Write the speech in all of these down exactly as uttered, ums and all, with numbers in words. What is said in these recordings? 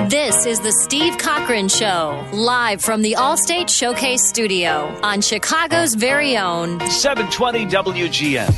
This is the Steve Cochran Show, live from the Allstate Showcase Studio on Chicago's very own seven twenty W G N.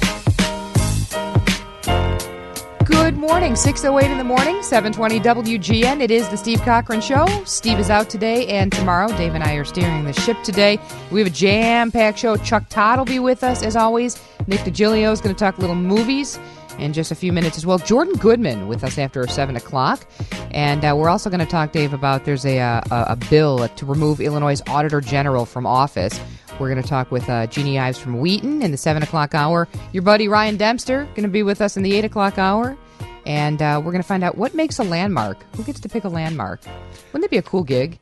Good morning, six oh eight in the morning, seven twenty W G N. It is the Steve Cochran Show. Steve is out today and tomorrow. Dave and I are steering the ship today. We have a jam-packed show. Chuck Todd will be with us, as always. Nick DiGilio is going to talk little movies in just a few minutes as well. Jordan Goodman with us after seven o'clock. And uh, we're also going to talk, Dave, about there's a, a, a bill to remove Illinois' Auditor General from office. We're going to talk with uh, Jeannie Ives from Wheaton in the seven o'clock hour. Your buddy Ryan Dempster going to be with us in the eight o'clock hour. And uh, we're going to find out what makes a landmark. Who gets to pick a landmark? Wouldn't it be a cool gig?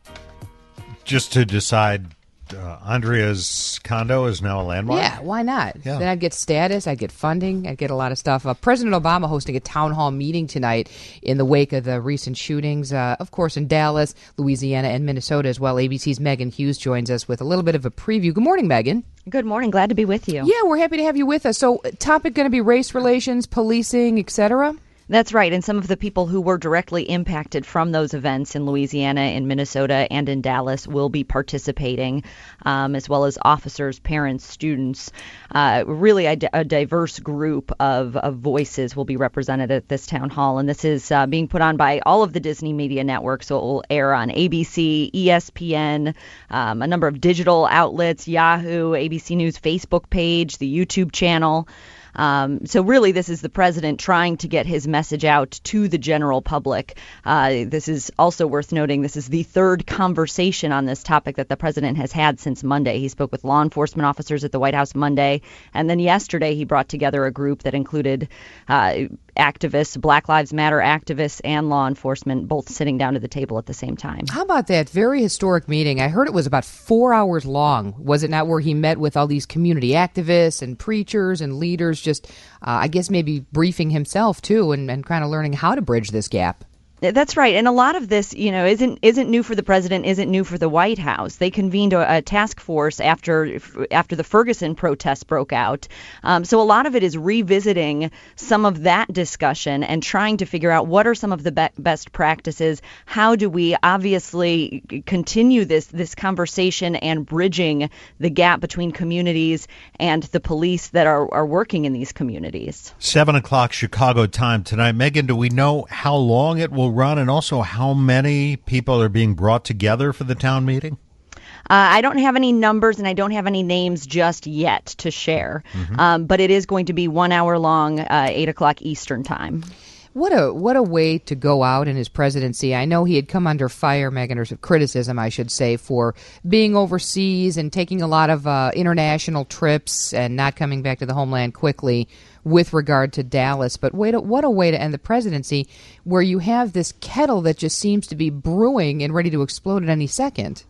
Just to decide uh, Andrea's condo is now a landmark? Yeah, why not? Yeah. Then I'd get status, I'd get funding, I'd get a lot of stuff. Uh, President Obama hosting a town hall meeting tonight in the wake of the recent shootings, uh, of course, in Dallas, Louisiana, and Minnesota as well. A B C's Megan Hughes joins us with a little bit of a preview. Good morning, Megan. Good morning. Glad to be with you. Yeah, we're happy to have you with us. So, topic going to be race relations, policing, et cetera? That's right. And some of the people who were directly impacted from those events in Louisiana, in Minnesota, and in Dallas will be participating, um, as well as officers, parents, students. Uh, really a, a diverse group of, of voices will be represented at this town hall. And this is uh, being put on by all of the Disney media networks. So it will air on A B C, E S P N, um, a number of digital outlets, Yahoo, A B C News Facebook page, the YouTube channel. Um, so really, this is the president trying to get his message out to the general public. Uh, this is also worth noting. This is the third conversation on this topic that the president has had since Monday. He spoke with law enforcement officers at the White House Monday. And then yesterday, he brought together a group that included uh, activists, Black Lives Matter activists, and law enforcement, both sitting down at the table at the same time. How about that very historic meeting? I heard it was about four hours long. Was it not, where he met with all these community activists and preachers and leaders, just, uh, I guess, maybe briefing himself, too, and, and kind of learning how to bridge this gap? That's right. And a lot of this, you know, isn't isn't new for the president, isn't new for the White House. They convened a, a task force after after the Ferguson protests broke out. Um, so a lot of it is revisiting some of that discussion and trying to figure out what are some of the be- best practices. How do we obviously continue this this conversation and bridging the gap between communities and the police that are, are working in these communities? Seven o'clock Chicago time tonight. Megan, do we know how long it will run, and also how many people are being brought together for the town meeting? Uh, I don't have any numbers and I don't have any names just yet to share, mm-hmm. um, but it is going to be one hour long, uh, eight o'clock Eastern time. What a what a way to go out in his presidency. I know he had come under fire, Megan, or criticism, I should say, for being overseas and taking a lot of uh, international trips and not coming back to the homeland quickly with regard to Dallas. But wait, what a way to end the presidency, where you have this kettle that just seems to be brewing and ready to explode at any second.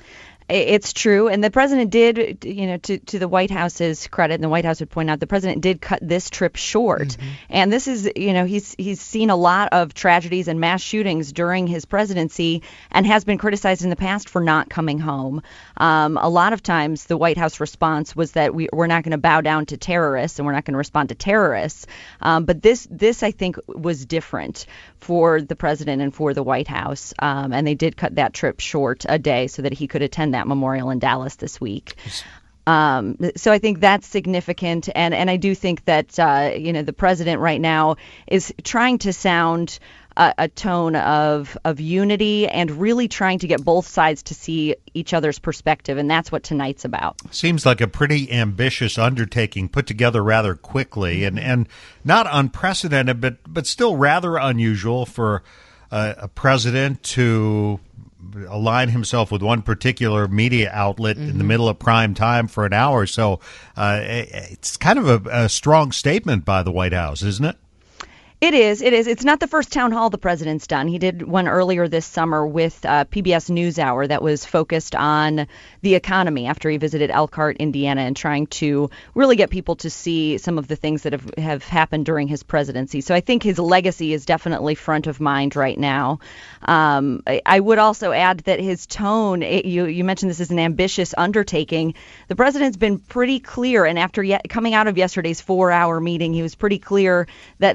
It's true. And the president did, you know, to, to the White House's credit, and the White House would point out, the president did cut this trip short. Mm-hmm. And this is, you know, he's he's seen a lot of tragedies and mass shootings during his presidency and has been criticized in the past for not coming home. Um, a lot of times the White House response was that we, we're not going to bow down to terrorists and we're not going to respond to terrorists. Um, but this, this, I think, was different for the president and for the White House. Um, and they did cut that trip short a day so that he could attend that memorial in Dallas this week. Um, so I think that's significant. And, and I do think that, uh, you know, the president right now is trying to sound a, a tone of of unity and really trying to get both sides to see each other's perspective. And that's what tonight's about. Seems like a pretty ambitious undertaking put together rather quickly and, and not unprecedented, but, but still rather unusual for a, a president to align himself with one particular media outlet mm-hmm. in the middle of prime time for an hour. So uh, it's kind of a, a strong statement by the White House, isn't it? It is. It is. It's not the first town hall the president's done. He did one earlier this summer with uh, P B S NewsHour that was focused on the economy after he visited Elkhart, Indiana, and trying to really get people to see some of the things that have, have happened during his presidency. So I think his legacy is definitely front of mind right now. Um, I, I would also add that his tone, it, you, you mentioned this is an ambitious undertaking. The president's been pretty clear, and after yet, coming out of yesterday's four-hour meeting, he was pretty clear that there this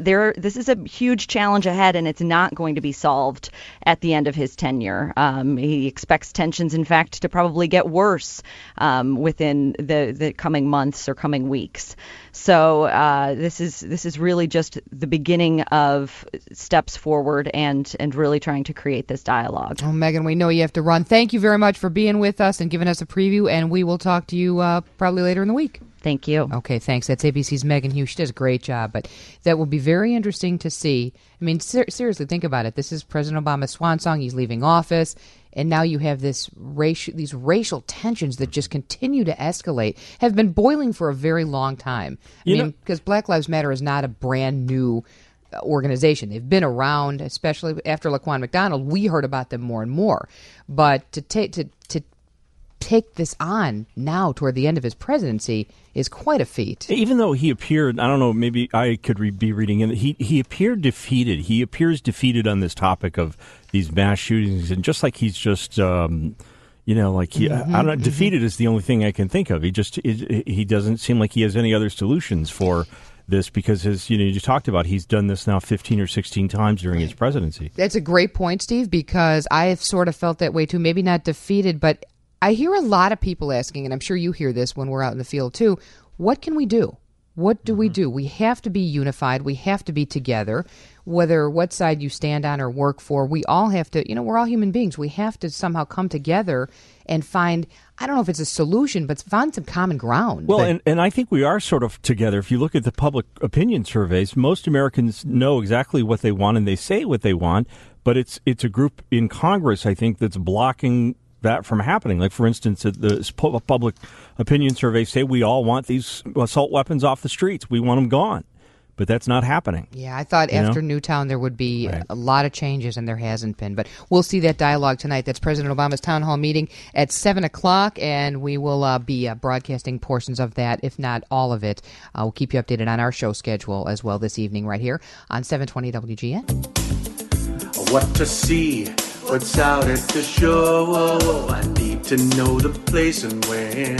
this is a huge challenge ahead, and it's not going to be solved at the end of his tenure. Um, he expects tensions, in fact, to probably get worse um, within the, the coming months or coming weeks. So uh, this is this is really just the beginning of steps forward and and really trying to create this dialogue. Oh, Megan, we know you have to run. Thank you very much for being with us and giving us a preview, and we will talk to you uh, probably later in the week. Thank you. Okay, thanks. That's A B C's Megan Hughes. She does a great job, but that will be very interesting to see. I mean, ser- seriously, think about it. This is President Obama's swan song. He's leaving office, and now you have this racial, these racial tensions that just continue to escalate, have been boiling for a very long time. I You mean, because Black Lives Matter is not a brand new organization. They've been around, especially after Laquan McDonald. We heard about them more and more. But to take to to take this on now toward the end of his presidency is quite a feat. Even though he appeared, I don't know, maybe I could re- be reading in, he he appeared defeated. He appears defeated on this topic of these mass shootings, and just like he's just, um, you know, like he, mm-hmm, I don't know, mm-hmm. defeated is the only thing I can think of. He just, it, he doesn't seem like he has any other solutions for this, because as you know, you talked about, he's done this now fifteen or sixteen times during his presidency. That's a great point, Steve, because I have sort of felt that way too. Maybe not defeated, but I hear a lot of people asking, and I'm sure you hear this when we're out in the field too, what can we do? What do we do? We have to be unified. We have to be together, whether what side you stand on or work for. We all have to, you know, we're all human beings. We have to somehow come together and find, I don't know if it's a solution, but find some common ground. Well, and, and I think we are sort of together. If you look at the public opinion surveys, most Americans know exactly what they want and they say what they want, but it's it's a group in Congress, I think, that's blocking that from happening. Like, for instance, the public opinion surveys say we all want these assault weapons off the streets. We want them gone. But that's not happening. Yeah, I thought you after know? Newtown there would be right. a lot of changes, and there hasn't been. But we'll see that dialogue tonight. That's President Obama's town hall meeting at seven o'clock, and we will uh, be uh, broadcasting portions of that, if not all of it. Uh, we'll keep you updated on our show schedule as well this evening right here on seven twenty W G N. What to see, what's out at the show, I need to know the place and when.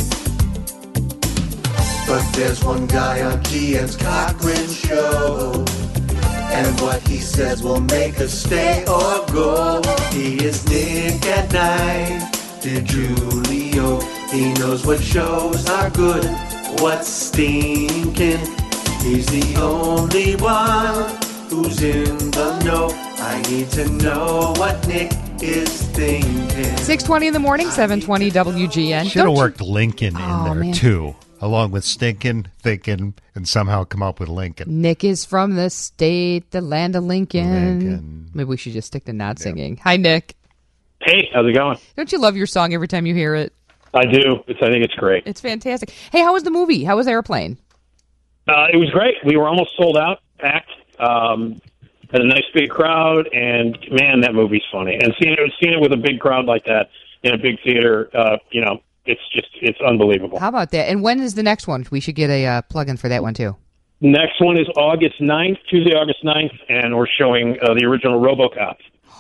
But there's one guy on G N's Cochran Show, and what he says will make us stay or go. He is Nick at Night, DiGiulio. He knows what shows are good, what's stinking. He's the only one who's in the know. I need to know what Nick is thinking. six twenty in the morning, seven twenty W G N. Should have Don't worked you- Lincoln in Oh, there, man. too, along with stinking, thinking, and somehow come up with Lincoln. Nick is from the state, the land of Lincoln. Lincoln. Maybe we should just stick to not singing. Hi, Nick. Hey, how's it going? Don't you love your song every time you hear it? I do. It's, I think it's great. It's fantastic. Hey, how was the movie? How was Airplane? Uh, it was great. We were almost sold out, packed. Um, had a nice big crowd, and man, that movie's funny. And seeing it, seeing it with a big crowd like that in a big theater, uh, you know, it's just it's unbelievable. How about that? And when is the next one? We should get a uh, plug-in for that one, too. Next one is August ninth, Tuesday, August ninth, and we're showing uh, the original RoboCop.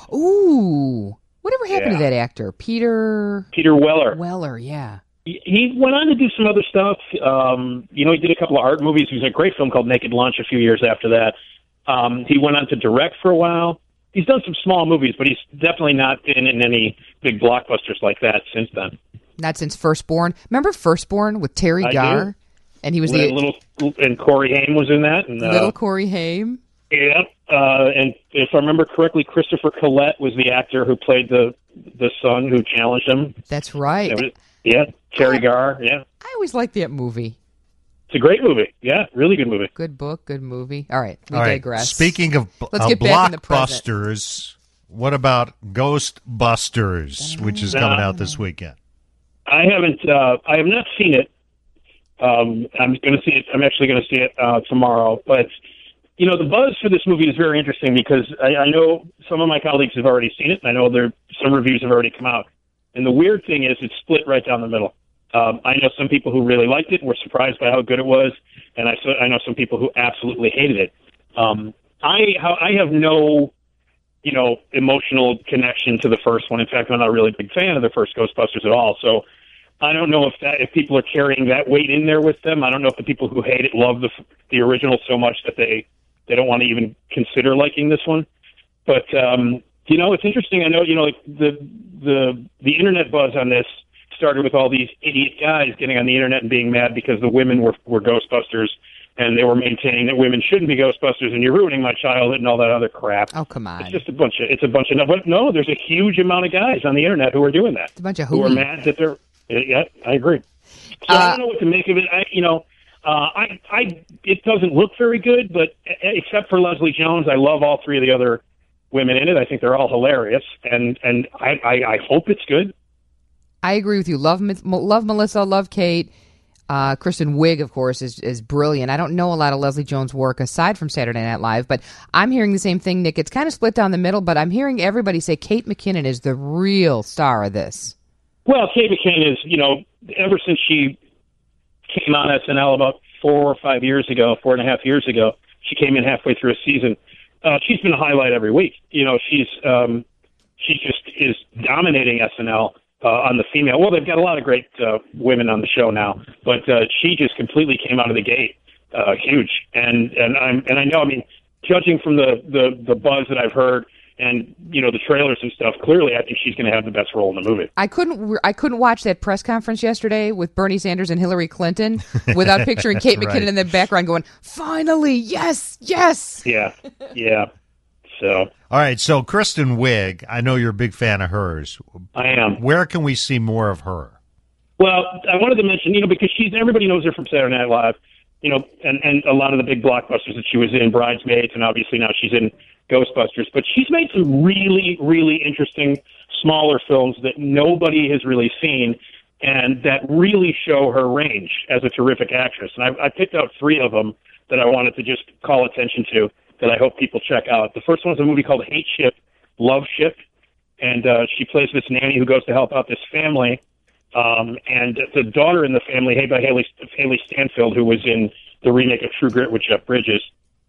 Ooh. Whatever happened Yeah. to that actor? Peter... Peter Weller. Weller, yeah. He he went on to do some other stuff. Um, you know, he did a couple of art movies. He was in a great film called Naked Lunch a few years after that. Um, he went on to direct for a while. He's done some small movies, but he's definitely not been in any big blockbusters like that since then. Not since Firstborn. Remember Firstborn with Terry I Garr? do. And he was Little, the little and Corey Haim was in that. And, uh, little Corey Haim. Yeah, uh, and if I remember correctly, Christopher Collette was the actor who played the the son who challenged him. That's right. It was- yeah, Terry Garr. Yeah, I always liked that movie. it's a great movie. Yeah, really good movie. Good book, good movie. All right, we All right. digress. Speaking of Let's uh, get back in the present. blockbusters, what about Ghostbusters, which is coming out this weekend? I haven't. Uh, I have not seen it. Um, I'm going to see it. I'm actually going to see it uh, tomorrow. But you know, the buzz for this movie is very interesting because I, I know some of my colleagues have already seen it. And I know there some reviews have already come out. And the weird thing is, it's split right down the middle. Um, I know some people who really liked it and were surprised by how good it was, and I, I know some people who absolutely hated it. Um, I how, I have no, you know, emotional connection to the first one. In fact, I'm not a really big fan of the first Ghostbusters at all. So I don't know if that if people are carrying that weight in there with them. I don't know if the people who hate it love the the original so much that they they don't want to even consider liking this one. But um, you know, it's interesting. I know you know like the the the internet buzz on this started with all these idiot guys getting on the internet and being mad because the women were were Ghostbusters. And they were maintaining that women shouldn't be Ghostbusters, and you're ruining my childhood and all that other crap. Oh, come on! It's just a bunch of it's a bunch of but no. There's a huge amount of guys on the internet who are doing that. It's a bunch of who hooey. are mad that they're. Yeah, I agree. So Uh, I don't know what to make of it. I, you know, uh, I, I, it doesn't look very good, but except for Leslie Jones, I love all three of the other women in it. I think they're all hilarious, and and I, I, I hope it's good. I agree with you. Love, love Melissa. Love Kate. Uh, Kristen Wiig, of course, is is brilliant. I don't know a lot of Leslie Jones' work aside from Saturday Night Live, but I'm hearing the same thing, Nick. It's kind of split down the middle, but I'm hearing everybody say Kate McKinnon is the real star of this. Well, Kate McKinnon is, you know, ever since she came on S N L about four or five years ago, four and a half years ago, she came in halfway through a season. Uh, she's been a highlight every week. You know, she's um, she just is dominating S N L. Uh, on the female, well, they've got a lot of great uh, women on the show now, but uh, she just completely came out of the gate, uh, huge. And and I'm and I know, I mean, judging from the, the, the buzz that I've heard, and you know the trailers and stuff, clearly I think she's going to have the best role in the movie. I couldn't I couldn't watch that press conference yesterday with Bernie Sanders and Hillary Clinton without picturing Kate McKinnon right. in the background going, "Finally, yes, yes." Yeah, yeah. So. All right, so Kristen Wiig, I know you're a big fan of hers. I am. Where can we see more of her? Well, I wanted to mention, you know, because she's everybody knows her from Saturday Night Live, you know, and, and a lot of the big blockbusters that she was in, Bridesmaids, and obviously now she's in Ghostbusters. But she's made some really, really interesting smaller films that nobody has really seen and that really show her range as a terrific actress. And I, I picked out three of them that I wanted to just call attention to that I hope people check out. The first one is a movie called Hate Ship, Love Ship, and uh, she plays this nanny who goes to help out this family, um, and the daughter in the family, played by Haley, Haley Stanfield, who was in the remake of True Grit with Jeff Bridges,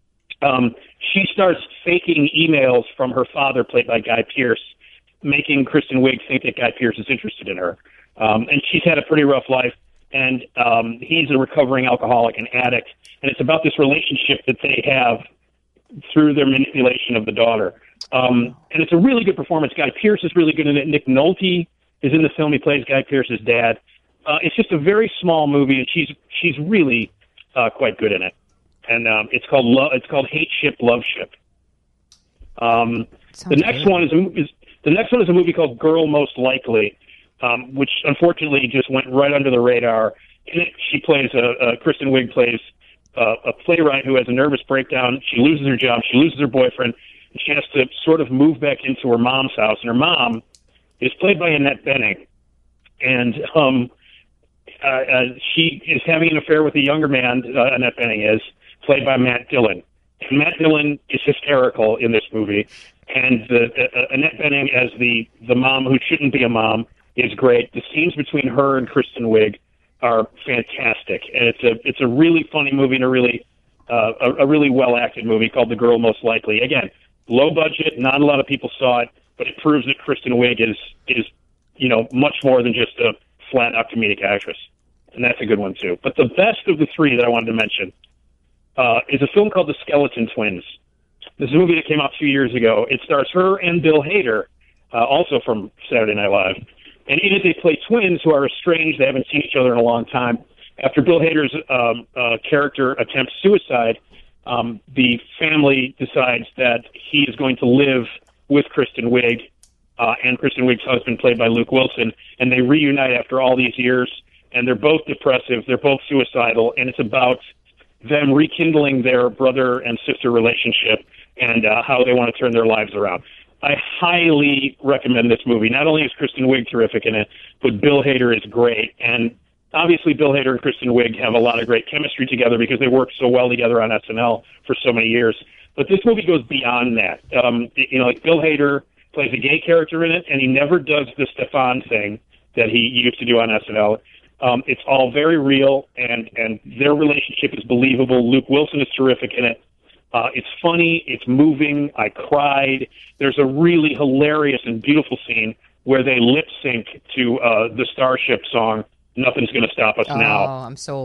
um, she starts faking emails from her father, played by Guy Pearce, making Kristen Wiig think that Guy Pearce is interested in her. Um, and she's had a pretty rough life, and um, he's a recovering alcoholic and addict, and it's about this relationship that they have through their manipulation of the daughter. Um, and it's a really good performance. Guy Pearce is really good in it. Nick Nolte is in the film. He plays Guy Pearce's dad. Uh, it's just a very small movie, and she's she's really uh, quite good in it. And um, it's called Lo- it's called Hate Ship, Love Ship. Um, the next good. one is, a, is the next one is a movie called Girl Most Likely, um, which unfortunately just went right under the radar. In it, she plays a, a Kristen Wiig plays. Uh, a playwright who has a nervous breakdown. She loses her job. She loses her boyfriend. And she has to sort of move back into her mom's house. And her mom is played by Annette Bening. And um, uh, uh, she is having an affair with a younger man, uh, Annette Bening is, played by Matt Dillon. And Matt Dillon is hysterical in this movie. And the, uh, Annette Bening as the, the mom who shouldn't be a mom is great. The scenes between her and Kristen Wiig are fantastic, and it's a it's a really funny movie and a really uh, a, a really well acted movie called The Girl Most Likely. Again, low budget, not a lot of people saw it, but it proves that Kristen Wiig is is you know much more than just a flat out comedic actress, and that's a good one too. But the best of the three that I wanted to mention uh, is a film called The Skeleton Twins. This is a movie that came out two years ago. It stars her and Bill Hader, uh, also from Saturday Night Live. And in it, they play twins who are estranged. They haven't seen each other in a long time. After Bill Hader's um, uh, character attempts suicide, um, the family decides that he is going to live with Kristen Wiig uh, and Kristen Wiig's husband, played by Luke Wilson, and they reunite after all these years. And they're both depressive. They're both suicidal. And it's about them rekindling their brother and sister relationship and uh, how they want to turn their lives around. I highly recommend this movie. Not only is Kristen Wiig terrific in it, but Bill Hader is great. And obviously Bill Hader and Kristen Wiig have a lot of great chemistry together because they worked so well together on S N L for so many years. But this movie goes beyond that. Um, you know, like Bill Hader plays a gay character in it, and he never does the Stefan thing that he used to do on S N L. Um, it's all very real, and, and their relationship is believable. Luke Wilson is terrific in it. Uh, it's funny. It's moving. I cried. There's a really hilarious and beautiful scene where they lip sync to uh, the Starship song, Nothing's Gonna Stop Us oh, Now. Oh, I'm sold.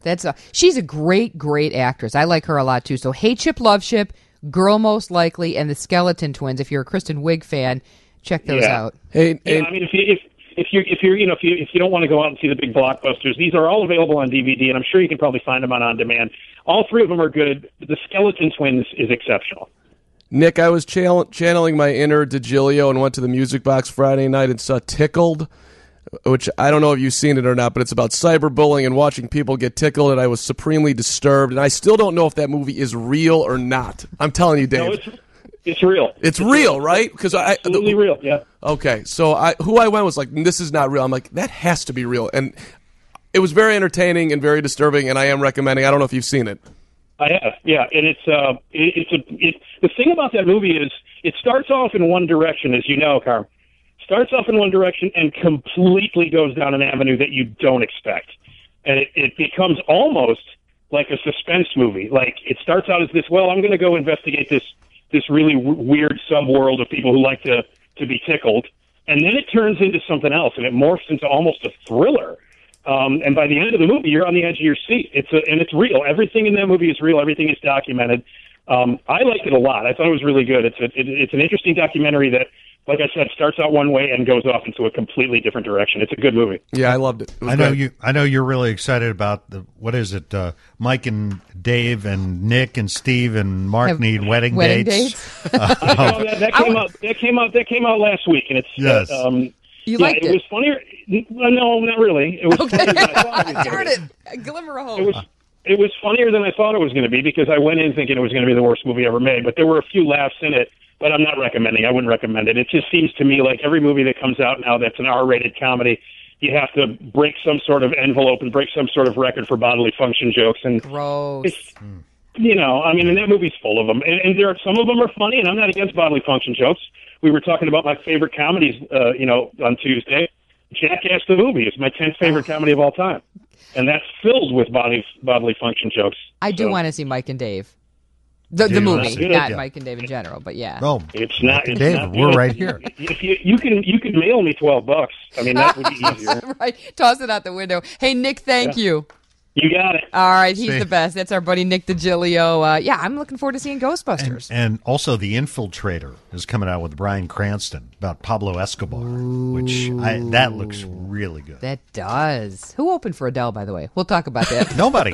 That's a she's a great, great actress. I like her a lot too. So Hate Ship, Love Ship, Girl Most Likely, and the Skeleton Twins. If you're a Kristen Wiig fan, check those Yeah. out. Hey, Yeah, hey I mean, if you if if you're if you're you know if you if you don't want to go out and see the big blockbusters, these are all available on D V D, and I'm sure you can probably find them on on demand. All three of them are good. The Skeleton Twins is exceptional. Nick, I was channel- channeling my inner DiGilio and went to the Music Box Friday night and saw Tickled, which I don't know if you've seen it or not, but it's about cyberbullying and watching people get tickled, and I was supremely disturbed, and I still don't know if that movie is real or not. I'm telling you, Dave. No, it's it's real. It's real, right? Because I Absolutely the, real. Yeah. Okay, so I who I went was like, this is not real. I'm like, that has to be real, and it was very entertaining and very disturbing, and I am recommending. I don't know if you've seen it. I have, yeah, and it's uh, it, it's a it, the thing about that movie is it starts off in one direction, as you know, Carm. Starts off in one direction and completely goes down an avenue that you don't expect, and it, it becomes almost like a suspense movie. Like it starts out as this, well, I'm going to go investigate this this really w- weird subworld of people who like to to be tickled, and then it turns into something else, and it morphs into almost a thriller. Um, and by the end of the movie, you're on the edge of your seat. It's a, and it's real. Everything in that movie is real. Everything is documented. Um, I liked it a lot. I thought it was really good. It's a, it, it's an interesting documentary that, like I said, starts out one way and goes off into a completely different direction. It's a good movie. Yeah, I loved it. It was I know great. you. I know you're really excited about the what is it? Uh, Mike and Dave and Nick and Steve and Mark Have need wedding, wedding dates. dates? Oh, that, that came out. That came out. That came out last week, and it's Yes. uh, um, You yeah, liked it it? was funnier. No, not really. It was Okay. funnier than I thought it was Darn gonna it. be. A glimmer of It hope. was it was funnier than I thought it was going to be because I went in thinking it was going to be the worst movie ever made. But there were a few laughs in it. But I'm not recommending. I wouldn't recommend it. It just seems to me like every movie that comes out now that's an R-rated comedy, you have to break some sort of envelope and break some sort of record for bodily function jokes. And Gross. it's, you know, I mean, and that movie's full of them. And, and there are some of them are funny, and I'm not against bodily function jokes. We were talking about my favorite comedies, uh, you know, on Tuesday. Jackass the movie is my tenth favorite comedy of all time, and that's filled with bodily bodily function jokes. I do So, want to see Mike and Dave. The, the Yeah, movie, that's good. not Yeah. Mike and Dave in general, but yeah. Oh, It's not. It's David, not, we're you know, right here. If you you can you can mail me twelve bucks. I mean that would be easier. Right. Toss it out the window. Hey, Nick, thank you. You got it. All right, he's See. the best. That's our buddy Nick DiGilio. Uh, yeah, I'm looking forward to seeing Ghostbusters. and also The Infiltrator is coming out with Bryan Cranston about Pablo Escobar, which I, that looks really good. That does. Who opened for Adele, by the way? We'll talk about that. Nobody,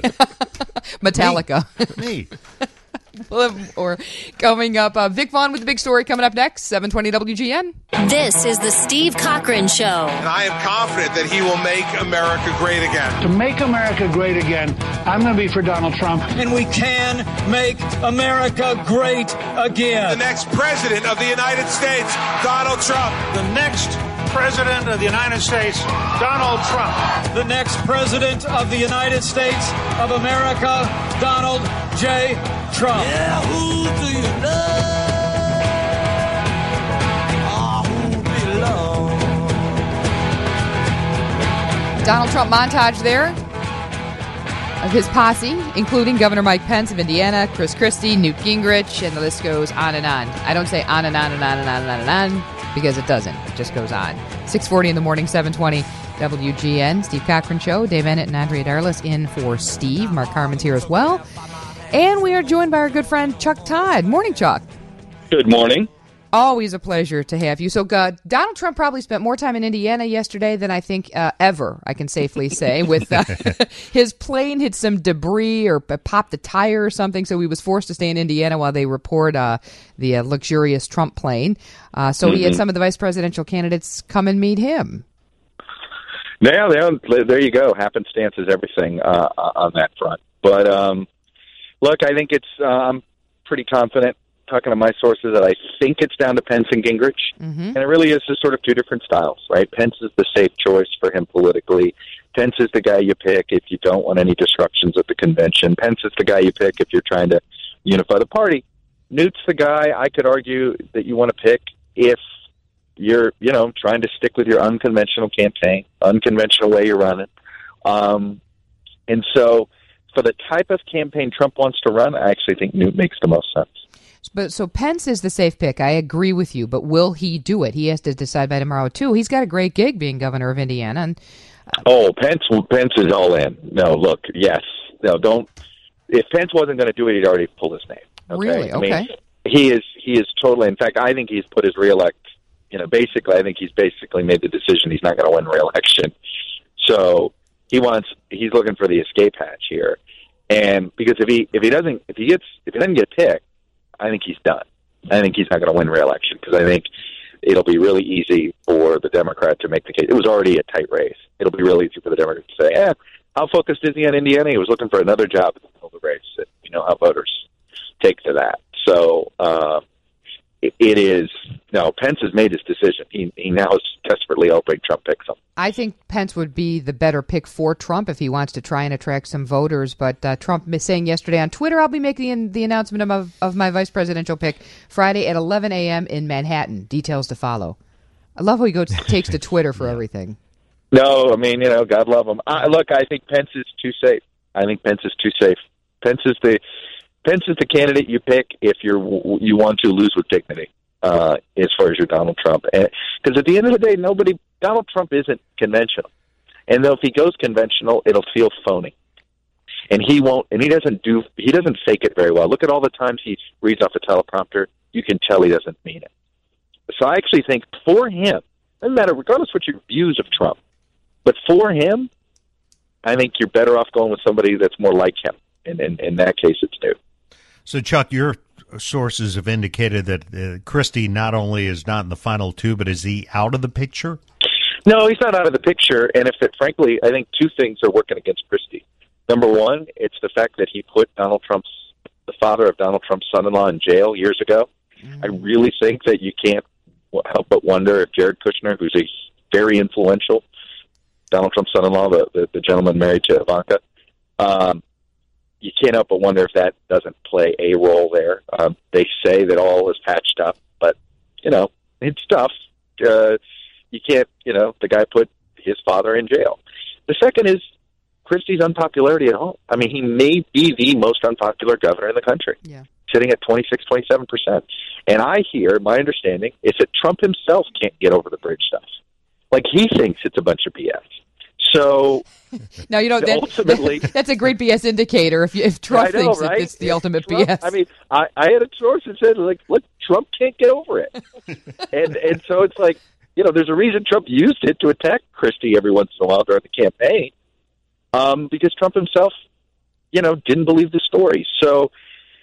Metallica. me. We'll have- or coming up, uh, Vic Vaughn with the big story coming up next, seven twenty W G N. This is the Steve Cochran Show. And I am confident that he will make America great again. To make America great again, I'm going to be for Donald Trump. And we can make America great The again. next president of the United States, Donald Trump. The next president of the United States, Donald Trump. The next president of the United States of America, Donald J. Trump. Yeah, who do you love? Ah, who belongs? Donald Trump montage there of his posse, including Governor Mike Pence of Indiana, Chris Christie, Newt Gingrich, and the list goes on and on. I don't say on and on and on and on and on and on because it doesn't. It just goes on. six forty in the morning, seven twenty W G N. Steve Cochran Show. Dave Ennett and Andrea Darlis in for Steve. Mark Carmen's here as well. And we are joined by our good friend Chuck Todd. Morning, Chuck. Good morning. Always a pleasure to have you. So, uh, Donald Trump probably spent more time in Indiana yesterday than I think uh, ever, I can safely say, with uh, his plane hit some debris or p- popped a tire or something, so he was forced to stay in Indiana while they report uh, the uh, luxurious Trump plane. Uh, so mm-hmm. he had some of the vice presidential candidates come and meet him. Yeah, there you go. Happenstance is everything uh, on that front. But, um, look, I think it's uh, I'm pretty confident, talking to my sources, that I think it's down to Pence and Gingrich. Mm-hmm. And it really is just sort of two different styles, right? Pence is the safe choice for him politically. Pence is the guy you pick if you don't want any disruptions at the convention. Pence is the guy you pick if you're trying to unify the party. Newt's the guy I could argue that you want to pick if you're, you know, trying to stick with your unconventional campaign, unconventional way you're running. Um, and so for the type of campaign Trump wants to run, I actually think Newt makes the most sense. But so Pence is the safe pick. I agree with you, but will he do it? He has to decide by tomorrow too. He's got a great gig being governor of Indiana. And, uh, oh, Pence! Pence is all in. No, look, yes, no, don't. If Pence wasn't going to do it, he'd already pulled his name. Okay? Really? Okay. I mean, he is. He is totally. In fact, I think he's put his reelect. You know, basically, I think he's basically made the decision he's not going to win re-election. So he wants. He's looking for the escape hatch here, and because if he if he doesn't if he gets if he doesn't get picked, I think he's done. I think he's not going to win re-election because I think it'll be really easy for the Democrat to make the case. It was already a tight race. It'll be really easy for the Democrat to say, "Eh, how focused is he on Indiana? He was looking for another job in the middle of the race." And you know how voters take to that. So uh, it, it is no. Pence has made his decision. He he now is desperately hoping Trump picks him. I think Pence would be the better pick for Trump if he wants to try and attract some voters. But uh, Trump is saying yesterday on Twitter, I'll be making the announcement of, of my vice presidential pick Friday at eleven a.m. in Manhattan. Details to follow. I love how he goes takes to Twitter for yeah. everything. No, I mean, you know, God love him. I, look, I think Pence is too safe. I think Pence is too safe. Pence is the Pence is the candidate you pick if you're you want to lose with dignity. Uh, as far as your Donald Trump, because at the end of the day, nobody Donald Trump isn't conventional, and though if he goes conventional, it'll feel phony, and he won't, and he doesn't do he doesn't fake it very well. Look at all the times he reads off a teleprompter; you can tell he doesn't mean it. So I actually think for him, doesn't matter regardless what your views of Trump, but for him, I think you're better off going with somebody that's more like him, and in, in that case, it's Newt. So Chuck, you're. Sources have indicated that uh, Christie not only is not in the final two, but is he out of the picture? No, he's not out of the picture. And if it, frankly, I think two things are working against Christie. Number one, it's the fact that he put Donald Trump's, the father of Donald Trump's son-in-law, in jail years ago. Mm. I really think that you can't help but wonder if Jared Kushner, who's a very influential Donald Trump's son-in-law, the, the, the gentleman married to Ivanka, um, you can't help but wonder if that doesn't play a role there. Um, they say that all is patched up, but, you know, it's tough. Uh, you can't, you know, the guy put his father in jail. The second is Christie's unpopularity at home. I mean, he may be the most unpopular governor in the country, yeah. sitting at twenty-six, twenty-seven percent. And I hear, my understanding, is that Trump himself can't get over the bridge stuff. Like, he thinks it's a bunch of B S. So, now you know that, ultimately, that's a great B S indicator. If you, if Trump know, thinks right? that it's the if ultimate Trump, B S, I mean, I, I had a source that said, like, look, Trump can't get over it, and and so it's like, you know, there's a reason Trump used it to attack Christie every once in a while during the campaign, um, because Trump himself, you know, didn't believe the story. So,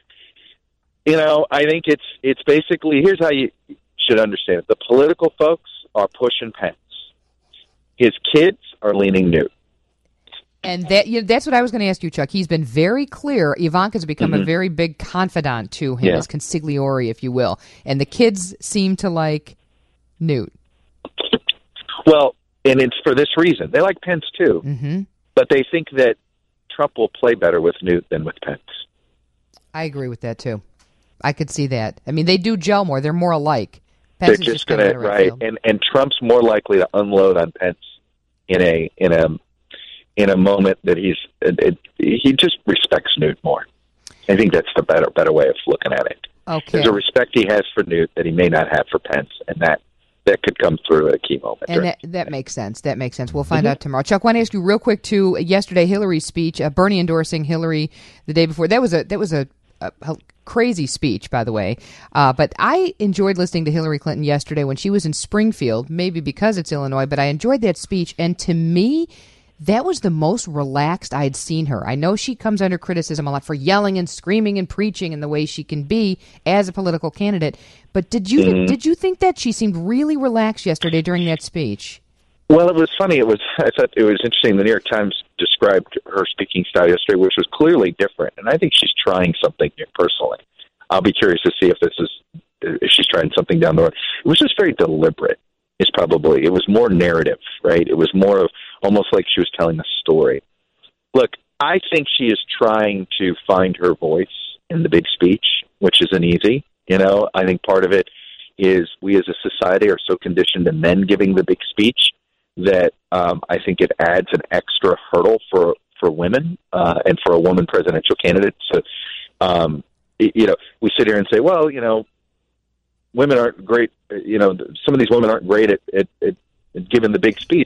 you know, I think it's it's basically, here's how you should understand it: the political folks are pushing Pence. His kids are leaning Newt. And that you know, that's what I was going to ask you, Chuck. He's been very clear. Ivanka's become mm-hmm. a very big confidant to him, yeah. as consigliere, if you will. And the kids seem to like Newt. Well, and it's for this reason. They like Pence, too. Mm-hmm. But they think that Trump will play better with Newt than with Pence. I agree with that, too. I could see that. I mean, they do gel more. They're more alike. Pence They're is just, just going to, right, and, and Trump's more likely to unload on Pence in a in a in a moment that he's it, it, he just respects Newt more. I think that's the better better way of looking at it. Okay. There's a respect he has for Newt that he may not have for Pence, and that that could come through at a key moment. And that, that makes sense. That makes sense. We'll find mm-hmm. out tomorrow. Chuck, I want to ask you real quick too. Yesterday, Hillary's speech, uh, Bernie endorsing Hillary the day before. That was a that was a, a, a crazy speech, by the way. Uh, but I enjoyed listening to Hillary Clinton yesterday when she was in Springfield. Maybe because it's Illinois, but I enjoyed that speech. And to me, that was the most relaxed I had seen her. I know she comes under criticism a lot for yelling and screaming and preaching in the way she can be as a political candidate. But did you mm-hmm. did you think that she seemed really relaxed yesterday during that speech? Well, it was funny. It was I thought it was interesting. The New York Times described her speaking style yesterday, which was clearly different, and I think she's trying something new personally. I'll be curious to see if this is if she's trying something down the road. It was just very deliberate. It's probably it was more narrative, right? It was more of almost like she was telling a story. Look, I think she is trying to find her voice in the big speech, which isn't easy. You know, I think part of it is we as a society are so conditioned to men giving the big speech that um, I think it adds an extra hurdle for for women uh, and for a woman presidential candidate. So, um, you know, we sit here and say, well, you know, women aren't great. You know, some of these women aren't great at, at, at, at giving the big speech. Well,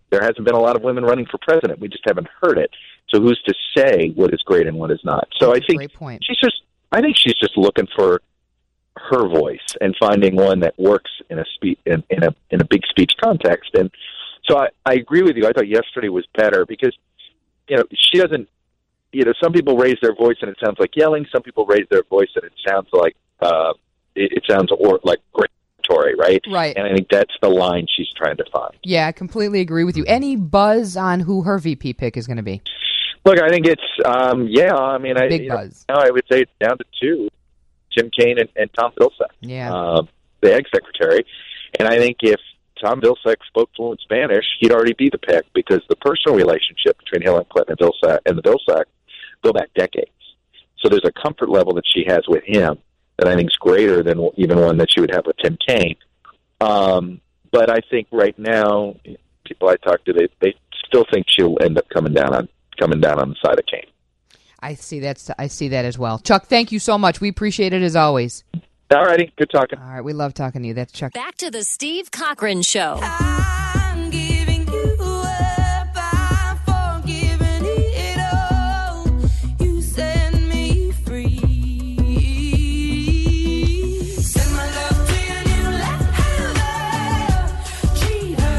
there hasn't been a lot of women running for president. We just haven't heard it. So who's to say what is great and what is not? So That's I think great point. she's just I think she's just looking for her voice and finding one that works in a speech in, in a in a big speech context. And so I, I agree with you. I thought yesterday was better because, you know, she doesn't, you know, some people raise their voice and it sounds like yelling. Some people raise their voice and it sounds like, uh, it, it sounds or like oratory, right? Right. And I think that's the line she's trying to find. Yeah, I completely agree with you. Any buzz on who her V P pick is going to be? Look, I think it's, um, yeah, I mean, I, Big you know, buzz. now I would say it's down to two, Tim Kaine and, and Tom Vilsack, Yeah. uh, the ag secretary. And I think if Tom Vilsack spoke fluent Spanish, he'd already be the pick because the personal relationship between Hillary Clinton and Vilsack and the Vilsack go back decades. So there's a comfort level that she has with him that I think is greater than even one that she would have with Tim Kaine. Um, but I think right now, people I talk to, they, they still think she'll end up coming down on coming down on the side of Kaine. I see that's I see that as well. Chuck, thank you so much. We appreciate it as always. All righty, good talking. All right, we love talking to you. That's Chuck. Back to the Steve Cochran Show. I'm giving you up, I'm forgiving it all. You set me free. Send my love to your new lover. Treat her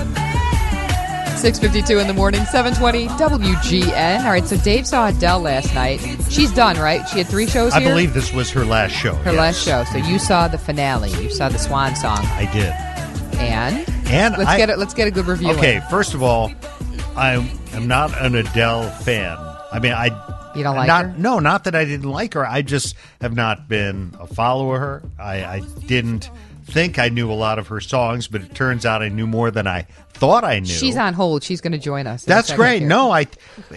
better. six fifty-two in the morning, seven twenty W G N. All right, so Dave saw Adele last night. She's done, right? She had three shows I here? believe this was her last show. Her yes. last show. So you saw the finale. You saw the swan song. I did. And? And let's I, get it. Let's get a good review. Okay, first of all, I am not an Adele fan. I mean, I You don't like not, her? No, not that I didn't like her. I just have not been a follower of her. I, I didn't think I knew a lot of her songs, but it turns out I knew more than I thought I knew. She's on hold. She's going to join us. in a That's second great. here. No, I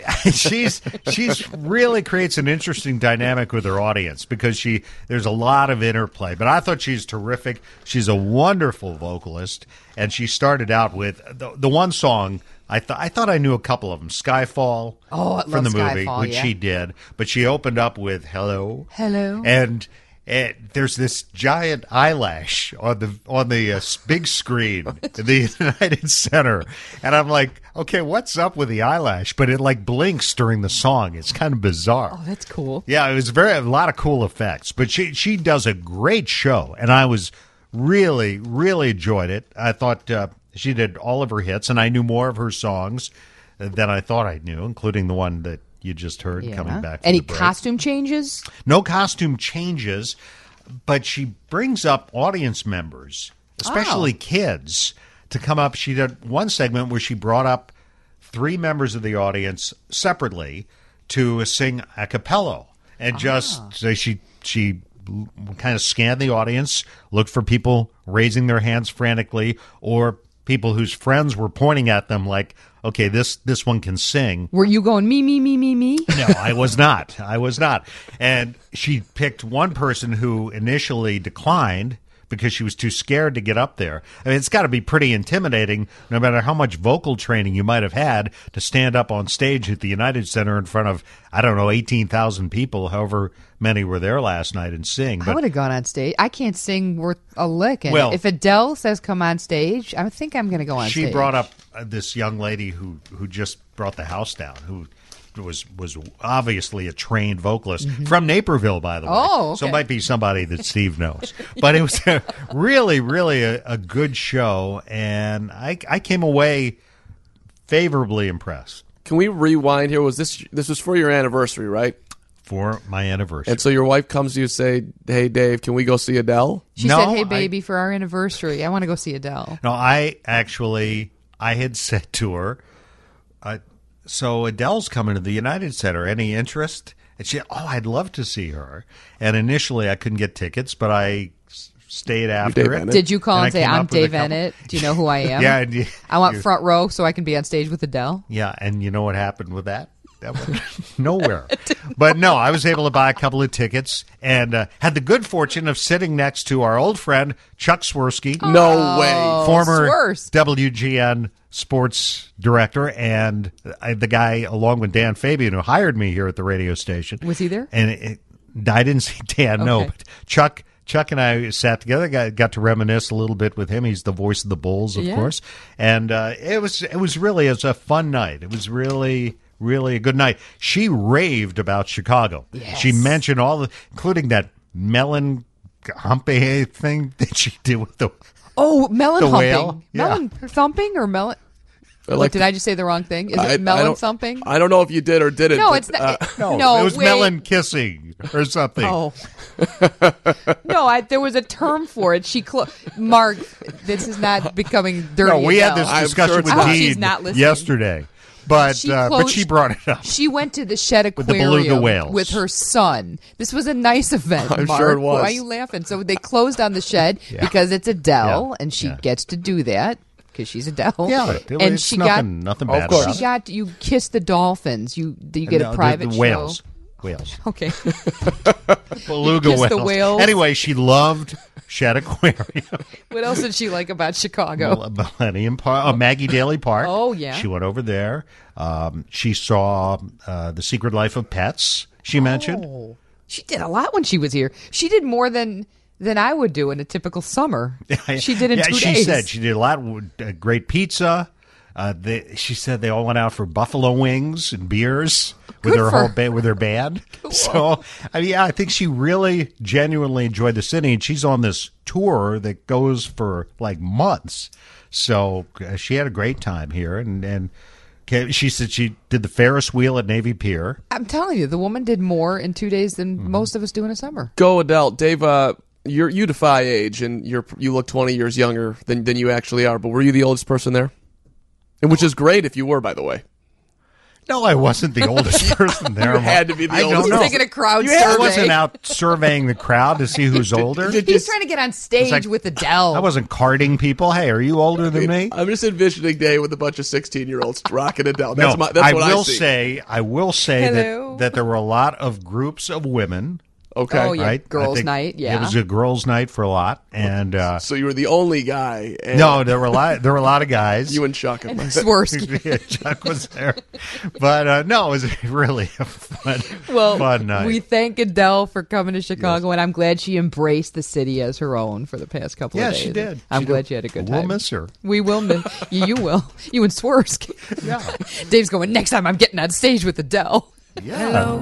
she's she's really creates an interesting dynamic with her audience because she there's a lot of interplay. But I thought she's terrific. She's a wonderful vocalist, and she started out with the, the one song. I thought I thought I knew a couple of them. Skyfall Oh, I from love the movie, Skyfall, which yeah. she did, but she opened up with Hello. Hello. And And there's this giant eyelash on the on the uh, big screen in the United Center, and I'm like, okay, what's up with the eyelash? But it like blinks during the song. It's kind of bizarre. Oh, that's cool. Yeah, it was very a lot of cool effects. But she she does a great show, and I was really really enjoyed it. I thought uh, she did all of her hits, and I knew more of her songs than I thought I knew, including the one that you just heard Yeah. coming back. From Any the break. costume changes? No costume changes, but she brings up audience members, especially Oh. kids, to come up. She did one segment where she brought up three members of the audience separately to sing a cappella, and just so she she kind of scanned the audience, looked for people raising their hands frantically, or people whose friends were pointing at them like, okay, this this one can sing. Were you going me, me, me, me, me? No, I was not. I was not. And she picked one person who initially declined because she was too scared to get up there. I mean, it's got to be pretty intimidating, no matter how much vocal training you might have had, to stand up on stage at the United Center in front of, I don't know, eighteen thousand people, however many were there last night, and sing. I But would have gone on stage. I can't sing worth a lick. And Well- if Adele says come on stage, I think I'm going to go on she stage. brought up uh, this young lady who, who just brought the house down, who was was obviously a trained vocalist from Naperville, by the way. Mm-hmm. Oh, So it okay. might be somebody that Steve knows. But it was a really, really a, a good show, and I, I came away favorably impressed. Can we rewind here? Was this this was for your anniversary, right? For my anniversary. And so your wife comes to you and say, "Hey, Dave, can we go see Adele?" She No, said, hey, I- baby, for our anniversary, I want to go see Adele. No, I actually, I had said to her, uh, so Adele's coming to the United Center. Any interest? And she, oh, I'd love to see her. And initially I couldn't get tickets, but I s- stayed after Dave it. Bennett? Did you call and, I say, came I'm up with a Dave couple- Ennett? Do you know who I am? Yeah. And you, I want you- front row so I can be on stage with Adele. Yeah, and you know what happened with that? That went nowhere. But no, I was able to buy a couple of tickets and uh, had the good fortune of sitting next to our old friend, Chuck Swirsky. No way. Former Swirst. W G N sports director, and I, the guy, along with Dan Fabian, who hired me here at the radio station. Was he there? And it, I didn't see Dan, no, Okay. but Chuck Chuck and I sat together, got, got to reminisce a little bit with him. He's the voice of the Bulls, of Yeah. course, and uh, it was it was really it was a fun night. It was really really a good night. She raved about Chicago. Yes. She mentioned all the, including that melon humpy thing that she did with the Oh, melon The humping. whale? Yeah. Melon thumping or melon? I What, like did I just say the wrong thing? Is I- I it melon don't- thumping? I don't know if you did or didn't. No, but, it's not. uh, no, no, it was wait. melon kissing or something. Oh. no, I, there was a term for it. She, clo- Mark, this is not becoming dirty. No, we had Adele. this I'm discussion sure it's with not. I hope she's Dean not listening. yesterday, but She uh, but closed- she brought it up. She went to the Shed With the Aquarium beluga whales. with her son. This was a nice event, I'm Mark. sure it was. Why are you laughing? So they closed on the Shed Yeah. because it's Adele, Yeah. and she Yeah. gets to do that because she's Adele. Yeah, it- and it's she nothing, got nothing Of bad course. about she it. got you kiss the dolphins. You you get No, a the- private the show. whales. Whales. Okay. Beluga Kiss the whales. whales. Anyway, she loved Shed Aquarium. What else did she like about Chicago? Millennium Park, uh, Maggie Daly Park. Oh, yeah. She went over there. Um, she saw uh, The Secret Life of Pets, she mentioned. Oh, she did a lot when she was here. She did more than than I would do in a typical summer. She did in yeah, two she days. said she did a lot. Uh, great pizza. Uh, they, she said they all went out for buffalo wings and beers with Good her for whole her. ba- with her band. So, I mean, yeah, I think she really genuinely enjoyed the city, and she's on this tour that goes for like months. So uh, she had a great time here, and and ca- she said she did the Ferris wheel at Navy Pier. I'm telling you, the woman did more in two days than Mm-hmm. most of us do in a summer. Go Adele, Dave. Uh, you're you defy age, and you're you look twenty years younger than than you actually are. But were you the oldest person there? And which is great if you were, by the way. No, I wasn't the oldest person there. You had to be the I oldest. don't know. He's taking a crowd Yeah, I survey. wasn't out surveying the crowd to see who's older. He's trying to get on stage like- with Adele. I wasn't carding people. Hey, are you older than me? I'm just envisioning Dave with a bunch of sixteen-year-olds rocking Adele. That's no, my. That's I what will I see. say. I will say Hello. that that there were a lot of groups of women. Okay. Oh, yeah. Right, Girls' I think night, yeah. it was a girls' night for a lot, and uh, So you were the only guy. And no, there were a lot. There were a lot of guys. You and Chuck. And Swirsky. Yeah, Chuck was there, but uh, no, it was really a fun, Well, fun night. we thank Adele for coming to Chicago, and I'm glad she embraced the city as her own for the past couple Yeah, of days. she did. I'm She glad did. she had a good We'll time. miss her. We will miss you. You will. You and Swirsky. Yeah. Dave's going, next time I'm getting on stage with Adele. Yeah.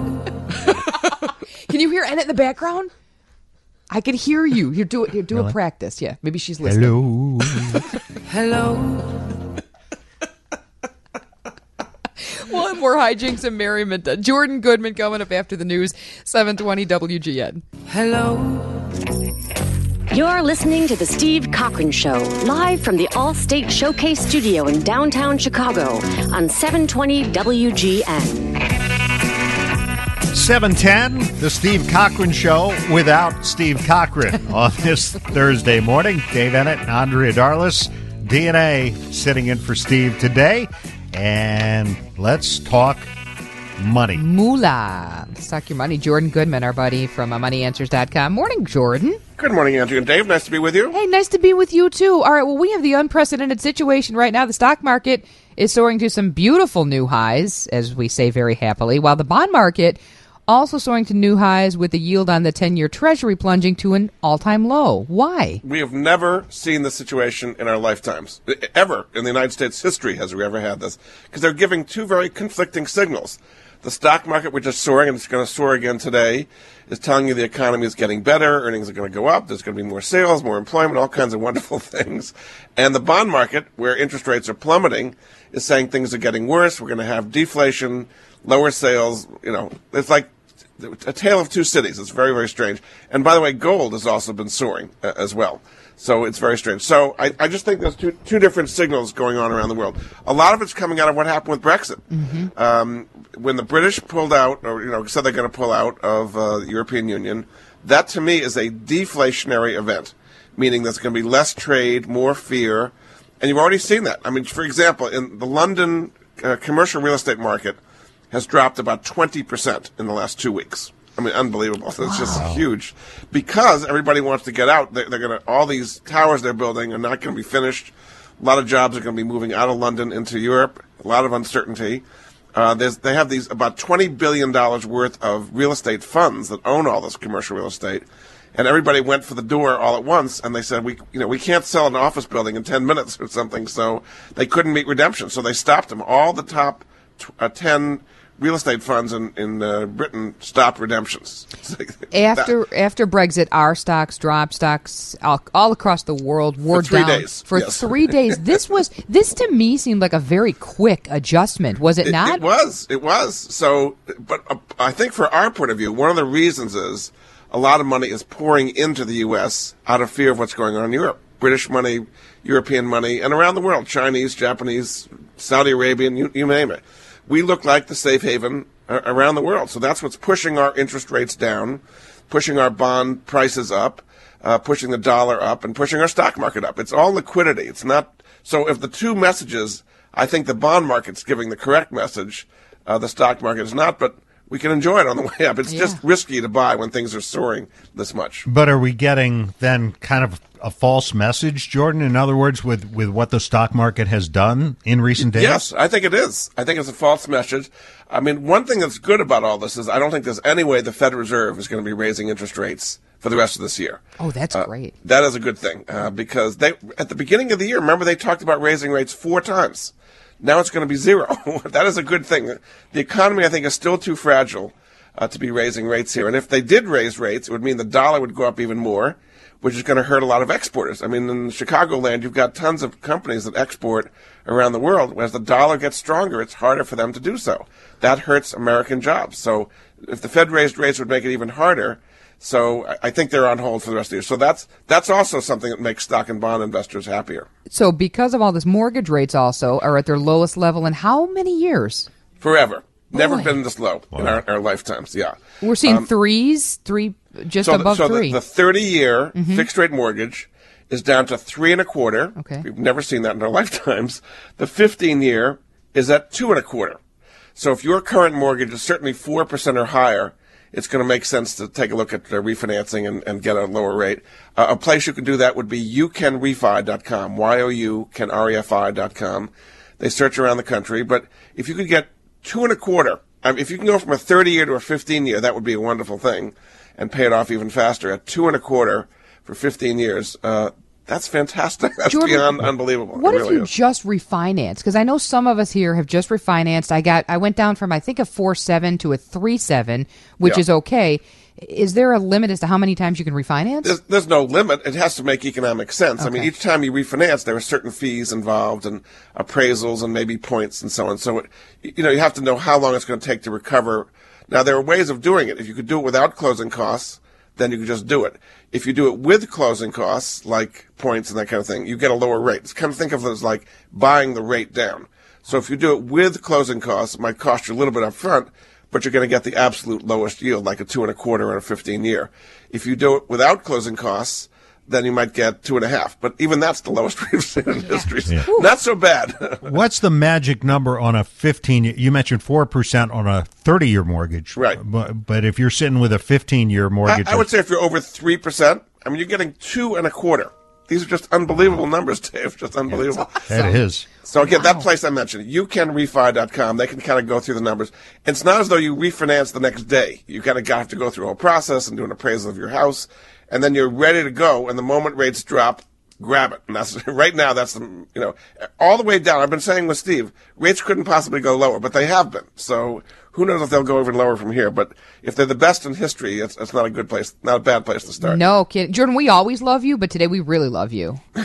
Can you hear Anna in the background? I can hear you. Here, do it. Here, do a Really? practice. Yeah, maybe she's listening. Hello. Hello. We'll have more hijinks and merriment. Uh, Jordan Goodman coming up after the news. seven twenty W G N. Hello. You're listening to The Steve Cochran Show, live from the Allstate Showcase Studio in downtown Chicago on seven twenty W G N. seven ten, the Steve Cochran Show without Steve Cochran on this Thursday morning. Dave Ennett and Andrea Darlis, D N A, sitting in for Steve today. And let's talk money. Moolah. Let's talk your money. Jordan Goodman, our buddy from uh, money answers dot com. Morning, Jordan. Good morning, Andrew and Dave. Nice to be with you. Hey, nice to be with you, too. All right, well, we have the unprecedented situation right now. The stock market is soaring to some beautiful new highs, as we say very happily, while the bond market also soaring to new highs with the yield on the ten-year Treasury plunging to an all-time low. Why? We have never seen this situation in our lifetimes. Ever in the United States history has we ever had this. Because they're giving two very conflicting signals. The stock market, which is soaring, and it's going to soar again today, is telling you the economy is getting better, earnings are going to go up, there's going to be more sales, more employment, all kinds of wonderful things. And the bond market, where interest rates are plummeting, is saying things are getting worse, we're going to have deflation, lower sales, you know, it's like a tale of two cities. It's very, very strange. And by the way, gold has also been soaring uh, as well. So it's very strange. So I, I just think there's two, two different signals going on around the world. A lot of it's coming out of what happened with Brexit. Mm-hmm. Um, when the British pulled out, or you know, said they're going to pull out of uh, the European Union, that to me is a deflationary event, meaning there's going to be less trade, more fear, and you've already seen that. I mean, for example, in the London uh, commercial real estate market has dropped about twenty percent in the last two weeks. I mean, unbelievable. So it's just huge because everybody wants to get out. They're, they're going to, all these towers they're building are not going to be finished. A lot of jobs are going to be moving out of London into Europe. A lot of uncertainty. Uh, there's, they have these about twenty billion dollars worth of real estate funds that own all this commercial real estate. and everybody went for the door all at once, and they said, we, you know, we can't sell an office building in ten minutes or something, so they couldn't meet redemption, so they stopped them. All the top t- uh, ten real estate funds in, in uh, Britain stopped redemptions. After That- after Brexit, our stocks dropped, stocks all, all across the world were For three down days, for yes. three days. This was this to me seemed like a very quick adjustment, was it, It, not? it was. It was. So, but uh, I think for our point of view, one of the reasons is a lot of money is pouring into the U S out of fear of what's going on in Europe. British money, European money, and around the world, Chinese, Japanese, Saudi Arabian, you, you name it. We look like the safe haven uh, around the world. So that's what's pushing our interest rates down, pushing our bond prices up, uh, pushing the dollar up, and pushing our stock market up. It's all liquidity. It's not. So if the two messages, I think the bond market's giving the correct message, uh, the stock market is not, but we can enjoy it on the way up. It's Yeah. just risky to buy when things are soaring this much. But are we getting then kind of a false message, Jordan? In other words, with, with what the stock market has done in recent days? Yes, I think it is. I think it's a false message. I mean, one thing that's good about all this is I don't think there's any way the Federal Reserve is going to be raising interest rates for the rest of this year. Oh, that's Uh, great. That is a good thing uh, because they at the beginning of the year, remember they talked about raising rates four times. Now it's going to be zero. That is a good thing. The economy, I think, is still too fragile uh, to be raising rates here. And if they did raise rates, it would mean the dollar would go up even more, which is going to hurt a lot of exporters. I mean, in Chicagoland, you've got tons of companies that export around the world. As the dollar gets stronger, it's harder for them to do so. That hurts American jobs. So if the Fed raised rates, it would make it even harder. So I- I think they're on hold for the rest of the year. So that's that's also something that makes stock and bond investors happier. So because of all this, mortgage rates also are at their lowest level in how many years? Forever. Never Boy. been this low in our, our lifetimes. Yeah. We're seeing Um, threes, three just so the- above so the- three. The thirty-year Mhm. fixed-rate mortgage is down to three and a quarter. Okay. We've never seen that in our lifetimes. The fifteen-year is at two and a quarter. So if your current mortgage is certainly four percent or higher, it's going to make sense to take a look at uh, refinancing and, and get a lower rate. Uh, a place you can do that would be you can refi dot com, Y O U can R E F I dot com. They search around the country, but if you could get two and a quarter, I mean, if you can go from a thirty-year to a fifteen-year, that would be a wonderful thing, and pay it off even faster. At two and a quarter for fifteen years, uh, that's fantastic. That's Jordan, beyond unbelievable. What it if really you is. just refinance? Because I know some of us here have just refinanced. I got, I went down from I think a four seven to a three seven, which Yeah. is okay. Is there a limit as to how many times you can refinance? There's, there's no limit. It has to make economic sense. I mean, Okay. each time you refinance, there are certain fees involved and appraisals and maybe points and so on. So, it, you know, you have to know how long it's going to take to recover. Now, there are ways of doing it. If you could do it without closing costs, then you could just do it. If you do it with closing costs, like points and that kind of thing, you get a lower rate. It's kind of think of it as like buying the rate down. So if you do it with closing costs, it might cost you a little bit up front, but you're going to get the absolute lowest yield, like a two and a quarter and a fifteen year. If you do it without closing costs, then you might get two and a half. But even that's the lowest we've seen in history. Yeah. Not so bad. What's the magic number on a fifteen? You mentioned four percent on a thirty-year mortgage, Right. But, but if you're sitting with a fifteen-year mortgage, I, I would say if you're over three percent, I mean, you're getting two and a quarter. These are just unbelievable numbers, Dave. Just unbelievable. that is. So again, that place I mentioned, you can refi dot com, they can kind of go through the numbers. It's not as though you refinance the next day. You kind of have to go through a whole process and do an appraisal of your house, and then you're ready to go. And the moment rates drop, grab it. And that's right now. That's the you know all the way down. I've been saying with Steve, rates couldn't possibly go lower, but they have been. So who knows if they'll go even lower from here? But if they're the best in history, it's, it's not a good place, not a bad place to start. No kidding. Jordan, we always love you, but today we really love you. Well,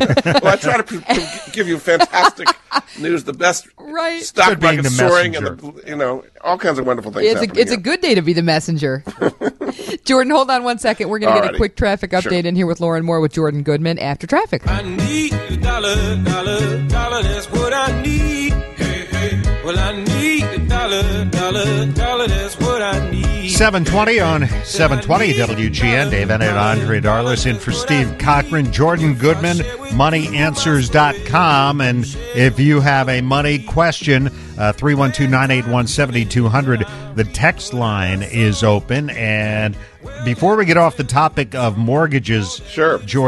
I try to p- p- give you fantastic news, the best Right. stock Good being market the soaring, and messenger. the, you know all kinds of wonderful things. It's a, happening it's a here. good day to be the messenger. Jordan, hold on one second. We're going to get a Alrighty. quick traffic Sure. update in here with Lauren Moore with Jordan Goodman after traffic. I need a dollar, dollar, dollar, that's what I need. Hey, hey. Well, I need a dollar, dollar, dollar, that's what I need. seven twenty on seven twenty W G N. Dave Ennett, Andre Darlis in for Steve Cochran, Jordan Goodman, money answers dot com. And if you have a money question, uh, three one two, nine eight one, seven two zero zero, the text line is open. And before we get off the topic of mortgages, Sure. Jordan,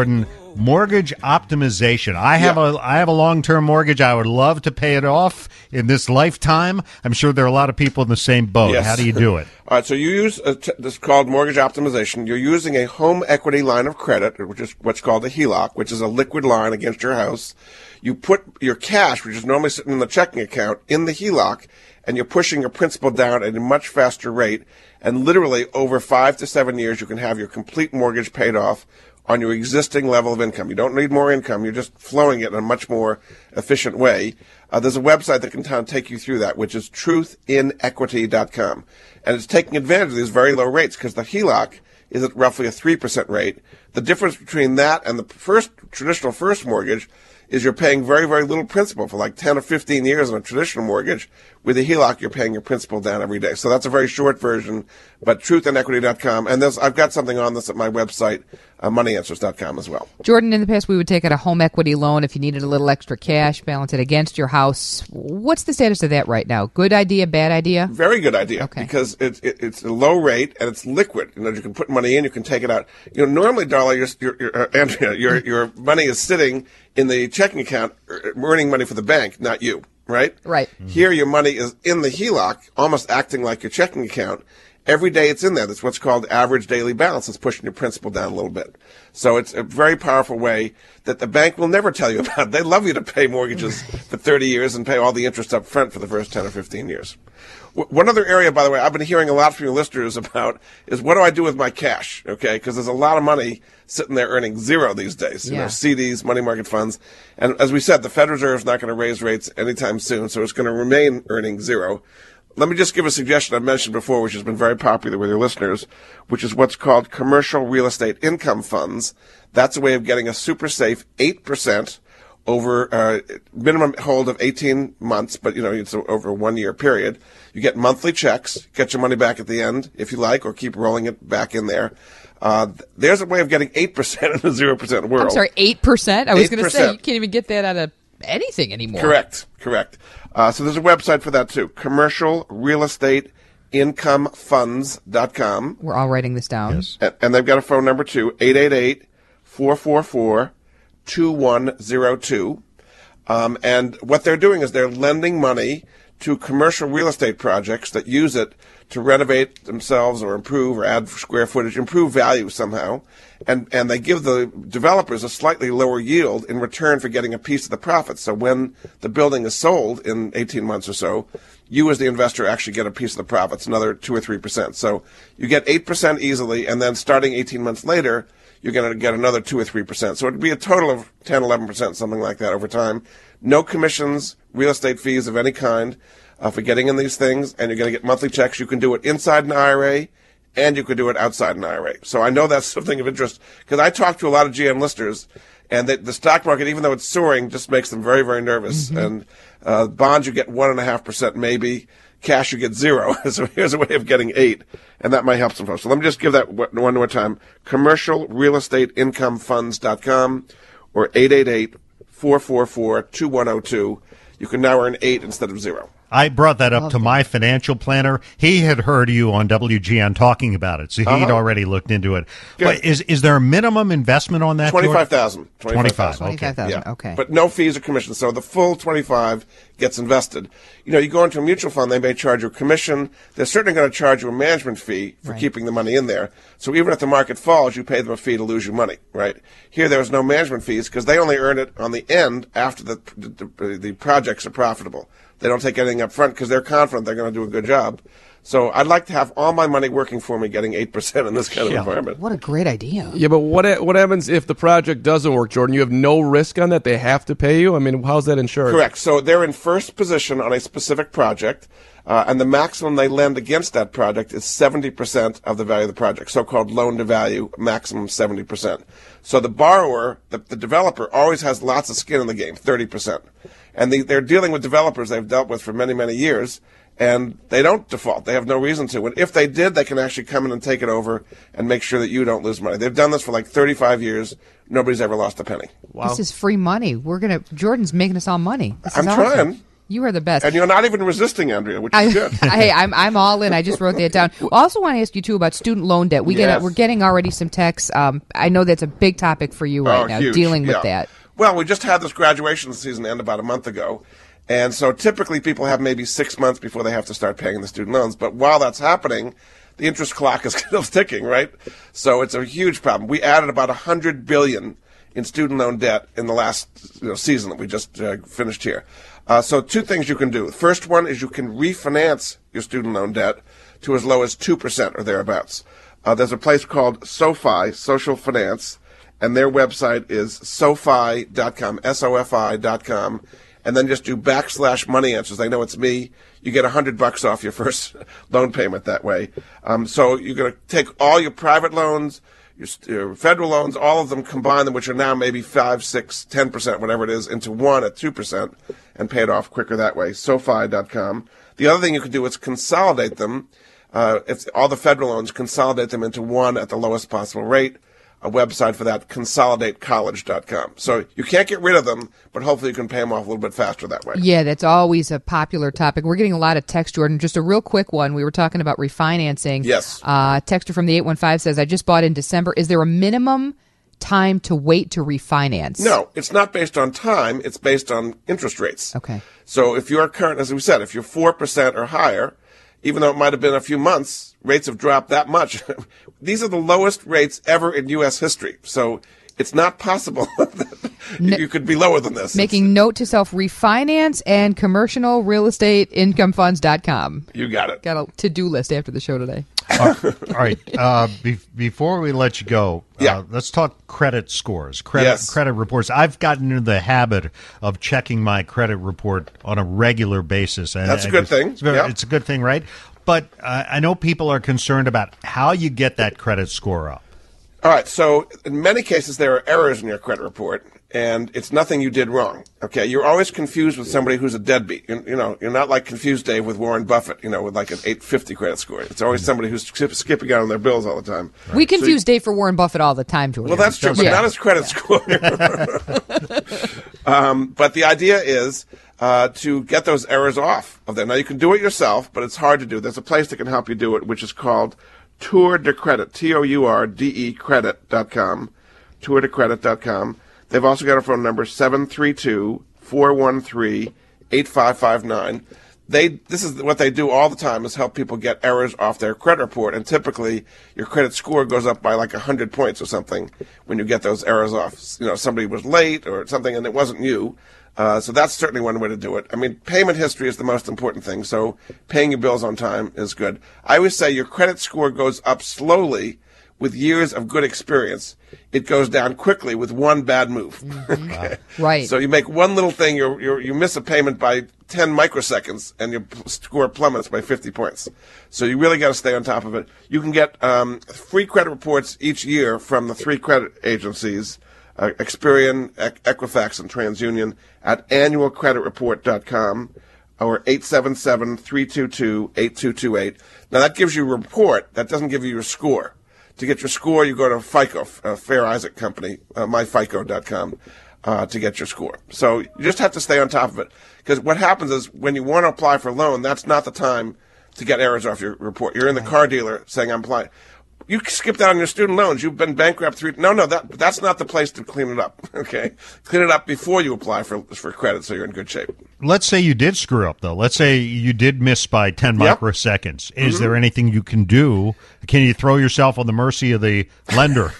Mortgage optimization. I have Yeah. a I have a long-term mortgage. I would love to pay it off in this lifetime. I'm sure there are a lot of people in the same boat. Yes. How do you do it? All right, so you use a t- this is called mortgage optimization. You're using a home equity line of credit, which is what's called a H E L O C, which is a liquid line against your house. You put your cash, which is normally sitting in the checking account, in the H E L O C, and you're pushing your principal down at a much faster rate. And literally, over five to seven years, you can have your complete mortgage paid off on your existing level of income. You don't need more income. You're just flowing it in a much more efficient way. Uh, there's a website that can t- take you through that, which is truth in equity dot com. And it's taking advantage of these very low rates because the H E L O C is at roughly a three percent rate. The difference between that and the first traditional first mortgage is you're paying very, very little principal for like ten or fifteen years on a traditional mortgage. With a H E L O C, you're paying your principal down every day. So that's a very short version, but truth in equity dot com. And there's, I've got something on this at my website, uh, money answers dot com as well. Jordan, in the past, we would take out a home equity loan if you needed a little extra cash, balance it against your house. What's the status of that right now? Good idea, bad idea? Very good idea. Okay. Because it's it, it's a low rate and it's liquid. You know, you can put money in, you can take it out. You know, normally, Darla, your, your, your, uh, Andrea, your, your money is sitting in the checking account, earning money for the bank, not you. Right? Right. Here, your money is in the H E L O C, almost acting like your checking account. Every day it's in there. That's what's called average daily balance. It's pushing your principal down a little bit. So it's a very powerful way that the bank will never tell you about. They love you to pay mortgages for thirty years and pay all the interest up front for the first ten or fifteen years. W- One other area, by the way, I've been hearing a lot from your listeners about is what do I do with my cash? Okay, because there's a lot of money sitting there earning zero these days. You Yeah. know, C Ds, money market funds. And as we said, the Fed Reserve is not going to raise rates anytime soon, so it's going to remain earning zero. Let me just give a suggestion I've mentioned before, which has been very popular with your listeners, which is what's called commercial real estate income funds. That's a way of getting a super safe eight percent over uh, minimum hold of eighteen months, but you know it's over a one year period. You get monthly checks, get your money back at the end if you like, or keep rolling it back in there. Uh, there's a way of getting eight percent in a zero percent world. I'm sorry, eight percent? I was going to say, eight percent. you can't even get that out of anything anymore. Correct, correct. Uh, so there's a website for that too, commercial real estate income funds dot com. We're all writing this down. And, and they've got a phone number too, eight eight eight, four four four, two one zero two. Um, and what they're doing is they're lending money to commercial real estate projects that use it to renovate themselves or improve or add square footage, improve value somehow. And, and they give the developers a slightly lower yield in return for getting a piece of the profits. So when the building is sold in eighteen months or so, you as the investor actually get a piece of the profits, another two or three percent. So you get eight percent easily, and then starting eighteen months later, you're going to get another two or three percent. So it'd be a total of ten, eleven percent, something like that over time. No commissions, real estate fees of any kind uh, for getting in these things, and you're going to get monthly checks. You can do it inside an I R A, and you can do it outside an I R A. So I know that's something of interest, because I talk to a lot of G M listeners, and the, the stock market, even though it's soaring, just makes them very, very nervous. Mm-hmm. And uh, bonds, you get one and a half percent maybe. Cash, you get zero. So here's a way of getting eight, and that might help some folks. So let me just give that one more time: commercial real estate income funds dot com or eight eight eight, four four four, two one zero two. You can now earn eight instead of zero. I brought that up to my financial planner. He had heard you on W G N talking about it, so he'd Uh-huh. already looked into it. Good. But is is there a minimum investment on that? Twenty-five thousand. Twenty-five. twenty-five thousand, Yeah. okay. But no fees or commissions. So the full twenty-five gets invested. You know, you go into a mutual fund, they may charge you a commission. They're certainly going to charge you a management fee for Right. keeping the money in there. So even if the market falls, you pay them a fee to lose your money, right? Here, there's no management fees because they only earn it on the end after the, the, the projects are profitable. They don't take anything up front because they're confident they're going to do a good job. So I'd like to have all my money working for me, getting eight percent in this kind of Yeah. environment. What a great idea. Yeah, but what ha- what happens if the project doesn't work, Jordan? You have no risk on that. They have to pay you. I mean, how's that insured? Correct. So they're in first position on a specific project, uh, and the maximum they lend against that project is seventy percent of the value of the project, so-called loan to value, maximum seventy percent. So the borrower, the, the developer, always has lots of skin in the game, thirty percent. And the, they're dealing with developers they've dealt with for many, many years, and they don't default. They have no reason to. And if they did, they can actually come in and take it over and make sure that you don't lose money. They've done this for like thirty-five years. Nobody's ever lost a penny. This is free money. We're gonna. Jordan's making us all money. This I'm is awesome. trying. You are the best. And you're not even resisting, Andrea, which is I, good. Hey, I'm I'm all in. I just wrote that down. I also want to ask you too about student loan debt. We Yes. get we're getting already some texts. Um, I know that's a big topic for you right Oh, now, huge. dealing with Yeah. that. Well, we just had this graduation season end about a month ago. And so typically people have maybe six months before they have to start paying the student loans. But while that's happening, the interest clock is still ticking, right? So it's a huge problem. We added about one hundred billion dollars in student loan debt in the last you know, season that we just uh, finished here. Uh, so two things you can do. The first one is you can refinance your student loan debt to as low as two percent or thereabouts. Uh, there's a place called SoFi, Social Finance, and their website is sofi dot com, S O F I dot com, and then just do backslash money answers. They know it's me. You get a hundred bucks off your first loan payment that way. Um, so you're going to take all your private loans, your, your federal loans, all of them, combine them, which are now maybe five, six, ten percent, whatever it is, into one at two percent, and pay it off quicker that way. sofi dot com. The other thing you can do is consolidate them. Uh, if all the federal loans, consolidate them into one at the lowest possible rate. A website for that, consolidate college dot com. So you can't get rid of them, but hopefully you can pay them off a little bit faster that way. Yeah, that's always a popular topic. We're getting a lot of text, Jordan. Just a real quick one. We were talking about refinancing. Yes. Uh, texter from the eight one five says, I just bought in December. Is there a minimum time to wait to refinance? No, it's not based on time. It's based on interest rates. Okay. So if you're current, as we said, if you're four percent or higher, even though it might have been a few months, rates have dropped that much. These are the lowest rates ever in U S history. So it's not possible that No- you could be lower than this. Making note to self, refinance and commercial real estate income funds dot com. You got it. Got a to-do list after the show today. All right. Uh, be- before we let you go, Yeah. uh, let's talk credit scores, credit Yes. credit reports. I've gotten into the habit of checking my credit report on a regular basis. And That's a I good just- thing. It's, very, Yeah. it's a good thing, right? But uh, I know people are concerned about how you get that credit score up. All right, so in many cases there are errors in your credit report, and it's nothing you did wrong. Okay, you're always confused with somebody who's a deadbeat. You, you know, you're not like confused, Dave, with Warren Buffett. You know, with like an eight fifty credit score. It's always somebody who's skip, skipping out on their bills all the time. We So confuse Dave for Warren Buffett all the time, Jordan. Well, that's true, but Yeah. not his credit score. um, but the idea is uh, to get those errors off of there. Now, you can do it yourself, but it's hard to do. There's a place that can help you do it, which is called Tour de Credit, T O U R D E credit dot com, tour de credit dot com. They've also got a phone number, seven three two, four one three, eight five five nine. They, this is what they do all the time, is help people get errors off their credit report. And typically, your credit score goes up by like one hundred points or something when you get those errors off. You know, somebody was late or something and it wasn't you. Uh, so that's certainly one way to do it. I mean, payment history is the most important thing. So paying your bills on time is good. I always say your credit score goes up slowly with years of good experience. It goes down quickly with one bad move. Okay. Right. So you make one little thing, you're, you're, you miss a payment by ten microseconds, and your p- score plummets by fifty points. So you really got to stay on top of it. You can get um, free credit reports each year from the three credit agencies, uh, Experian, Equ- Equifax, and TransUnion, at annual credit report dot com or eight seven seven, three two two, eight two two eight. Now, that gives you a report. That doesn't give you your score. To get your score, you go to FICO, uh, Fair Isaac Company, uh, my fico dot com, uh, to get your score. So you just have to stay on top of it. Because what happens is when you want to apply for a loan, that's not the time to get errors off your report. You're in the car dealer saying, I'm applying. You skipped out on your student loans. You've been bankrupt three. No, no, that that's not the place to clean it up. Okay, clean it up before you apply for for credit, so you're in good shape. Let's say you did screw up, though. Let's say you did miss by ten Yep. microseconds. Is Mhm. there anything you can do? Can you throw yourself on the mercy of the lender?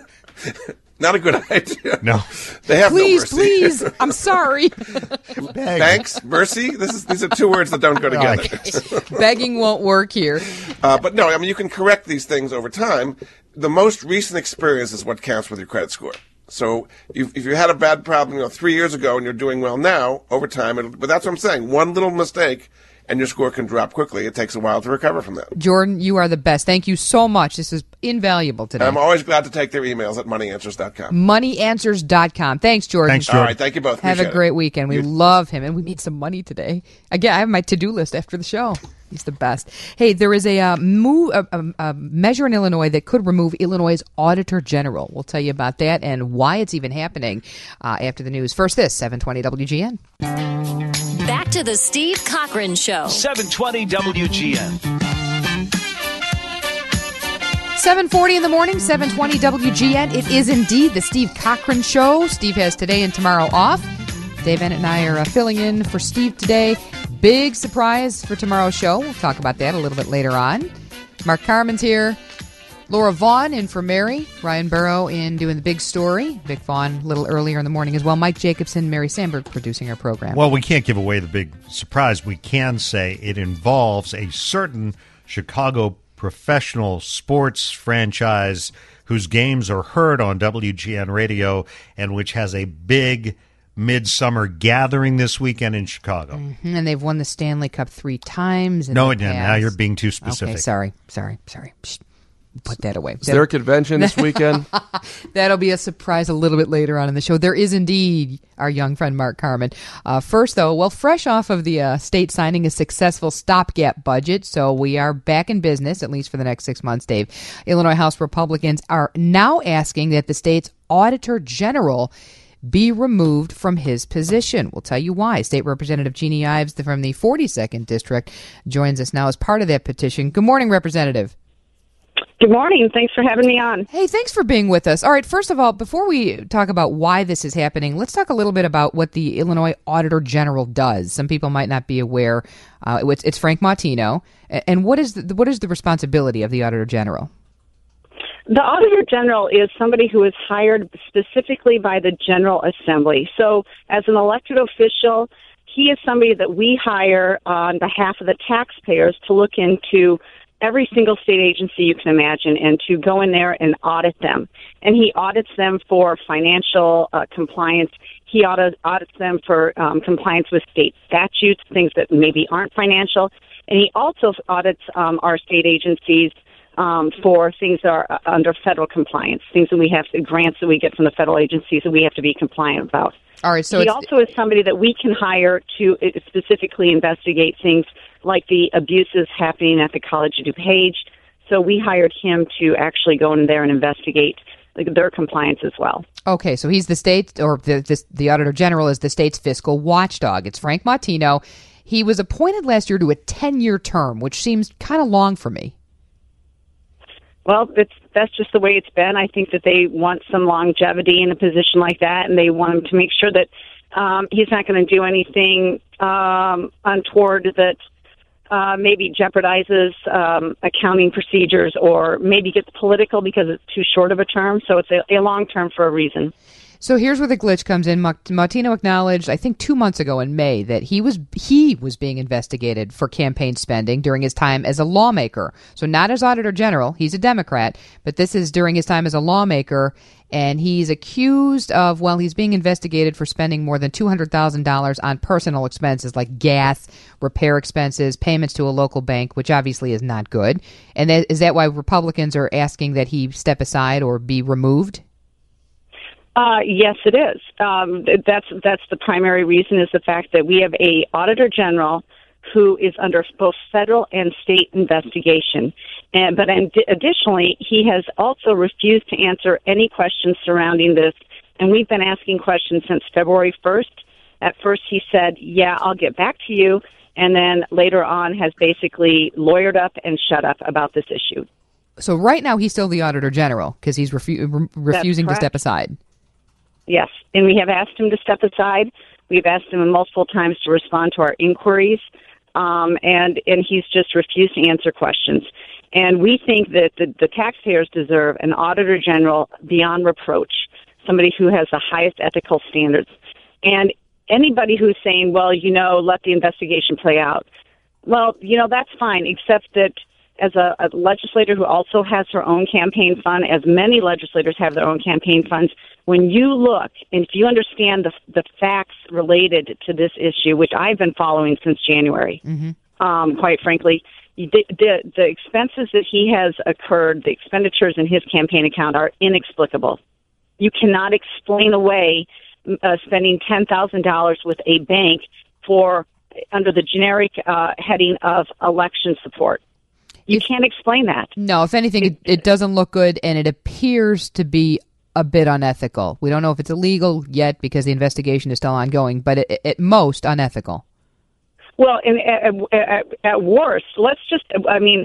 Not a good idea. No. They have Please, no mercy. please. I'm sorry. Thanks, mercy. This is these are two words that don't go together. Begging won't work here. Uh, but no, I mean, you can correct these things over time. The most recent experience is what counts with your credit score. So if, if you had a bad problem, you know, three years ago and you're doing well now, over time, it'll, but that's what I'm saying. One little mistake and your score can drop quickly. It takes a while to recover from that. Jordan, you are the best. Thank you so much. This is invaluable today. I'm always glad to take their emails at money answers dot com. money answers dot com. Thanks, Jordan. Thanks, Jordan. All right, thank you both. Have a Appreciate great it. weekend. We You- love him, and we made some money today. Again, I have my to-do list after the show. He's the best. Hey, there is a uh, move, a, a, a measure in Illinois that could remove Illinois' Auditor General. We'll tell you about that and why it's even happening uh, after the news. First, this seven twenty W G N. Back to the Steve Cochran Show. seven twenty W G N. seven forty in the morning, seven twenty W G N. It is indeed the Steve Cochran Show. Steve has today and tomorrow off. Dave Bennett and I are uh, filling in for Steve today. Big surprise for tomorrow's show. We'll talk about that a little bit later on. Mark Carmen's here. Laura Vaughn in for Mary. Ryan Burrow in doing the big story. Vic Vaughn a little earlier in the morning as well. Mike Jacobson, Mary Sandberg producing our program. Well, we can't give away the big surprise. We can say it involves a certain Chicago professional sports franchise whose games are heard on W G N radio and which has a big midsummer gathering this weekend in Chicago. Mm-hmm. And they've won the Stanley Cup three times. In no, the it didn't. past. Now you're being too specific. Okay, sorry, sorry, sorry. Psst. Put that away. Is there a convention this weekend? That'll be a surprise a little bit later on in the show. There is indeed our young friend Mark Carmen. Uh, first, though, well, fresh off of the uh, state signing a successful stopgap budget, so we are back in business, at least for the next six months, Dave. Illinois House Republicans are now asking that the state's Auditor General be removed from his position. We'll tell you why. State Representative Jeannie Ives from the forty-second District joins us now as part of that petition. Good morning, Representative. Good morning. Thanks for having me on. Hey, thanks for being with us. All right, first of all, before we talk about why this is happening, let's talk a little bit about what the Illinois Auditor General does. Some people might not be aware. Uh, it's, it's Frank Martino. And what is the, what is the responsibility of the Auditor General? The Auditor General is somebody who is hired specifically by the General Assembly. So as an elected official, he is somebody that we hire on behalf of the taxpayers to look into every single state agency you can imagine and to go in there and audit them. And he audits them for financial uh, compliance. He audit, audits them for um, compliance with state statutes, things that maybe aren't financial. And he also audits um, our state agencies um, for things that are uh, under federal compliance, things that we have, grants that we get from the federal agencies that we have to be compliant about. All right, so he it's, also is somebody that we can hire to uh, specifically investigate things like the abuses happening at the College of DuPage. So we hired him to actually go in there and investigate like, their compliance as well. Okay, so he's the state, or the, the the Auditor General is the state's fiscal watchdog. It's Frank Martino. He was appointed last year to a ten-year term, which seems kind of long for me. Well, it's, that's just the way it's been. I think that they want some longevity in a position like that, and they want him to make sure that um, he's not going to do anything um, untoward that uh, maybe jeopardizes um, accounting procedures or maybe gets political because it's too short of a term. So it's a, a long term for a reason. So here's where the glitch comes in. Martino acknowledged, I think two months ago in May, that he was he was being investigated for campaign spending during his time as a lawmaker. So not as Auditor General, he's a Democrat, but this is during his time as a lawmaker, and he's accused of, well, he's being investigated for spending more than two hundred thousand dollars on personal expenses like gas, repair expenses, payments to a local bank, which obviously is not good. And that, is that why Republicans are asking that he step aside or be removed? Uh, yes, it is. Um, that's that's the primary reason is the fact that we have a Auditor General who is under both federal and state investigation. And but additionally, he has also refused to answer any questions surrounding this. And we've been asking questions since February first. At first, he said, "Yeah, I'll get back to you," and then later on has basically lawyered up and shut up about this issue. So right now, he's still the Auditor General because he's refu- re- refusing to step aside. Yes, and we have asked him to step aside. We've asked him multiple times to respond to our inquiries, um, and and he's just refused to answer questions. And we think that the, the taxpayers deserve an Auditor General beyond reproach, somebody who has the highest ethical standards. And anybody who's saying, well, you know, let the investigation play out, well, you know, that's fine, except that as a, a legislator who also has her own campaign fund, as many legislators have their own campaign funds, when you look and if you understand the, the facts related to this issue, which I've been following since January, mm-hmm. um, quite frankly, the, the, the expenses that he has occurred, the expenditures in his campaign account are inexplicable. You cannot explain away uh, spending ten thousand dollars with a bank for under the generic uh, heading of election support. You can't explain that. No, if anything, it, it doesn't look good, and it appears to be a bit unethical. We don't know if it's illegal yet because the investigation is still ongoing, but it, at most unethical. Well, and at, at, at worst, let's just, I mean,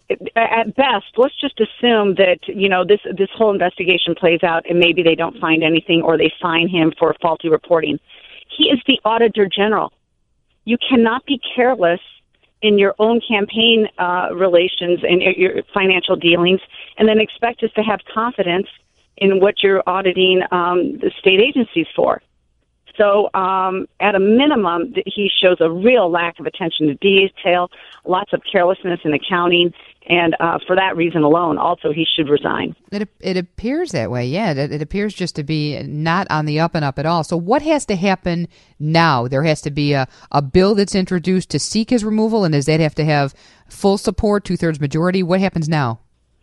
at best, let's just assume that, you know, this this whole investigation plays out and maybe they don't find anything or they fine him for faulty reporting. He is the Auditor General. You cannot be careless in your own campaign uh, relations and your financial dealings and then expect us to have confidence in what you're auditing um, the state agencies for. So um, at a minimum, he shows a real lack of attention to detail, lots of carelessness in accounting, and uh, for that reason alone, also, he should resign. It it appears that way, yeah. It, it appears just to be not on the up and up at all. So what has to happen now? There has to be a, a bill that's introduced to seek his removal, and does that have to have full support, two-thirds majority? What happens now?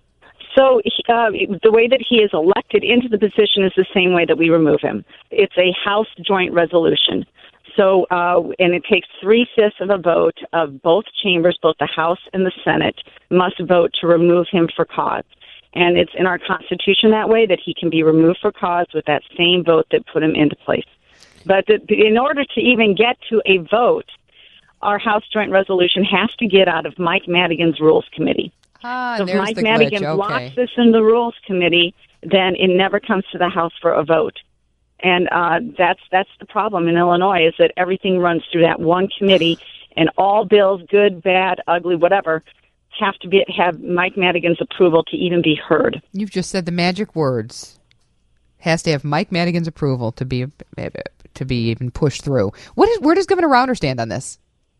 So uh, the way that he is elected into the position is the same way that we remove him. It's a House joint resolution. So, uh, and it takes three-fifths of a vote of both chambers, both the House and the Senate, must vote to remove him for cause. And it's in our Constitution that way that he can be removed for cause with that same vote that put him into place. But the, in order to even get to a vote, our House joint resolution has to get out of Mike Madigan's Rules Committee. Ah, so if there's Mike the Madigan glitch. Okay. blocks this in the Rules Committee, then it never comes to the House for a vote. And uh, that's that's the problem in Illinois, is that everything runs through that one committee, and all bills, good, bad, ugly, whatever, have to be have Mike Madigan's approval to even be heard. You've just said the magic words. Has to have Mike Madigan's approval to be to be even pushed through. What is where does Governor Rauner stand on this?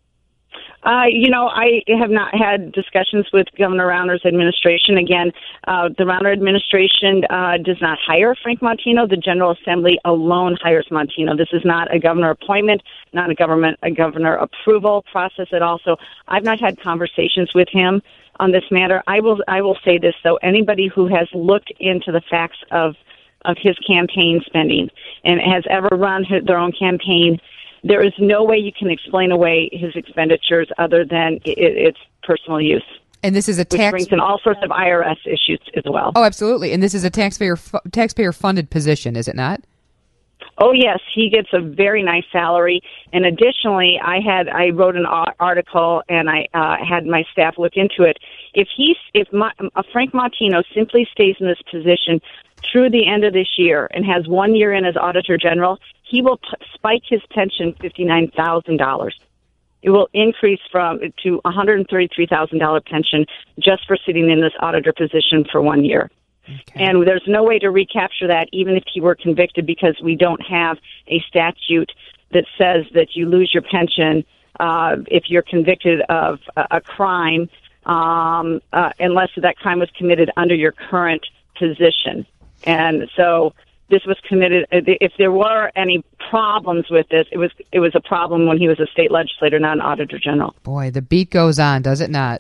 Uh, you know, I have not had discussions with Governor Rauner's administration. Again, uh, the Rauner administration uh, does not hire Frank Montino. The General Assembly alone hires Montino. This is not a governor appointment, not a government a governor approval process at all. So I've not had conversations with him on this matter. I will I will say this, though. Anybody who has looked into the facts of of his campaign spending and has ever run his, their own campaign, there is no way you can explain away his expenditures other than it, it's personal use. And this is a which tax brings in all sorts of I R S issues as well. Oh, absolutely. And this is a taxpayer fu- taxpayer funded position, is it not? Oh yes, he gets a very nice salary. And additionally, I had I wrote an article and I uh, had my staff look into it. If he's if Ma- uh, Frank Montino simply stays in this position through the end of this year and has one year in as Auditor General, he will p- spike his pension fifty-nine thousand dollars. It will increase from to one hundred thirty-three thousand dollars pension just for sitting in this auditor position for one year. Okay. And there's no way to recapture that even if he were convicted, because we don't have a statute that says that you lose your pension uh, if you're convicted of a, a crime, um, uh, unless that crime was committed under your current position. And so this was committed. If there were any problems with this, it was it was a problem when he was a state legislator, not an auditor general. Boy, the beat goes on, does it not?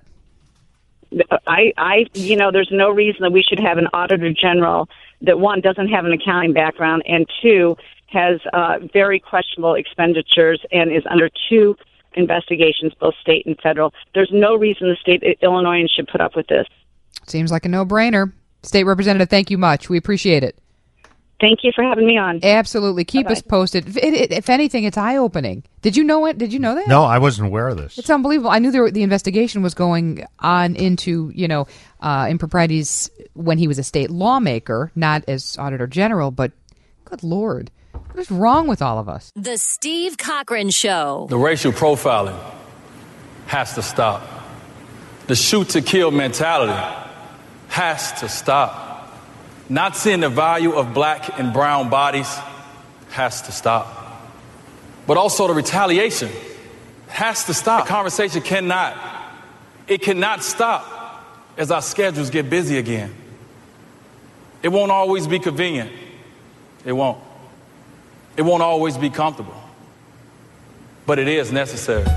I, I, you know, there's no reason that we should have an auditor general that, one, doesn't have an accounting background, and two, has uh, very questionable expenditures and is under two investigations, both state and federal. There's no reason the state Illinoisans should put up with this. Seems like a no-brainer. State Representative, thank you much. We appreciate it. Thank you for having me on. Absolutely. Keep Bye-bye. us posted. If, it, if anything, it's eye-opening. Did you know it? Did you know that? No, I wasn't aware of this. It's unbelievable. I knew there, the investigation was going on into, you know, uh, improprieties when he was a state lawmaker, not as Auditor General, but good Lord, what is wrong with all of us? The Steve Cochran Show. The racial profiling has to stop. The shoot-to-kill mentality has to stop. Not seeing the value of black and brown bodies has to stop. But also the retaliation has to stop. The conversation cannot, it cannot stop as our schedules get busy again. It won't always be convenient. It won't. It won't always be comfortable. But it is necessary.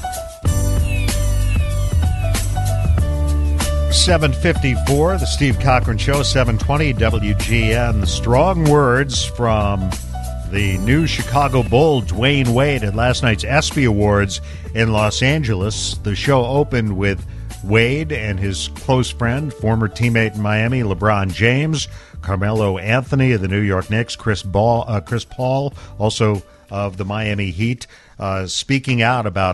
seven fifty-four, the Steve Cochran Show, seven twenty W G N. The strong words from the new Chicago Bull, Dwayne Wade, at last night's ESPY Awards in Los Angeles. The show opened with Wade and his close friend, former teammate in Miami, LeBron James, Carmelo Anthony of the New York Knicks, Chris, Ball, uh, Chris Paul, also of the Miami Heat, uh, speaking out about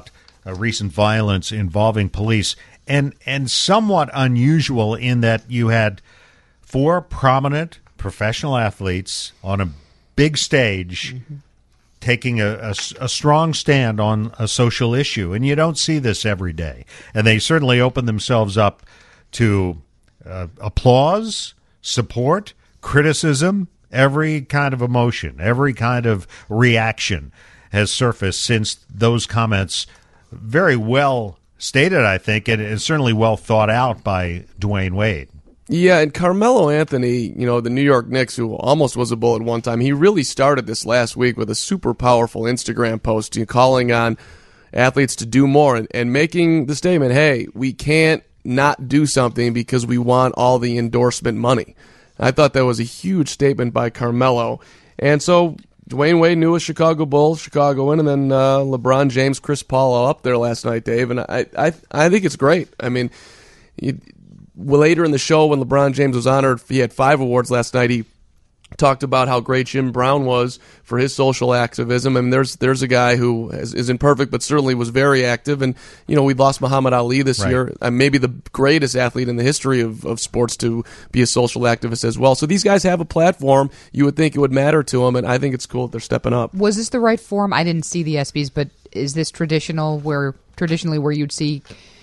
uh, recent violence involving police, and and somewhat unusual in that you had four prominent professional athletes on a big stage mm-hmm. taking a, a, a strong stand on a social issue, and you don't see this every day. And they certainly open themselves up to uh, applause, support, criticism, every kind of emotion, every kind of reaction has surfaced since those comments, very well stated, I think, and, and certainly well thought out by Dwayne Wade. Yeah, and Carmelo Anthony, you know, the New York Knicks, who almost was a Bull at one time, he really started this last week with a super powerful Instagram post, you know, calling on athletes to do more and, and making the statement, hey, we can't not do something because we want all the endorsement money. I thought that was a huge statement by Carmelo. And so Dwayne Wade knew a Chicago Bull, Chicagoan, and then uh, LeBron James, Chris Paul all up there last night, Dave. And I, I, I think it's great. I mean, you, later in the show when LeBron James was honored, he had five awards last night. He talked about how great Jim Brown was for his social activism. I mean, there's there's a guy who is, isn't perfect, but certainly was very active. And, you know, we lost Muhammad Ali this right. year, uh, maybe the greatest athlete in the history of, of sports to be a social activist as well. So these guys have a platform. You would think it would matter to them, and I think it's cool that they're stepping up. Was this the right forum? I didn't see the ESPYs, but is this traditional where traditionally where you'd see...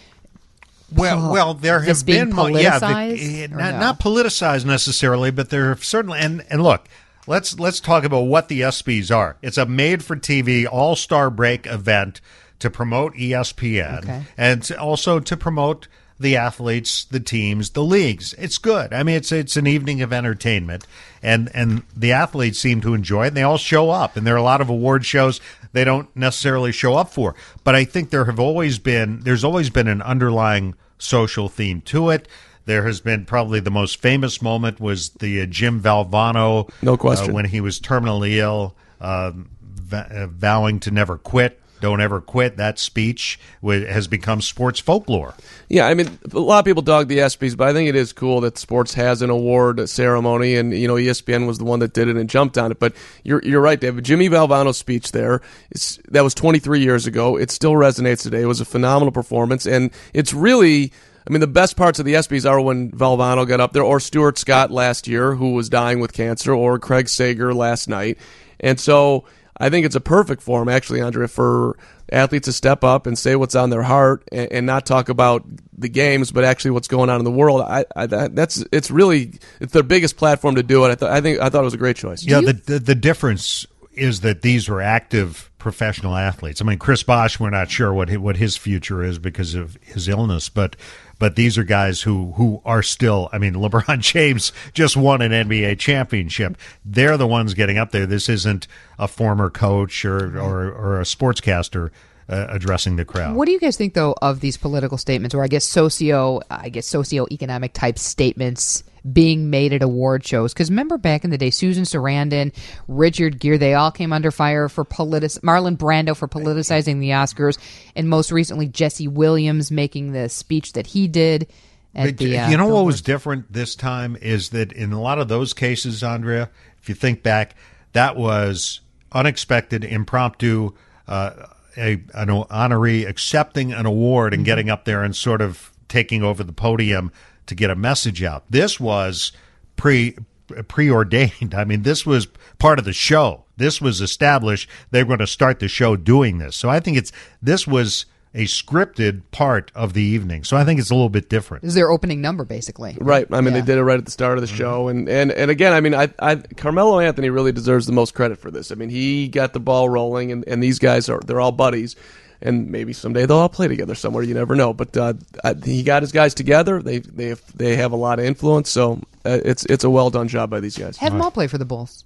Well, well, there This have being been mo- yeah, the, politicized, eh, or not, no? not politicized necessarily, but there have certainly and and look, let's let's talk about what the ESPYs are. It's a made-for-T V all-star break event to promote E S P N Okay. and to- also to promote the athletes, the teams, the leagues. It's good. I mean, it's it's an evening of entertainment, and and the athletes seem to enjoy it. And they all show up, and there are a lot of award shows they don't necessarily show up for. But I think there have always been there's always been an underlying social theme to it. There has been probably the most famous moment was the uh, Jim Valvano, no question, uh, when he was terminally ill, uh, v- uh, vowing to never quit. Don't ever quit. That speech w- has become sports folklore. Yeah, I mean, a lot of people dog the ESPYs, but I think it is cool that sports has an award ceremony, and, you know, E S P N was the one that did it and jumped on it. But you're you're right, David. Jimmy Valvano's speech there, it's, that was twenty-three years ago. It still resonates today. It was a phenomenal performance, and it's really... I mean, the best parts of the ESPYs are when Valvano got up there, or Stuart Scott last year, who was dying with cancer, or Craig Sager last night. And so I think it's a perfect forum, actually, Andrea, for athletes to step up and say what's on their heart and, and not talk about the games, but actually what's going on in the world. I, I that, that's it's really it's their biggest platform to do it. I, th- I think I thought it was a great choice. Yeah, the, the the difference is that these were active professional athletes. I mean, Chris Bosh, we're not sure what his, what his future is because of his illness, but but these are guys who, who are still, I mean, LeBron James just won an N B A championship. They're the ones getting up there. This isn't a former coach or, or, or a sportscaster uh, addressing the crowd. What do you guys think, though, of these political statements, or I guess socio, I guess socioeconomic type statements being made at award shows? Because remember back in the day, Susan Sarandon, Richard Gere, they all came under fire for politic. Marlon Brando for politicizing the Oscars, and most recently Jesse Williams making the speech that he did. At But the, uh, you know the what awards. was different this time is that in a lot of those cases, Andrea, if you think back, that was unexpected, impromptu, uh, a, an honoree accepting an award and getting up there and sort of taking over the podium to get a message out. This was pre preordained. I mean, this was part of the show. This was established. They were going to start the show doing this. So I think it's this was a scripted part of the evening. So I think it's a little bit different. This is their opening number, basically. Right. I mean, Yeah. they did it right at the start of the show. And, and, and again, I mean, I, I Carmelo Anthony really deserves the most credit for this. I mean, he got the ball rolling, and, and these guys, are they're all buddies. And maybe someday they'll all play together somewhere. You never know. But uh, I, he got his guys together. They they have, they have a lot of influence. So uh, it's it's a well done job by these guys. Have them all play for the Bulls.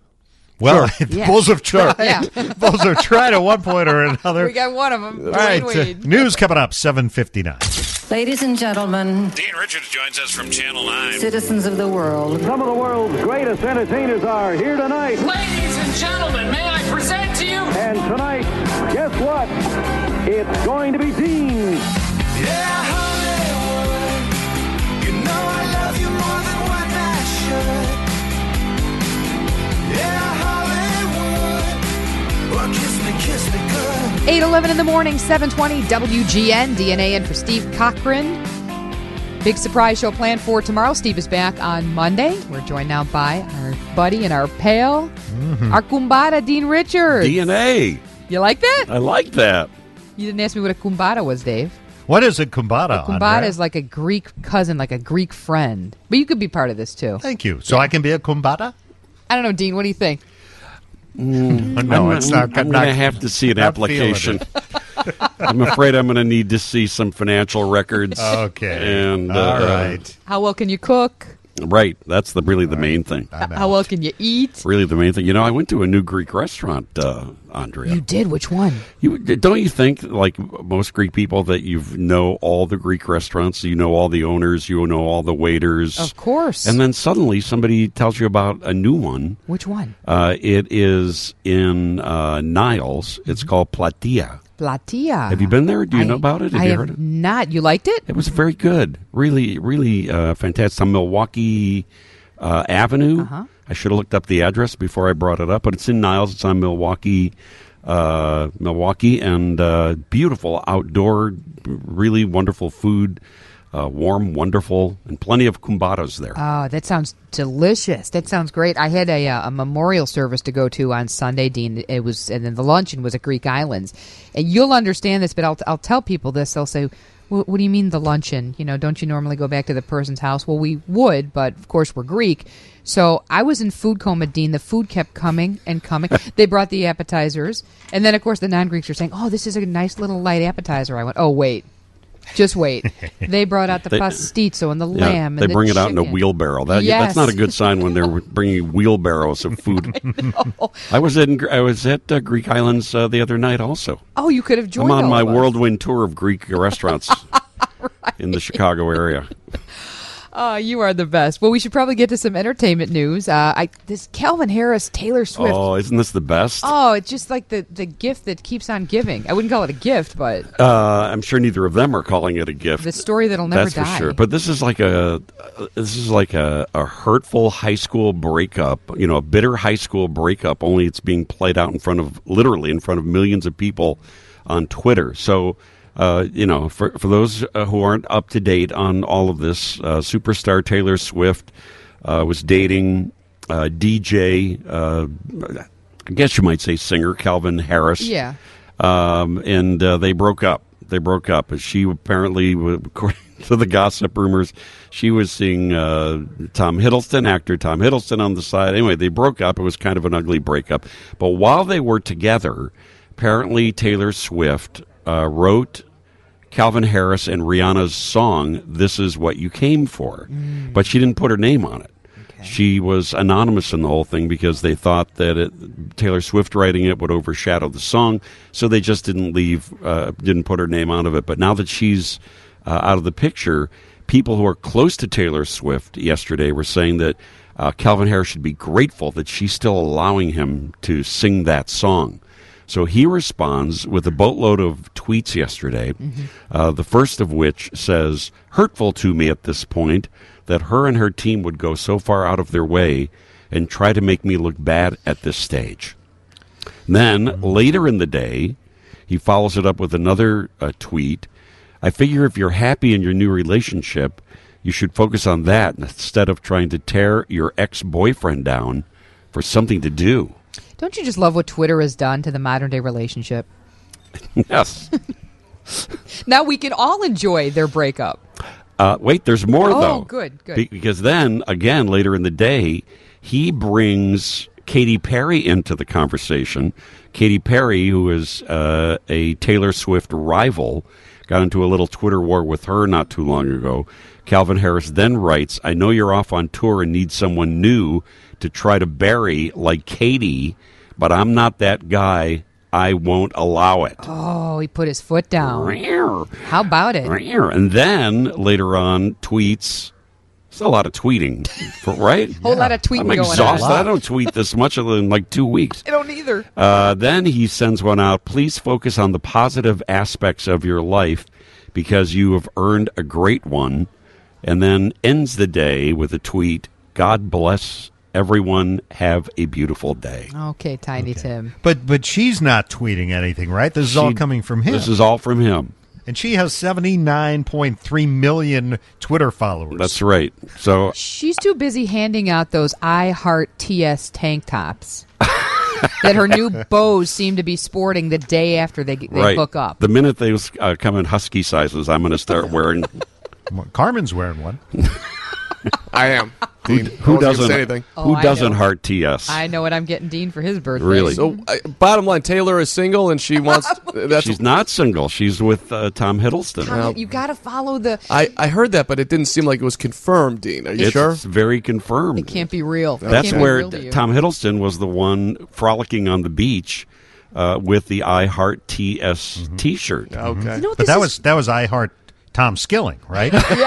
Well, Sure. the Yeah. Bulls have tried. Yeah. Bulls have tried at one point or another. We got one of them. All right, uh, news coming up, seven fifty-nine. Ladies and gentlemen, Dean Richards joins us from Channel nine. citizens of the world, Some of the world's greatest entertainers are here tonight. Ladies and gentlemen, may I present to you? And tonight, guess what? It's going to be Dean. Yeah, Hollywood, you know I love you more than what I should. Yeah, Hollywood, well, kiss me, kiss me good. eight eleven in the morning, seven twenty W G N. D N A in for Steve Cochran. Big surprise show planned for tomorrow. Steve is back on Monday. We're joined now by our buddy and our pal, Mm-hmm. our kumbada, Dean Richards. D N A. You like that? I like that. You didn't ask me what a kumbada was, Dave. What is a kumbada? A kumbada Andre? is like a Greek cousin, like a Greek friend. But you could be part of this, too. Thank you. So I can be a kumbada? I don't know, Dean. What do you think? Mm, No, I'm, it's not- I'm, I'm going to not- have to see an not feeling application. I'm afraid I'm going to need to see some financial records. Okay. And, uh, All right. How well can you cook? Right. That's the really the main thing. How well can you eat? Really the main thing. You know, I went to a new Greek restaurant, uh, Andrea. You did? Which one? You, don't you think, like most Greek people, that you know all the Greek restaurants, you know all the owners, you know all the waiters? Of course. And then suddenly somebody tells you about a new one. Which one? Uh, it is in uh, Niles. It's called Platia. Platia. Have you been there? Do you I- know about it? Have I you have heard it? not. You liked it? It was very good. Really, really uh, fantastic. On Milwaukee uh, Avenue. Uh-huh. I should have looked up the address before I brought it up, but it's in Niles. It's on Milwaukee, uh, Milwaukee, and uh, beautiful outdoor, really wonderful food, uh, warm, wonderful, and plenty of kumbatas there. Oh, that sounds delicious. That sounds great. I had a, uh, a memorial service to go to on Sunday, Dean. It was, and then the luncheon was at Greek Islands. And you'll understand this, but I'll, I'll tell people this. They'll say, "What what do you mean the luncheon? You know, don't you normally go back to the person's house?" Well, we would, but of course we're Greek. So I was in food coma, Dean. The food kept coming and coming. They brought the appetizers. And then, of course, the non-Greeks are saying, "Oh, this is a nice little light appetizer." I went, "Oh, wait. Just wait." They brought out the They- pastizo and the Yeah, lamb. they and the bring it out in a chicken. wheelbarrow. That, Yes. That's not a good sign when they're bringing wheelbarrows of food. I was in I was at uh, Greek Islands uh, the other night also. Oh, you could have joined I'm on all my of us. whirlwind tour of Greek restaurants in the Chicago area. Oh, you are the best. Well, we should probably get to some entertainment news. Uh, I this Calvin Harris, Taylor Swift. Oh, isn't this the best? Oh, it's just like the, the gift that keeps on giving. I wouldn't call it a gift, but Uh, I'm sure neither of them are calling it a gift. the story that'll never That's die. for sure. But this is like a uh, this is like a, a hurtful high school breakup. You know, a bitter high school breakup. Only it's being played out in front of literally in front of millions of people on Twitter. So. Uh, you know, for for those uh, who aren't up to date on all of this, uh, superstar Taylor Swift uh, was dating uh, D J, uh, I guess you might say singer Calvin Harris. Yeah. Um, and uh, they broke up. They broke up. She apparently, according to the gossip rumors, she was seeing uh, Tom Hiddleston, actor Tom Hiddleston, on the side. Anyway, they broke up. It was kind of an ugly breakup. But while they were together, apparently Taylor Swift uh, wrote Calvin Harris and Rihanna's song, "This Is What You Came For." Mm. But she didn't put her name on it. She was anonymous in the whole thing because they thought that it, Taylor Swift writing it would overshadow the song, so they just didn't leave, uh, didn't put her name out of it. But now that she's uh, out of the picture, people who are close to Taylor Swift yesterday were saying that uh, Calvin Harris should be grateful that she's still allowing him to sing that song. So he responds with a boatload of tweets yesterday, Mm-hmm. uh, the first of which says, "Hurtful to me at this point that her and her team would go so far out of their way and try to make me look bad at this stage." Then, later in the day, he follows it up with another uh, tweet. "I figure if you're happy in your new relationship, you should focus on that instead of trying to tear your ex-boyfriend down for something to do." Don't you just love what Twitter has done to the modern day relationship? Yes. Now we can all enjoy their breakup. Uh, wait, there's more, Oh, though. good, good. Be- because then, again, later in the day, he brings Katy Perry into the conversation. Katy Perry, who is uh, a Taylor Swift rival, got into a little Twitter war with her not too long ago. Calvin Harris then writes, "I know you're off on tour and need someone new to try to bury like Katy, but I'm not that guy. I won't allow it." Oh, he put his foot down. How about it? And then later on, tweets. It's a lot of tweeting, for, right? Whole lot of tweeting I'm going on. exhausted. I don't tweet this much in like two weeks. I don't either. Uh, then he sends one out. "Please focus on the positive aspects of your life because you have earned a great one." And then ends the day with a tweet, "God bless Everyone have a beautiful day. Okay, Tiny Tim. But but she's not tweeting anything, right? This is She- all coming from him. This is all from him. And she has seventy-nine point three million Twitter followers. That's right. So She's too busy handing out those I Heart T S tank tops that her new beaux seem to be sporting the day after they, they right. hook up. The minute they uh, come in husky sizes, I'm going to start wearing. Carmen's wearing one. I am. Who, Dean, I who wasn't gonna doesn't? say anything. Who Oh, I doesn't know. heart T S? I know what I'm getting Dean for his birthday. Really? So, uh, bottom line, Taylor is single, and she wants. That's She's not single. She's with uh, Tom Hiddleston. Tom, you got to follow the. I, I heard that, but it didn't seem like it was confirmed. Dean, are you it's sure? very confirmed. It can't be real. It That's can't be where real to you. Tom Hiddleston was the one frolicking on the beach uh, with the I Heart T S Mm-hmm. T-shirt. Okay, You know what But this that is- was that was I Heart Tom Skilling, right?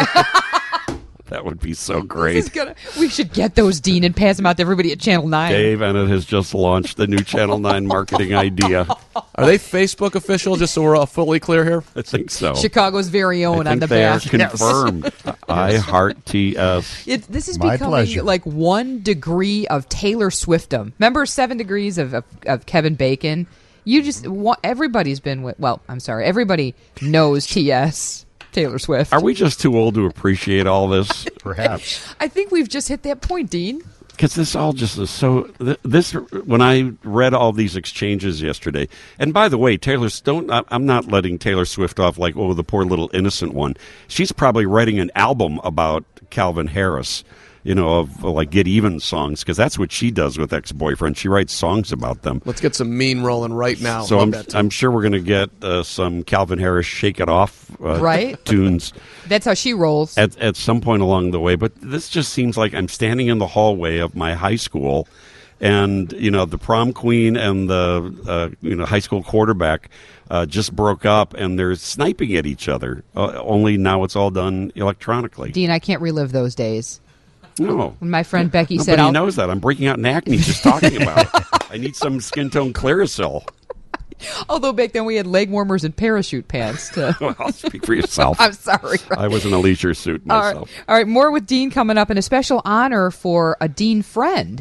That would be so This is great. gonna, we should get those, Dean, and pass them out to everybody at Channel nine. Dave Ennett has just launched the new Channel nine marketing idea. Are they Facebook official? Just so we're all fully clear here. I think so. Chicago's very I own think on the they back. are confirmed. I Heart T S. It, this is My becoming pleasure. like one degree of Taylor Swiftdom. Remember Seven Degrees of, of, of Kevin Bacon? You just wa- everybody's been with. Well, I'm sorry, everybody knows T S Taylor Swift. Are we just too old to appreciate all this? Perhaps. I think we've just hit that point, Dean. Because this all just is so. th- This when I read all these exchanges yesterday, and by the way, Taylor don't. I- I'm not letting Taylor Swift off like, oh, the poor little innocent one. She's probably writing an album about Calvin Harris, you know, of uh, like Get Even songs, because that's what she does with ex-boyfriends. She writes songs about them. Let's get some mean rolling right now. So Love I'm, that too. I'm sure we're going to get uh, some Calvin Harris "Shake It Off" uh, Right. tunes That's how she rolls. at at some point along the way. But this just seems like I'm standing in the hallway of my high school, and you know the prom queen and the uh, you know high school quarterback uh, just broke up, and they're sniping at each other. Uh, only now it's all done electronically. Dean, I can't relive those days. No. When my friend Becky said, Nobody I'll, knows that. I'm breaking out in acne just talking about it. I need some skin tone Clearasil. although back then we had leg warmers and parachute pants. To Well, speak for yourself. I'm sorry. I was in a leisure suit All right. myself. All right, more with Dean coming up, and a special honor for a Dean friend.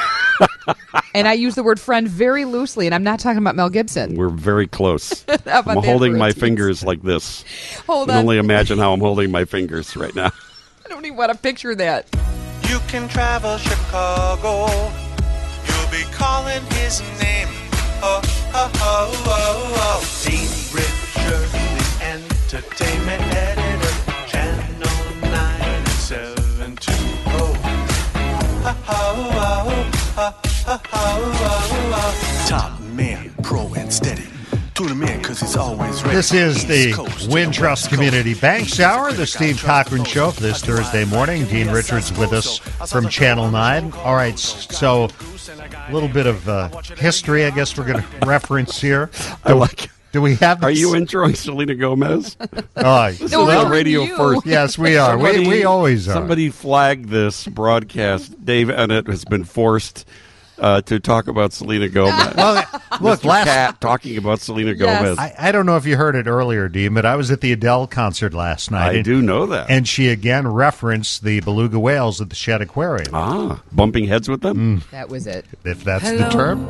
And I use the word friend very loosely, and I'm not talking about Mel Gibson. We're very close. How about I'm that holding for a my tease? fingers like this. Hold You can on. only imagine how I'm holding my fingers right now. I don't even want to picture that. You can travel Chicago. You'll be calling his name. Oh, oh, oh, oh, oh. Dean Richards, the entertainment editor. Channel nine seven two oh. Oh, oh, oh, oh, oh, oh, oh. Top man, pro and steady. Tune him in because he's always ready. This is the East Coast to Wintrust West Coast. Community Banks Hour, the Steve Cochran Show for this Thursday morning. Dean Richards with us from Channel nine. All right, so a little bit of uh, history, I guess we're going to reference here. I like. Do we have? Are this- you introing Selena Gomez? Oh, This No, is we're on on radio you. first. yes, we are. we, Somebody- we always are. Somebody flagged this broadcast. Dave Ennett has been forced uh, to talk about Selena Gomez. Well, look, Mister last Cat talking about Selena Yes. Gomez. I, I don't know if you heard it earlier, Dean, but I was at the Adele concert last night. I and- do know that. And she again referenced the beluga whales at the Shedd Aquarium. ah, bumping heads with them. That was it. If that's Hello. the term.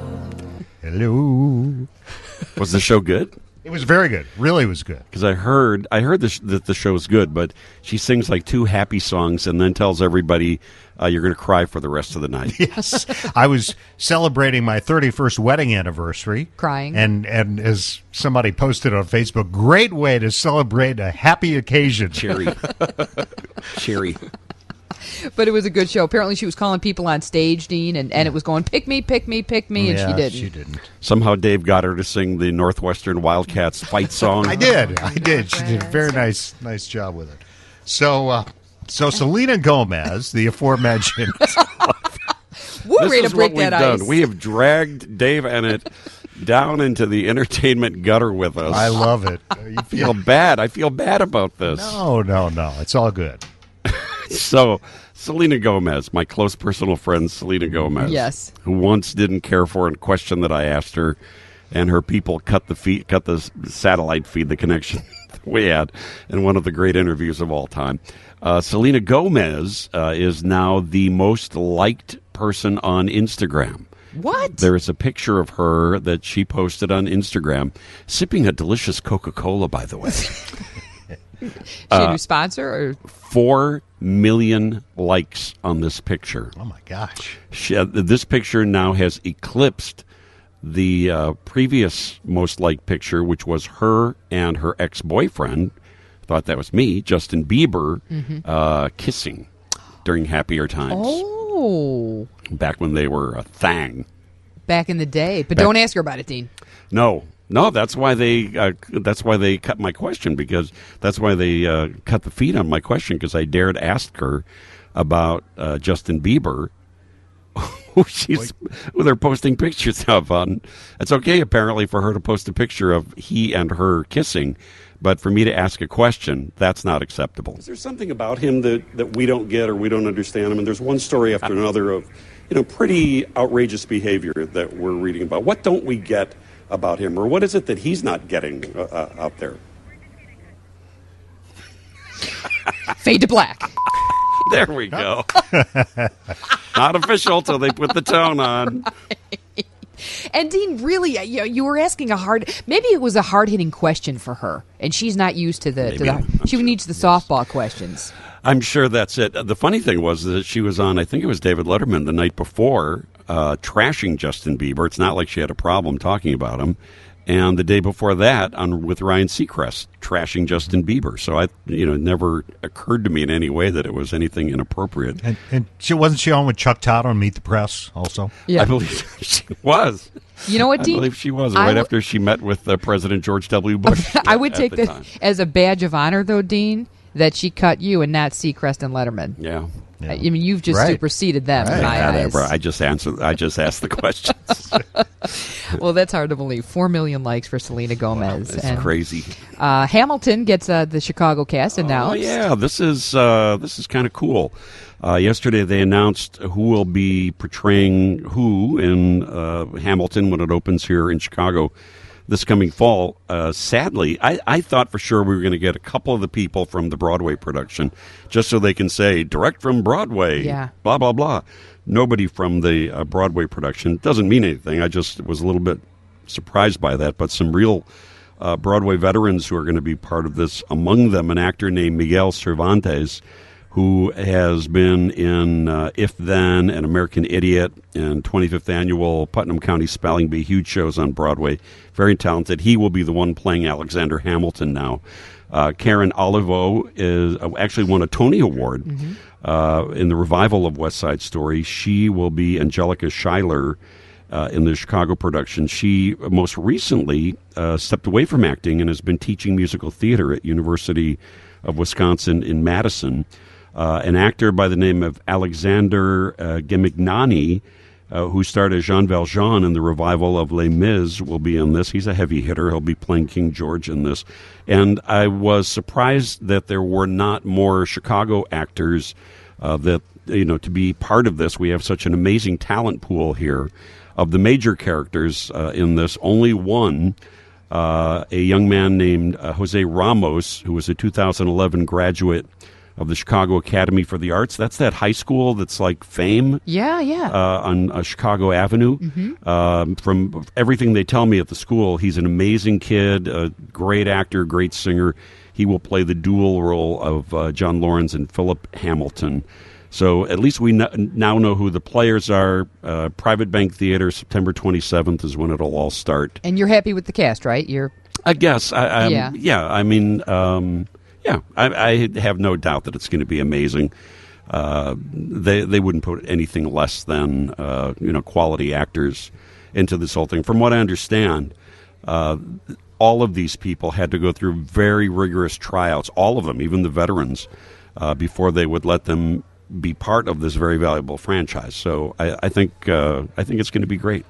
Hello. Was the show good? It was very good. Really was good. Because I heard, I heard the sh- that the show's good, but she sings like two happy songs and then tells everybody uh, you're going to cry for the rest of the night. Yes. I was celebrating my thirty-first wedding anniversary. Crying. And and as somebody posted on Facebook, great way to celebrate a happy occasion. Cherry, cherry. But it was a good show. Apparently she was calling people on stage, Dean, and, and it was going, pick me, pick me, pick me, and Yeah, she didn't. She didn't. Somehow Dave got her to sing the Northwestern Wildcats fight song. I did. I did. She did a very nice nice job with it. So uh, so Selena Gomez, the aforementioned We're This ready is to break what we've that done. ice. We have dragged Dave Ennett down into the entertainment gutter with us. I love it. I feel bad. I feel bad about this. No, no, no. It's all good. So, Selena Gomez, my close personal friend Selena Gomez, Yes. who once didn't care for a question that I asked her, and her people cut the feed, cut the s- satellite feed, the connection that we had in one of the great interviews of all time. Uh, Selena Gomez uh, is now the most liked person on Instagram. What? There is a picture of her that she posted on Instagram, sipping a delicious Coca-Cola, by the way. She a new sponsor? Or? Four million likes on this picture. Oh, my gosh. She, uh, this picture now has eclipsed the uh, previous most liked picture, which was her and her ex-boyfriend, thought that was me, Justin Bieber, Mm-hmm. uh, kissing during Happier Times. Oh. Back when they were a thing. Back in the day. But Back- don't ask her about it, Dean. No, no, that's why they uh, that's why they cut my question, because that's why they uh, cut the feed on my question, because I dared ask her about uh, Justin Bieber, who she's who they're posting pictures of on. It's okay apparently for her to post a picture of he and her kissing, but for me to ask a question, that's not acceptable. Is there something about him that, that we don't get or we don't understand him? And there's one story after another of, you know, pretty outrageous behavior that we're reading about. What don't we get about him, or what is it that he's not getting uh, uh, out there? Fade to black. There we go. Not official till they put the tone on. And Dean, really, you know, you were asking a hard. Maybe it was a hard hitting question for her, and she's not used to the. To Maybe. the she needs the softball questions. I'm sure that's it. The funny thing was that she was on, I think it was David Letterman the night before, uh, trashing Justin Bieber. It's not like she had a problem talking about him. And the day before that, on with Ryan Seacrest, trashing Justin Bieber. So I, you know, it never occurred to me in any way that it was anything inappropriate. And, and she wasn't she on with Chuck Todd on Meet the Press also? Yeah. I believe she was. You know what, Dean? I believe she was I right w- after she met with uh, President George W. Bush. I would at take the this time. as a badge of honor, though, Dean, that she cut you and not Seacrest and Letterman. Yeah. I mean, you've just Right. superseded them in my eyes. Whatever. I just answered. I just asked the questions. Well, that's hard to believe. Four million likes for Selena Gomez. It's And, crazy. Uh, Hamilton gets uh, the Chicago cast announced. Oh yeah, this is uh, this is kind of cool. Uh, yesterday they announced who will be portraying who in uh, Hamilton when it opens here in Chicago this coming fall. Uh, sadly, I, I thought for sure we were going to get a couple of the people from the Broadway production, just so they can say direct from Broadway. Yeah. Blah blah blah. Nobody from the uh, Broadway production. Doesn't mean anything. I just was a little bit surprised by that. But some real uh, Broadway veterans who are going to be part of this. Among them, an actor named Miguel Cervantes, who has been in uh, If Then and American Idiot and twenty-fifth Annual Putnam County Spelling Bee, huge shows on Broadway. Very talented. He will be the one playing Alexander Hamilton now. Uh, Karen Olivo is uh, actually won a Tony Award Mm-hmm. uh, in the revival of West Side Story. She will be Angelica Schuyler uh, in the Chicago production. She most recently uh, stepped away from acting and has been teaching musical theater at University of Wisconsin in Madison. Uh, an actor by the name of Alexander uh, Gemignani, uh, who starred as Jean Valjean in the revival of Les Mis, will be in this. He's a heavy hitter. He'll be playing King George in this. And I was surprised that there were not more Chicago actors uh, that, you know, to be part of this. We have such an amazing talent pool here. Of the major characters uh, in this, only one, uh, a young man named uh, Jose Ramos, who was a two thousand eleven graduate of the Chicago Academy for the Arts. That's that high school that's like Fame. Yeah, yeah. Uh, on uh, Chicago Avenue. Mhm. Um, from everything they tell me at the school, he's an amazing kid, a great actor, great singer. He will play the dual role of uh, John Lawrence and Philip Hamilton. So at least we kn- now know who the players are. Uh, Private Bank Theater, September twenty-seventh is when it'll all start. And you're happy with the cast, right? You're. I guess. I, I'm, Yeah. yeah. I mean, um, yeah. I, I have no doubt that it's going to be amazing. Uh, they they wouldn't put anything less than uh, you know quality actors into this whole thing. From what I understand, uh, all of these people had to go through very rigorous tryouts. All of them, even the veterans, uh, before they would let them be part of this very valuable franchise. So I, I think uh, I think it's going to be great.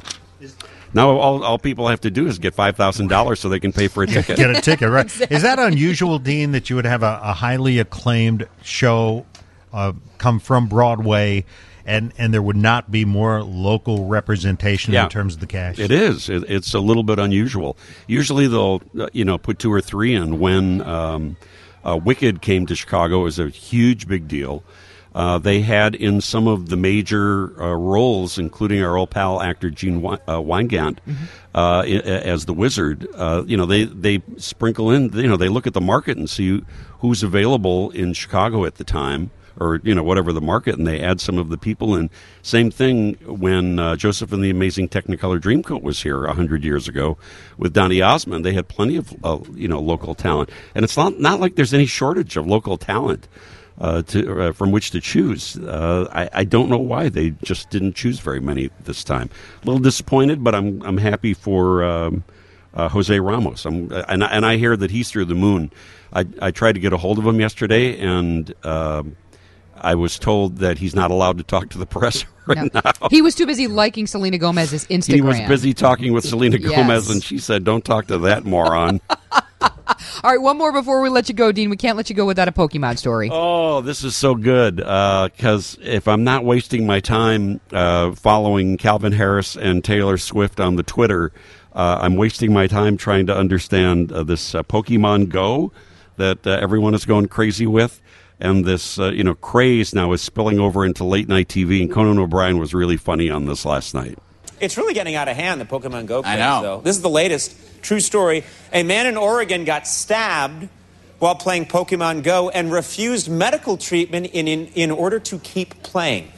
Now all, all people have to do is get five thousand dollars so they can pay for a ticket. Get a ticket, right? Is that unusual, Dean, that you would have a, a highly acclaimed show uh, come from Broadway, and, and there would not be more local representation Yeah. in terms of the cast? It is. It, it's a little bit unusual. Usually they'll uh, you know put two or three in. When um, uh, Wicked came to Chicago, it was a huge big deal. Uh, they had in some of the major uh, roles, including our old pal actor Gene We- uh, Weingart mm-hmm. uh, I- as the Wizard. Uh, you know, they they sprinkle in. You know, they look at the market and see who's available in Chicago at the time, or you know, whatever the market, and they add some of the people in. Same thing when uh, Joseph and the Amazing Technicolor Dreamcoat was here a hundred years ago with Donny Osmond. They had plenty of uh, you know local talent, and it's not not like there's any shortage of local talent. Uh, to, uh, from which to choose. Uh, I, I don't know why they just didn't choose very many this time. A little disappointed, but I'm I'm happy for um, uh, Jose Ramos. I'm, and, I- and I hear that he's through the moon. I, I tried to get a hold of him yesterday, and um I was told that he's not allowed to talk to the press right No. now. He was too busy liking Selena Gomez's Instagram. He was busy talking with Selena Yes. Gomez, and she said, "Don't talk to that moron." All right, one more before we let you go, Dean. We can't let you go without a Pokemon story. Oh, this is so good. Because if I'm not wasting my time uh, following Calvin Harris and Taylor Swift on the Twitter, uh, I'm wasting my time trying to understand uh, this uh, Pokemon Go that uh, everyone is going crazy with. And this, uh, you know, craze now is spilling over into late night T V. And Conan O'Brien was really funny on this last night. It's really getting out of hand, the Pokemon Go craze, I know. though. This is the latest true story. A man in Oregon got stabbed while playing Pokemon Go and refused medical treatment in, in, in order to keep playing.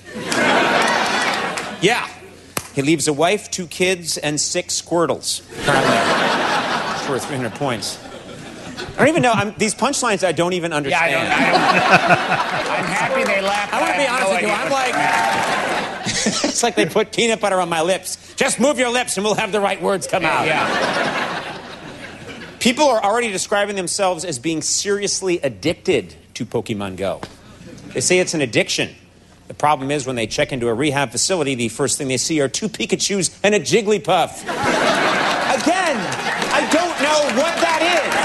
Yeah. He leaves a wife, two kids, and six Squirtles. Apparently. It's worth three hundred points. I don't even know. I'm, these punchlines I don't even understand. Yeah, I don't, I don't I'm happy they laughed. I want to be have honest no with you. idea I'm what- like, it's like they put peanut butter on my lips. Just move your lips and we'll have the right words come out. Yeah. People are already describing themselves as being seriously addicted to Pokemon Go. They say it's an addiction. The problem is when they check into a rehab facility, the first thing they see are two Pikachus and a Jigglypuff. Again, I don't know what that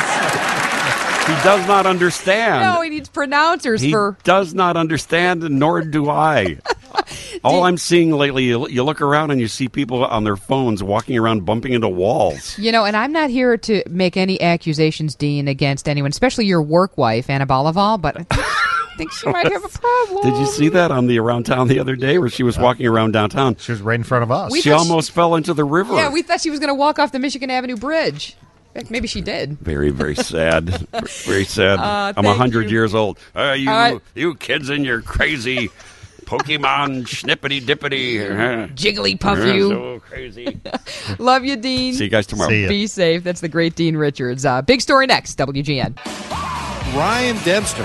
He does not understand. No, he needs pronouncers He for. does not understand, and nor do I. All I'm seeing lately, you, you look around and you see people on their phones walking around bumping into walls. You know, and I'm not here to make any accusations, Dean, against anyone, especially your work wife, Anna Bolival, but I think, I think she might have a problem. Did you see that on the Around Town the other day where she was walking around downtown? She was right in front of us. We she thought she- almost fell into the river. Yeah, we thought she was going to walk off the Michigan Avenue Bridge. In fact, maybe she did. Very, very sad. Very sad. Uh, I'm thank a hundred you. years old. Uh, you, All right. you kids and your crazy Pokemon schnippity dippity. Jigglypuff you. So crazy. Love you, Dean. See you guys tomorrow. See ya. Be safe. That's the great Dean Richards. Uh, big story next, W G N. Ryan Dempster.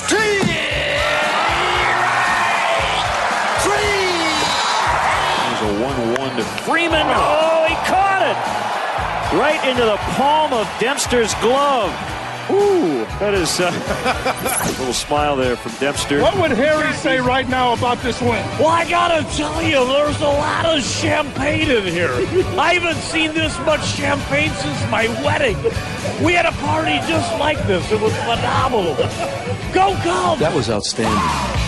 There's a one one to Freeman. Oh, he caught it! Right into the palm of Dempster's glove. Ooh, that is uh, a little smile there from Dempster. What would Harry say right now about this win? Well, I gotta tell you, there's a lot of champagne in here. I haven't seen this much champagne since my wedding. We had a party just like this. It was phenomenal. Go Cubs! That was outstanding.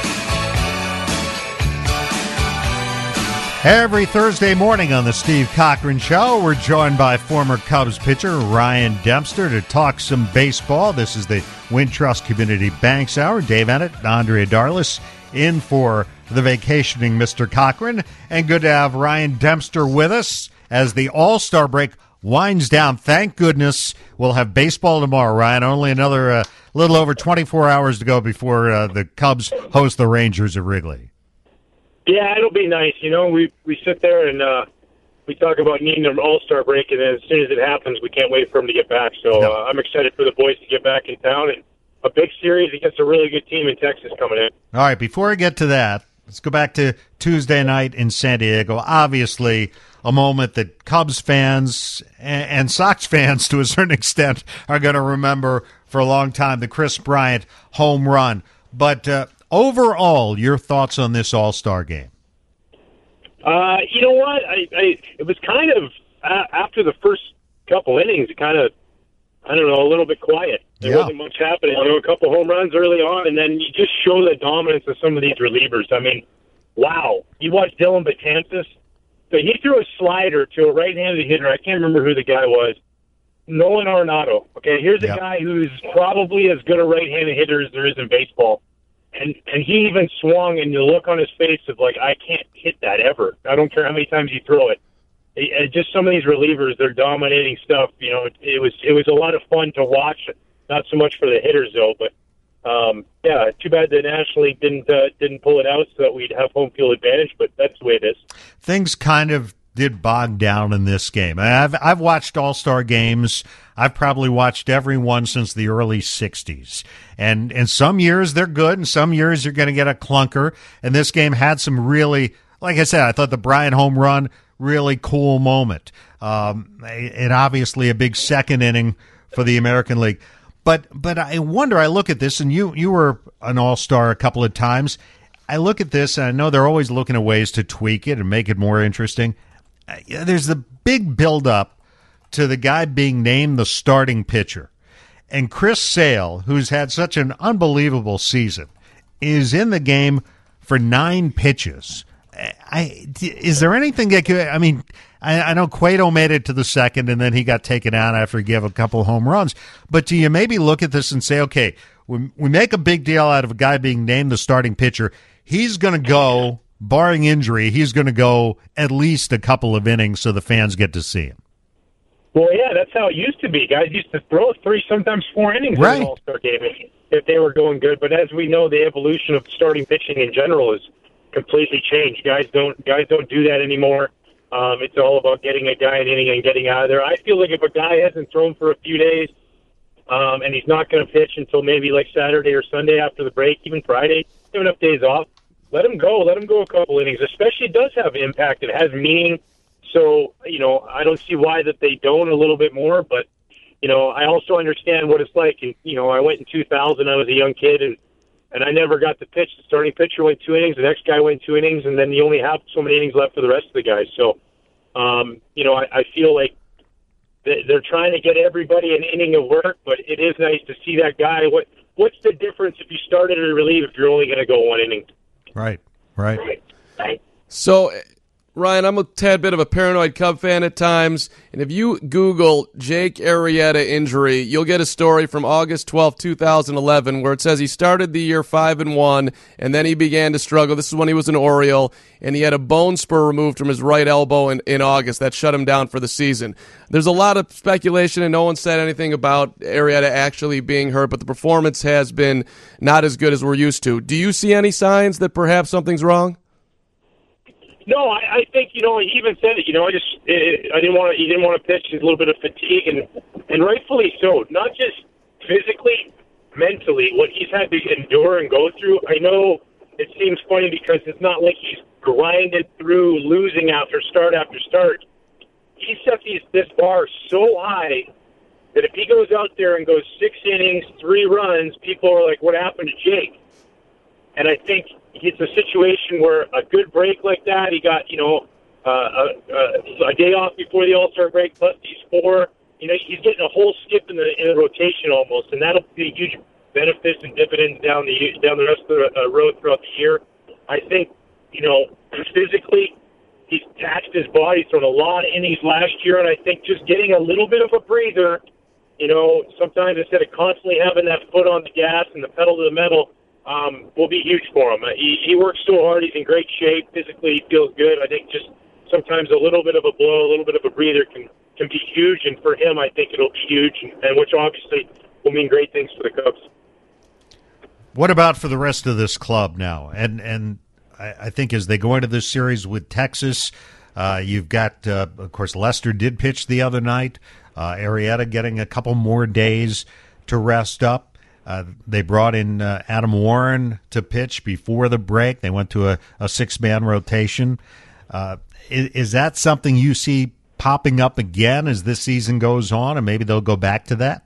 Every Thursday morning on the Steve Cochran Show, we're joined by former Cubs pitcher Ryan Dempster to talk some baseball. This is the Wintrust Community Banks Hour. Dave Ennett, Andrea Darlis in for the vacationing Mister Cochran. And good to have Ryan Dempster with us as the All-Star break winds down. Thank goodness we'll have baseball tomorrow, Ryan. Only another uh, little over twenty-four hours to go before uh, the Cubs host the Rangers of Wrigley. Yeah, it'll be nice. You know, we we sit there and uh, we talk about needing an all-star break, and then as soon as it happens, we can't wait for them to get back. So uh, I'm excited for the boys to get back in town, and a big series against a really good team in Texas coming in. All right, before I get to that, let's go back to Tuesday night in San Diego. Obviously, a moment that Cubs fans and, and Sox fans, to a certain extent, are going to remember for a long time, the Chris Bryant home run. But uh, overall, your thoughts on this All-Star game? Uh, you know what? I, I it was kind of uh, after the first couple innings, it kind of I don't know, a little bit quiet. There Yeah. wasn't much happening. You know, a couple home runs early on, and then you just show the dominance of some of these relievers. I mean, wow! You watch Dylan Betances. So he threw a slider to a right-handed hitter. I can't remember who the guy was. Nolan Arenado. Okay, here's a Yep. guy who's probably as good a right-handed hitter as there is in baseball. And and he even swung, and the look on his face of like, I can't hit that ever. I don't care how many times you throw it. It, it just some of these relievers, they're dominating stuff. You know, it, it was it was a lot of fun to watch. Not so much for the hitters though, but um, yeah, too bad the National League didn't uh, didn't pull it out so that we'd have home field advantage. But that's the way it is. Things kind of did bog down in this game. I've I've watched All-Star games. I've probably watched every one since the early sixties. And and some years they're good, and some years you're going to get a clunker. And this game had some really, like I said, I thought the Bryant home run, really cool moment. Um, and obviously a big second inning for the American League. But but I wonder, I look at this, and you, you were an All-Star a couple of times. I look at this, and I know they're always looking at ways to tweak it and make it more interesting. There's the big build-up to the guy being named the starting pitcher. And Chris Sale, who's had such an unbelievable season, is in the game for nine pitches. I, is there anything that could, I mean, I, I know Cueto made it to the second, and then he got taken out after he gave a couple home runs. But do you maybe look at this and say, okay, we, we make a big deal out of a guy being named the starting pitcher. He's going to go, barring injury, he's going to go at least a couple of innings so the fans get to see him. Well, yeah, that's how it used to be. Guys used to throw three, sometimes four innings right. in an All-Star game if they were going good. But as we know, the evolution of starting pitching in general has completely changed. Guys don't guys don't do that anymore. Um, it's all about getting a guy an inning and getting out of there. I feel like if a guy hasn't thrown for a few days um, and he's not going to pitch until maybe like Saturday or Sunday after the break, even Friday, have enough days off, let him go. Let him go a couple innings. Especially it does have impact. It has meaning. So, you know, I don't see why that they don't a little bit more, but, you know, I also understand what it's like. And, you know, I went in two thousand, I was a young kid, and, and I never got to pitch. The starting pitcher went two innings, the next guy went two innings, and then you only have so many innings left for the rest of the guys. So, um, you know, I, I feel like they're trying to get everybody an inning of work, but it is nice to see that guy. What What's the difference if you started to relieve if you're only going to go one inning? Right, right. Right. right. So, Ryan, I'm a tad bit of a paranoid Cub fan at times, and if you Google Jake Arrieta injury, you'll get a story from August twelfth, twenty eleven, where it says he started the year five and one, and then he began to struggle. This is when he was an Oriole, and he had a bone spur removed from his right elbow in, in August. That shut him down for the season. There's a lot of speculation, and no one said anything about Arrieta actually being hurt, but the performance has been not as good as we're used to. Do you see any signs that perhaps something's wrong? No, I, I think, you know, he even said it, you know, I just, it, I didn't want to, he didn't want to pitch, there's a little bit of fatigue, and, and rightfully so, not just physically, mentally, what he's had to endure and go through. I know it seems funny because it's not like he's grinded through losing after start after start. He set these, this bar so high that if he goes out there and goes six innings, three runs, people are like, what happened to Jake? And I think it's a situation where a good break like that, he got, you know, uh, a, a day off before the All-Star break, plus these four, you know, he's getting a whole skip in the in the rotation almost, and that'll be a huge benefits and dividends down the down the rest of the uh, road throughout the year. I think, you know, physically, he's taxed his body, thrown a lot of innings last year, and I think just getting a little bit of a breather, you know, sometimes instead of constantly having that foot on the gas and the pedal to the metal, Um, will be huge for him. He, he works so hard. He's in great shape. Physically, he feels good. I think just sometimes a little bit of a blow, a little bit of a breather can, can be huge. And for him, I think it'll be huge, and, and which obviously will mean great things for the Cubs. What about for the rest of this club now? And and I, I think as they go into this series with Texas, uh, you've got, uh, of course, Lester did pitch the other night. Uh, Arrieta getting a couple more days to rest up. Uh, they brought in uh, Adam Warren to pitch before the break. They went to a, a six-man rotation. Uh, is, is that something you see popping up again as this season goes on, and maybe they'll go back to that?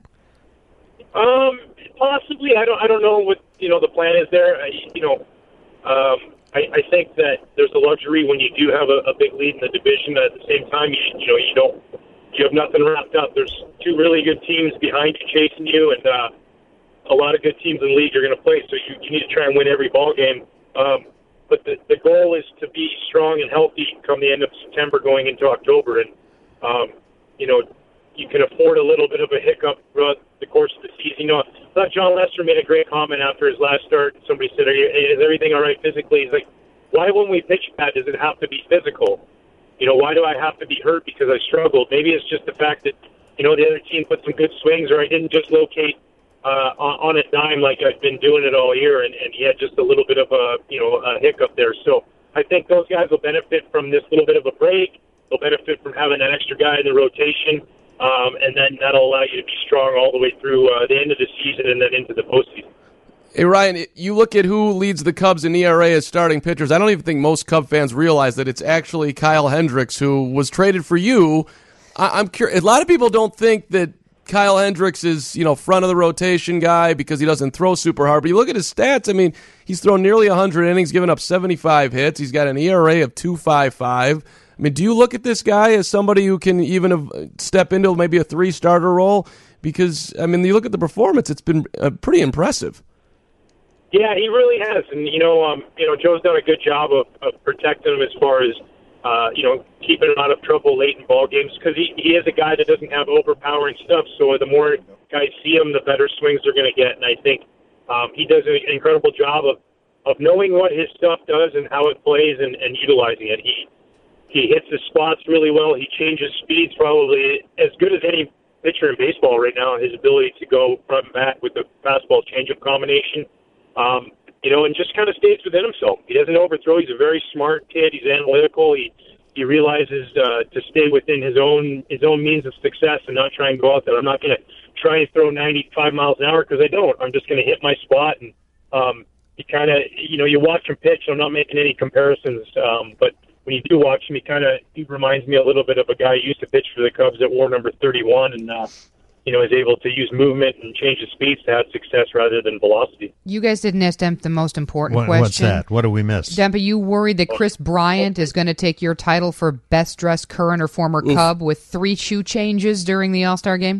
Um, possibly. I don't. I don't know what you know the plan is there. I, you know, um, I, I think that there's a luxury when you do have a, a big lead in the division. At the same time, you you know you don't you have nothing wrapped up. There's two really good teams behind you chasing you, and uh, a lot of good teams in the league are going to play, so you, you need to try and win every ball game. Um, but the, the goal is to be strong and healthy come the end of September going into October. And, um, you know, you can afford a little bit of a hiccup throughout the course of the season. You know, thought John Lester made a great comment after his last start. Somebody said, Are you, is everything all right physically? He's like, why when we pitch bad does it have to be physical? You know, why do I have to be hurt because I struggled? Maybe it's just the fact that, you know, the other team put some good swings, or I didn't just locate uh, on, on a dime like I've been doing it all year, and, and he had just a little bit of a, you know, a hiccup there. So I think those guys will benefit from this little bit of a break. They'll benefit from having that extra guy in the rotation. Um, and then that'll allow you to be strong all the way through uh, the end of the season and then into the postseason. Hey, Ryan, you look at who leads the Cubs in E R A as starting pitchers. I don't even think most Cub fans realize that it's actually Kyle Hendricks, who was traded for you. I- I'm curious. A lot of people don't think that Kyle Hendricks is, you know, front of the rotation guy because he doesn't throw super hard. But you look at his stats. I mean, he's thrown nearly one hundred innings, given up seventy-five hits. He's got an E R A of two point five five. I mean, do you look at this guy as somebody who can even step into maybe a three-starter role? Because, I mean, you look at the performance, it's been uh, pretty impressive. Yeah, he really has. And, you know, um, you know, Joe's done a good job of, of protecting him as far as, uh, you know, keeping him out of trouble late in ball games, because he, he is a guy that doesn't have overpowering stuff. So the more guys see him, the better swings they're going to get. And I think um, he does an incredible job of, of knowing what his stuff does and how it plays and, and utilizing it. He He hits his spots really well. He changes speeds probably as good as any pitcher in baseball right now. His ability to go front and back with the fastball changeup combination, um, you know, and just kind of stays within himself. He doesn't overthrow. He's a very smart kid. He's analytical. He he realizes uh, to stay within his own his own means of success and not try and go out there. I'm not going to try and throw ninety-five miles an hour because I don't. I'm just going to hit my spot. And um, you kind of, you know, you watch him pitch. I'm not making any comparisons, um, but when you do watch him, he kind of he reminds me a little bit of a guy who used to pitch for the Cubs at war number thirty-one, and uh, you know is able to use movement and change his speeds to have success rather than velocity. You guys didn't ask Demp the most important What, question. what's that? What do we miss? Demp, are you worried that Chris Bryant is going to take your title for best dressed current or former Oof. Cub with three shoe changes during the All-Star game?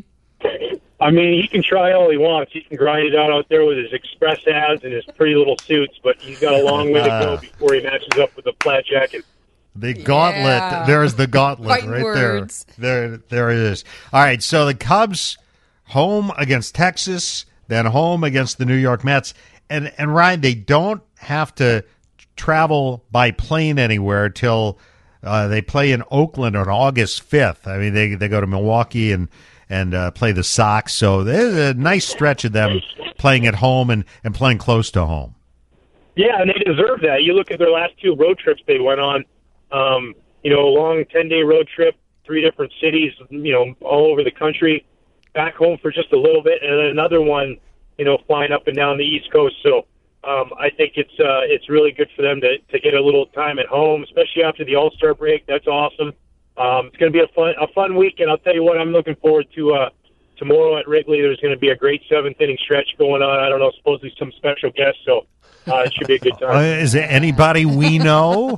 I mean, he can try all he wants. He can grind it out out there with his express ads and his pretty little suits, but he's got a long way to go before he matches up with a flat jacket. The gauntlet. Yeah. There's the gauntlet Fighting right words. there. There, there it is. All right. So the Cubs home against Texas, then home against the New York Mets, and and Ryan, they don't have to travel by plane anywhere till uh, they play in Oakland on August fifth. I mean, they they go to Milwaukee and and uh, play the Sox. So there's a nice stretch of them playing at home and and playing close to home. Yeah, and they deserve that. You look at their last two road trips they went on. Um, you know, a long ten-day road trip, three different cities, you know, all over the country, back home for just a little bit, and then another one, you know, flying up and down the East Coast. So um, I think it's uh, it's really good for them to, to get a little time at home, especially after the All-Star break. That's awesome. Um, it's going to be a fun a fun week, and I'll tell you what, I'm looking forward to uh, tomorrow at Wrigley. There's going to be a great seventh-inning stretch going on. I don't know, supposedly some special guests, so uh, it should be a good time. Uh, is there anybody we know?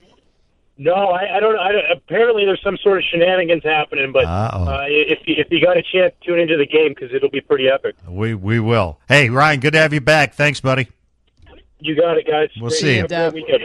No, I, I don't. I don't. Apparently, there's some sort of shenanigans happening. But uh, if you, if you got a chance, tune into the game because it'll be pretty epic. We we will. Hey, Ryan, good to have you back. Thanks, buddy. You got it, guys. We'll Great, see you. have a great weekend.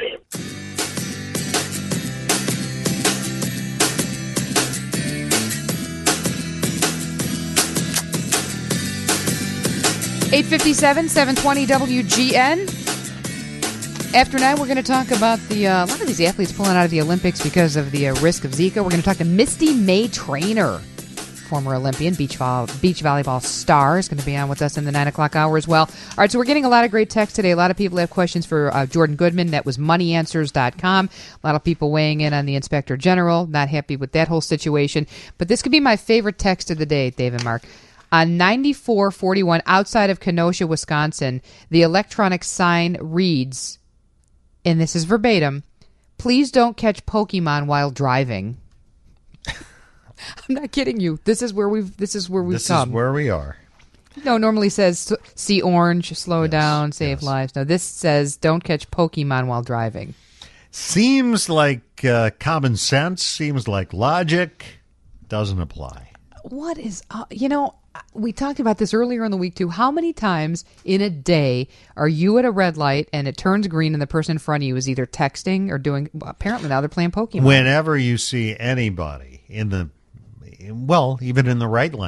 eight fifty-seven, seven twenty W G N. After nine, we're going to talk about the uh, a lot of these athletes pulling out of the Olympics because of the uh, risk of Zika. We're going to talk to Misty May Trainer, former Olympian, beach, vo- beach volleyball star, is going to be on with us in the nine o'clock hour as well. All right, so we're getting a lot of great text today. A lot of people have questions for uh, Jordan Goodman. That was money answers dot com. A lot of people weighing in on the Inspector General, not happy with that whole situation. But this could be my favorite text of the day, Dave and Mark. On ninety-four forty-one, outside of Kenosha, Wisconsin, the electronic sign reads, and this is verbatim, "Please don't catch Pokemon while driving." I'm not kidding you. This is where we've. This is where we've this come. is where we are. No, normally says see orange, slow yes, down, save yes. lives. No, this says don't catch Pokemon while driving. Seems like uh, common sense. Seems like logic. Doesn't apply. What is uh, you know? We talked about this earlier in the week, too. How many times in a day are you at a red light and it turns green and the person in front of you is either texting or doing, well, apparently now they're playing Pokemon. Whenever you see anybody in the, well, even in the right lane,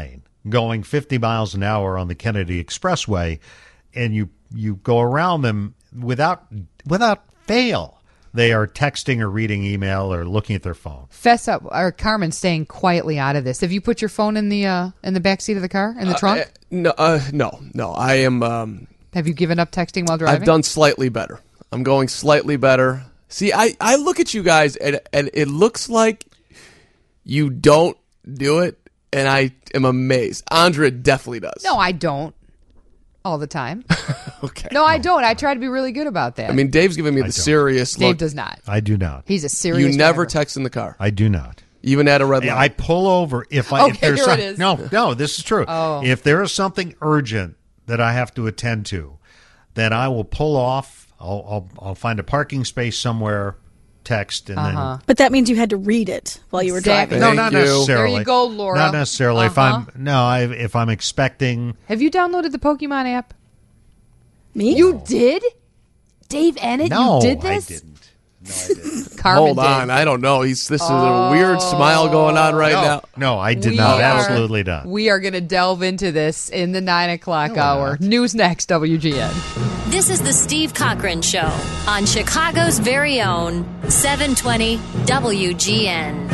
going fifty miles an hour on the Kennedy Expressway, and you you go around them without without fail. They are texting or reading email or looking at their phone. Fess up, or Carmen staying quietly out of this. Have you put your phone in the uh, in the back seat of the car, in the Uh, trunk? uh, no, uh, no, no. I am. Um, Have you given up texting while driving? I've done slightly better. I'm going slightly better. See, I, I look at you guys, and, and it looks like you don't do it, and I am amazed. Andrea definitely does. No, I don't. All the time. Okay. No, I don't. I try to be really good about that. I mean, Dave's giving me the serious Dave look. does not. I do not. He's a serious You never driver. text in the car. I do not. Even at a red light. I pull over if I if Okay, there's here some, it is. no no this is true. Oh. If there is something urgent that I have to attend to, then I will pull off. I'll I'll, I'll find a parking space somewhere, text, and Uh-huh. But that means you had to read it while you were Exactly. then no, Thank not you. necessarily. There you go, Laura. Not necessarily. If Uh-huh. I'm no, I, if I'm expecting. Have you downloaded the Pokemon app? Me? You did? Dave Ennett, No, you did I this? didn't. No, I didn't. Carmen Hold did. on. I don't know. He's This is a weird smile going on right no, now. no, I did We not. are- Absolutely not. We are going to delve into this in the nine o'clock hour. News next, W G N. This is the Steve Cochran Show on Chicago's very own seven twenty W G N.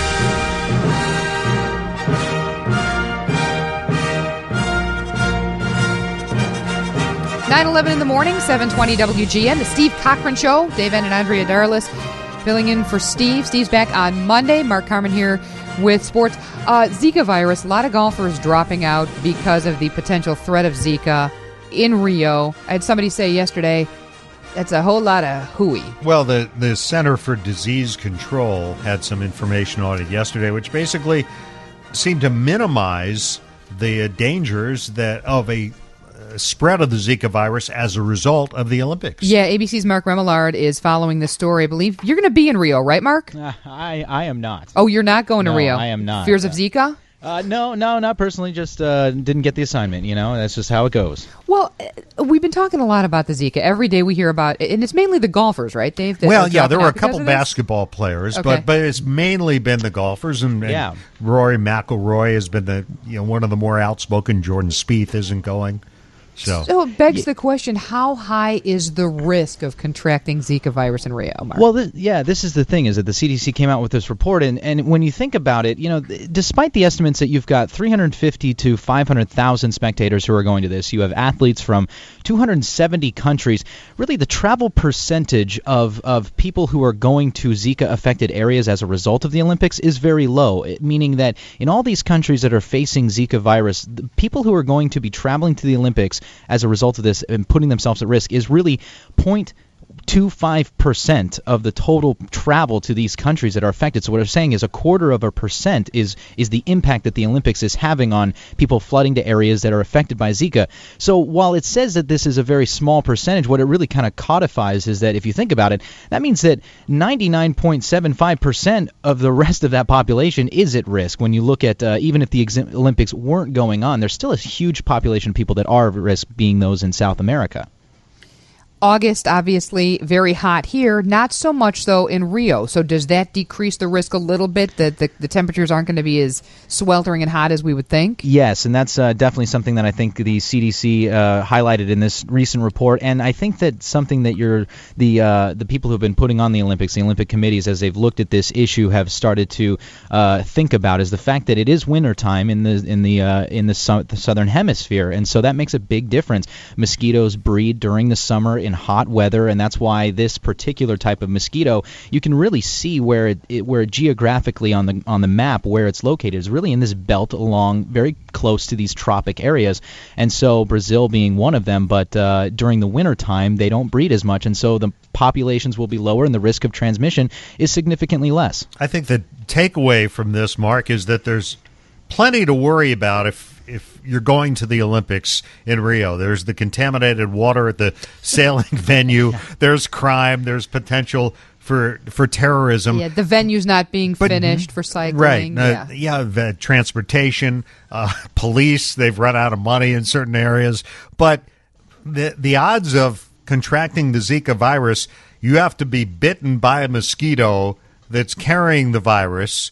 nine eleven in the morning, seven twenty W G N, the Steve Cochran Show. Dave N and Andrea Darlis filling in for Steve. Steve's back on Monday. Mark Carmen here with sports. Uh, Zika virus, a lot of golfers dropping out because of the potential threat of Zika in Rio. I had somebody say yesterday, that's a whole lot of hooey. Well, the, the Center for Disease Control had some information on it yesterday, which basically seemed to minimize the dangers that of a uh, spread of the Zika virus as a result of the Olympics. Yeah, A B C's Mark Remillard is following this story. I believe you're going to be in Rio, right, Mark? Uh, I, I am not. Oh, you're not going No, to Rio? I am not. Fears of Zika? Uh, no, no, not personally. Just uh, didn't get the assignment. You know, that's just how it goes. Well, uh, we've been talking a lot about the Zika. Every day we hear about it, and it's mainly the golfers, right, Dave? that Well, are yeah, there dropping were a out because couple of this? basketball players, Okay. but but it's mainly been the golfers, and, and Yeah. Rory McIlroy has been the you know one of the more outspoken. Jordan Spieth isn't going, so. So it begs the question, how high is the risk of contracting Zika virus in Rio, Mark? Well, th- yeah, this is the thing, is that the C D C came out with this report, and, and when you think about it, you know, th- despite the estimates that you've got three hundred fifty to five hundred thousand spectators who are going to this, you have athletes from two hundred seventy countries, really the travel percentage of, of people who are going to Zika-affected areas as a result of the Olympics is very low, it, meaning that in all these countries that are facing Zika virus, the people who are going to be traveling to the Olympics as a result of this and putting themselves at risk is really point two five percent of the total travel to these countries that are affected. So what I'm saying is a quarter of a percent is is the impact that the Olympics is having on people flooding to areas that are affected by Zika. So while it says that this is a very small percentage, what it really kind of codifies is that if you think about it, that means that ninety-nine point seven five percent of the rest of that population is at risk. When you look at uh, even if the ex- Olympics weren't going on, there's still a huge population of people that are at risk, being those in South America. August, obviously, very hot here. Not so much, though, in Rio. So does that decrease the risk a little bit, that the, the temperatures aren't going to be as sweltering and hot as we would think? Yes, and that's uh, definitely something that I think the C D C uh, highlighted in this recent report, and I think that something that you're the uh, the people who have been putting on the Olympics, the Olympic committees, as they've looked at this issue, have started to uh, think about is the fact that it is wintertime in the in the uh, in the, su- the southern hemisphere, and so that makes a big difference. Mosquitoes breed during the summer in hot weather, and that's why this particular type of mosquito, you can really see where it, it where geographically on the on the map where it's located is really in this belt along very close to these tropic areas, and so Brazil being one of them. But uh, during the winter time, they don't breed as much, and so the populations will be lower, and the risk of transmission is significantly less. I think the takeaway from this, Mark, is that there's plenty to worry about if if you're going to the Olympics in Rio. There's the contaminated water at the sailing venue. There's crime. There's potential for for terrorism. Yeah, the venue's not being But- finished for cycling. Right. Yeah. Uh, yeah, the transportation, uh, police, they've run out of money in certain areas. But the the odds of contracting the Zika virus, you have to be bitten by a mosquito that's carrying the virus,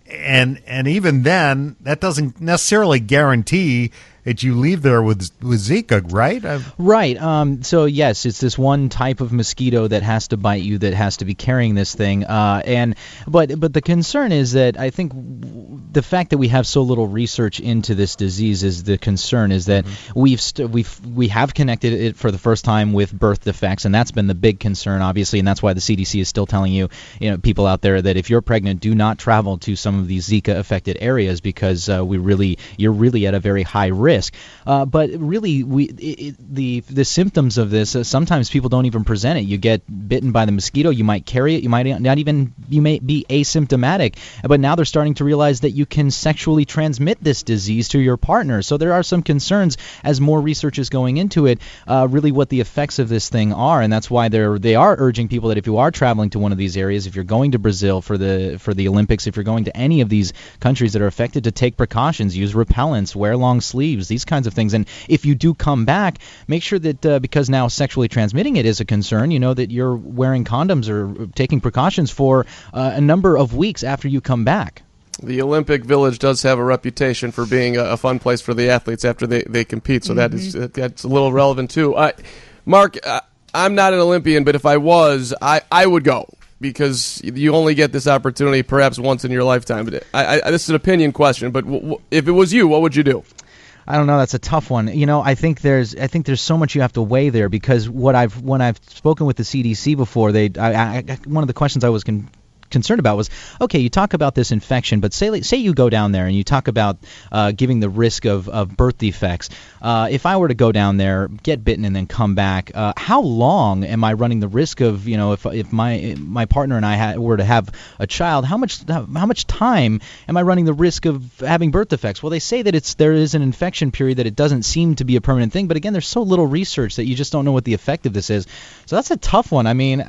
and and even then, that doesn't necessarily guarantee that you leave there with with Zika, right? I've, Right. Um, so yes, it's this one type of mosquito that has to bite you, that has to be carrying this thing. Uh, and but but the concern is that I think w- the fact that we have so little research into this disease is the concern. Is that mm-hmm. we've st- we've we have connected it for the first time with birth defects, and that's been the big concern, obviously, and that's why the C D C is still telling you, you know, people out there that if you're pregnant, do not travel to some of these Zika affected areas because uh, we really you're really at a very high risk. Risk. Uh, but really, we it, it, the the symptoms of this, uh, sometimes people don't even present it. You get bitten by the mosquito, you might carry it, you might not even, you may be asymptomatic. But now they're starting to realize that you can sexually transmit this disease to your partner. So there are some concerns as more research is going into it, uh, really what the effects of this thing are. And that's why they're they are urging people that if you are traveling to one of these areas, if you're going to Brazil for the for the Olympics, if you're going to any of these countries that are affected, to take precautions, use repellents, wear long sleeves, these kinds of things. And if you do come back, make sure that uh, because now sexually transmitting it is a concern, you know that you're wearing condoms or taking precautions for uh, a number of weeks after you come back. The Olympic Village does have a reputation for being a, a fun place for the athletes after they, they compete, so mm-hmm. that is that's a little relevant too. Uh, Mark, uh, I'm not an Olympian, but if I was, I, I would go, because you only get this opportunity perhaps once in your lifetime. But I, I, this is an opinion question, but w- w- if it was you, what would you do? I don't know. That's a tough one. You know, I think there's, I think there's so much you have to weigh there, because what I've, when I've spoken with the C D C before, they, I, I, one of the questions I was con- concerned about was, okay, you talk about this infection, but say, say you go down there and you talk about uh, giving the risk of, of birth defects. Uh, if I were to go down there, get bitten, and then come back, uh, how long am I running the risk of, you know, if if my my partner and I ha- were to have a child, how much how much time am I running the risk of having birth defects? Well, they say that it's there is an infection period, that it doesn't seem to be a permanent thing, but again, there's so little research that you just don't know what the effect of this is. So that's a tough one. I mean,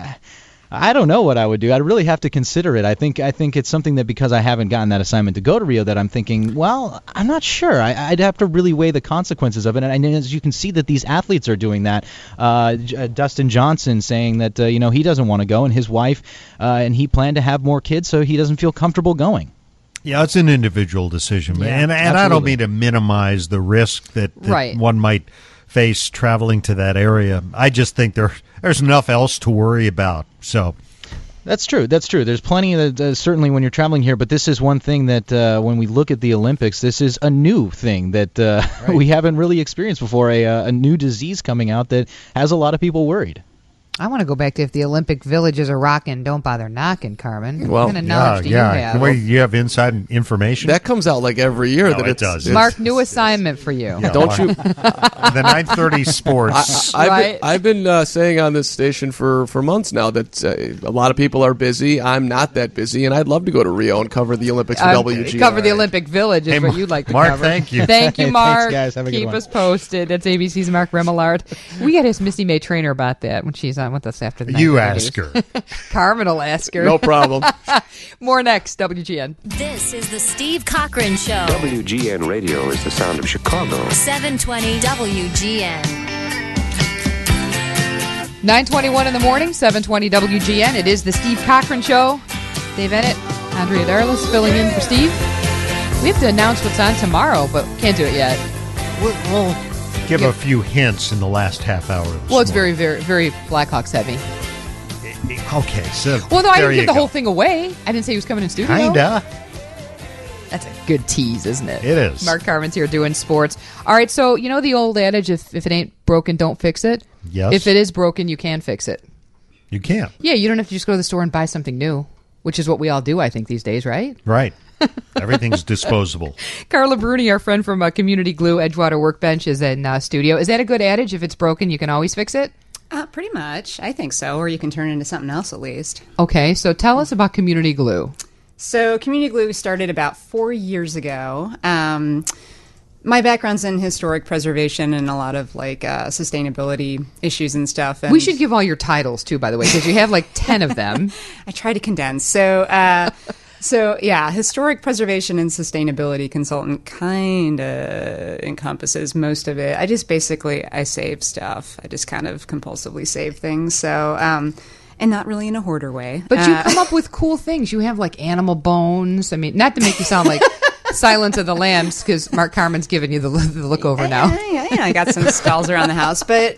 I don't know what I would do. I'd really have to consider it. I think I think it's something that, because I haven't gotten that assignment to go to Rio, that I'm thinking, well, I'm not sure. I, I'd have to really weigh the consequences of it. And, and as you can see that these athletes are doing that. Uh, J- Dustin Johnson saying that uh, you know he doesn't want to go, and his wife, uh, and he planned to have more kids, so he doesn't feel comfortable going. Yeah, it's an individual decision, Yeah, and and I don't mean to minimize the risk that, that Right. one might face traveling to that area. I just think there there's enough else to worry about. So That's true. That's true. There's plenty of uh, certainly when you're traveling here, but this is one thing that uh, when we look at the Olympics, this is a new thing that uh, Right. we haven't really experienced before. A, uh, a new disease coming out that has a lot of people worried. I want to go back to if the Olympic villages are rocking, don't bother knocking, Carmen. Well, what kind of yeah, knowledge do yeah. you have? Wait, you have inside information? That comes out like every year. No, that it it's, does. it's- Mark, new assignment for you. Yeah, Don't well, you? the nine thirty sports. I, I've Right. been, I've been uh, saying on this station for, for months now that uh, a lot of people are busy. I'm not that busy, and I'd love to go to Rio and cover the Olympics for Uh, W G N. Cover the Olympic Village is Hey, what you'd like to Mark, cover. thank you. Thank you, Thanks, Mark. guys. Have a good Keep one. us posted. That's A B C's Mark Remillard. We got to ask Missy May Trainer about that when she's on with us after the You nine thirty. ask her. Carmen will ask her. No problem. More next, W G N. This is the Steve Cochran Show. W G N Radio is the sound of Chicago. seven twenty W G N. nine twenty-one in the morning, seven twenty W G N. It is the Steve Cochran Show. Dave Ennett, Andrea Darlis filling in for Steve. We have to announce what's on tomorrow, but can't do it yet. We'll, we'll give Yeah. a few hints in the last half hour. This Well, it's morning. very, very, very Blackhawks heavy. Okay, so Well, no, I there didn't you give the go. whole thing away. I didn't say he was coming in studio. Kinda. That's a good tease, isn't it? It is. Mark Carmen's here doing sports. All right, so you know the old adage, if, if it ain't broken, don't fix it? Yes. If it is broken, you can fix it. You can. Yeah, you don't have to just go to the store and buy something new, which is what we all do, I think, these days, right? Right. Everything's disposable. Carla Bruni, our friend from uh, Community Glue Edgewater Workbench, is in uh, studio. Is that a good adage? If it's broken, you can always fix it? Uh, pretty much. I think so. Or you can turn it into something else at least. Okay, so tell us about Community Glue. So Community Glue started about four years ago. Um, my background's in historic preservation and a lot of like uh, sustainability issues and stuff. And We should give all your titles, too, by the way, because you have like ten of them. I try to condense. So, uh, so yeah, historic preservation and sustainability consultant kind of encompasses most of it. I just basically I save stuff. I just kind of compulsively save things. So. Um, and not really in a hoarder way. But you Uh, come up with cool things. You have like animal bones. I mean, not to make you sound like Silence of the Lambs, because Mark Carmen's giving you the, the look over now. yeah, yeah, I got some skulls around the house, but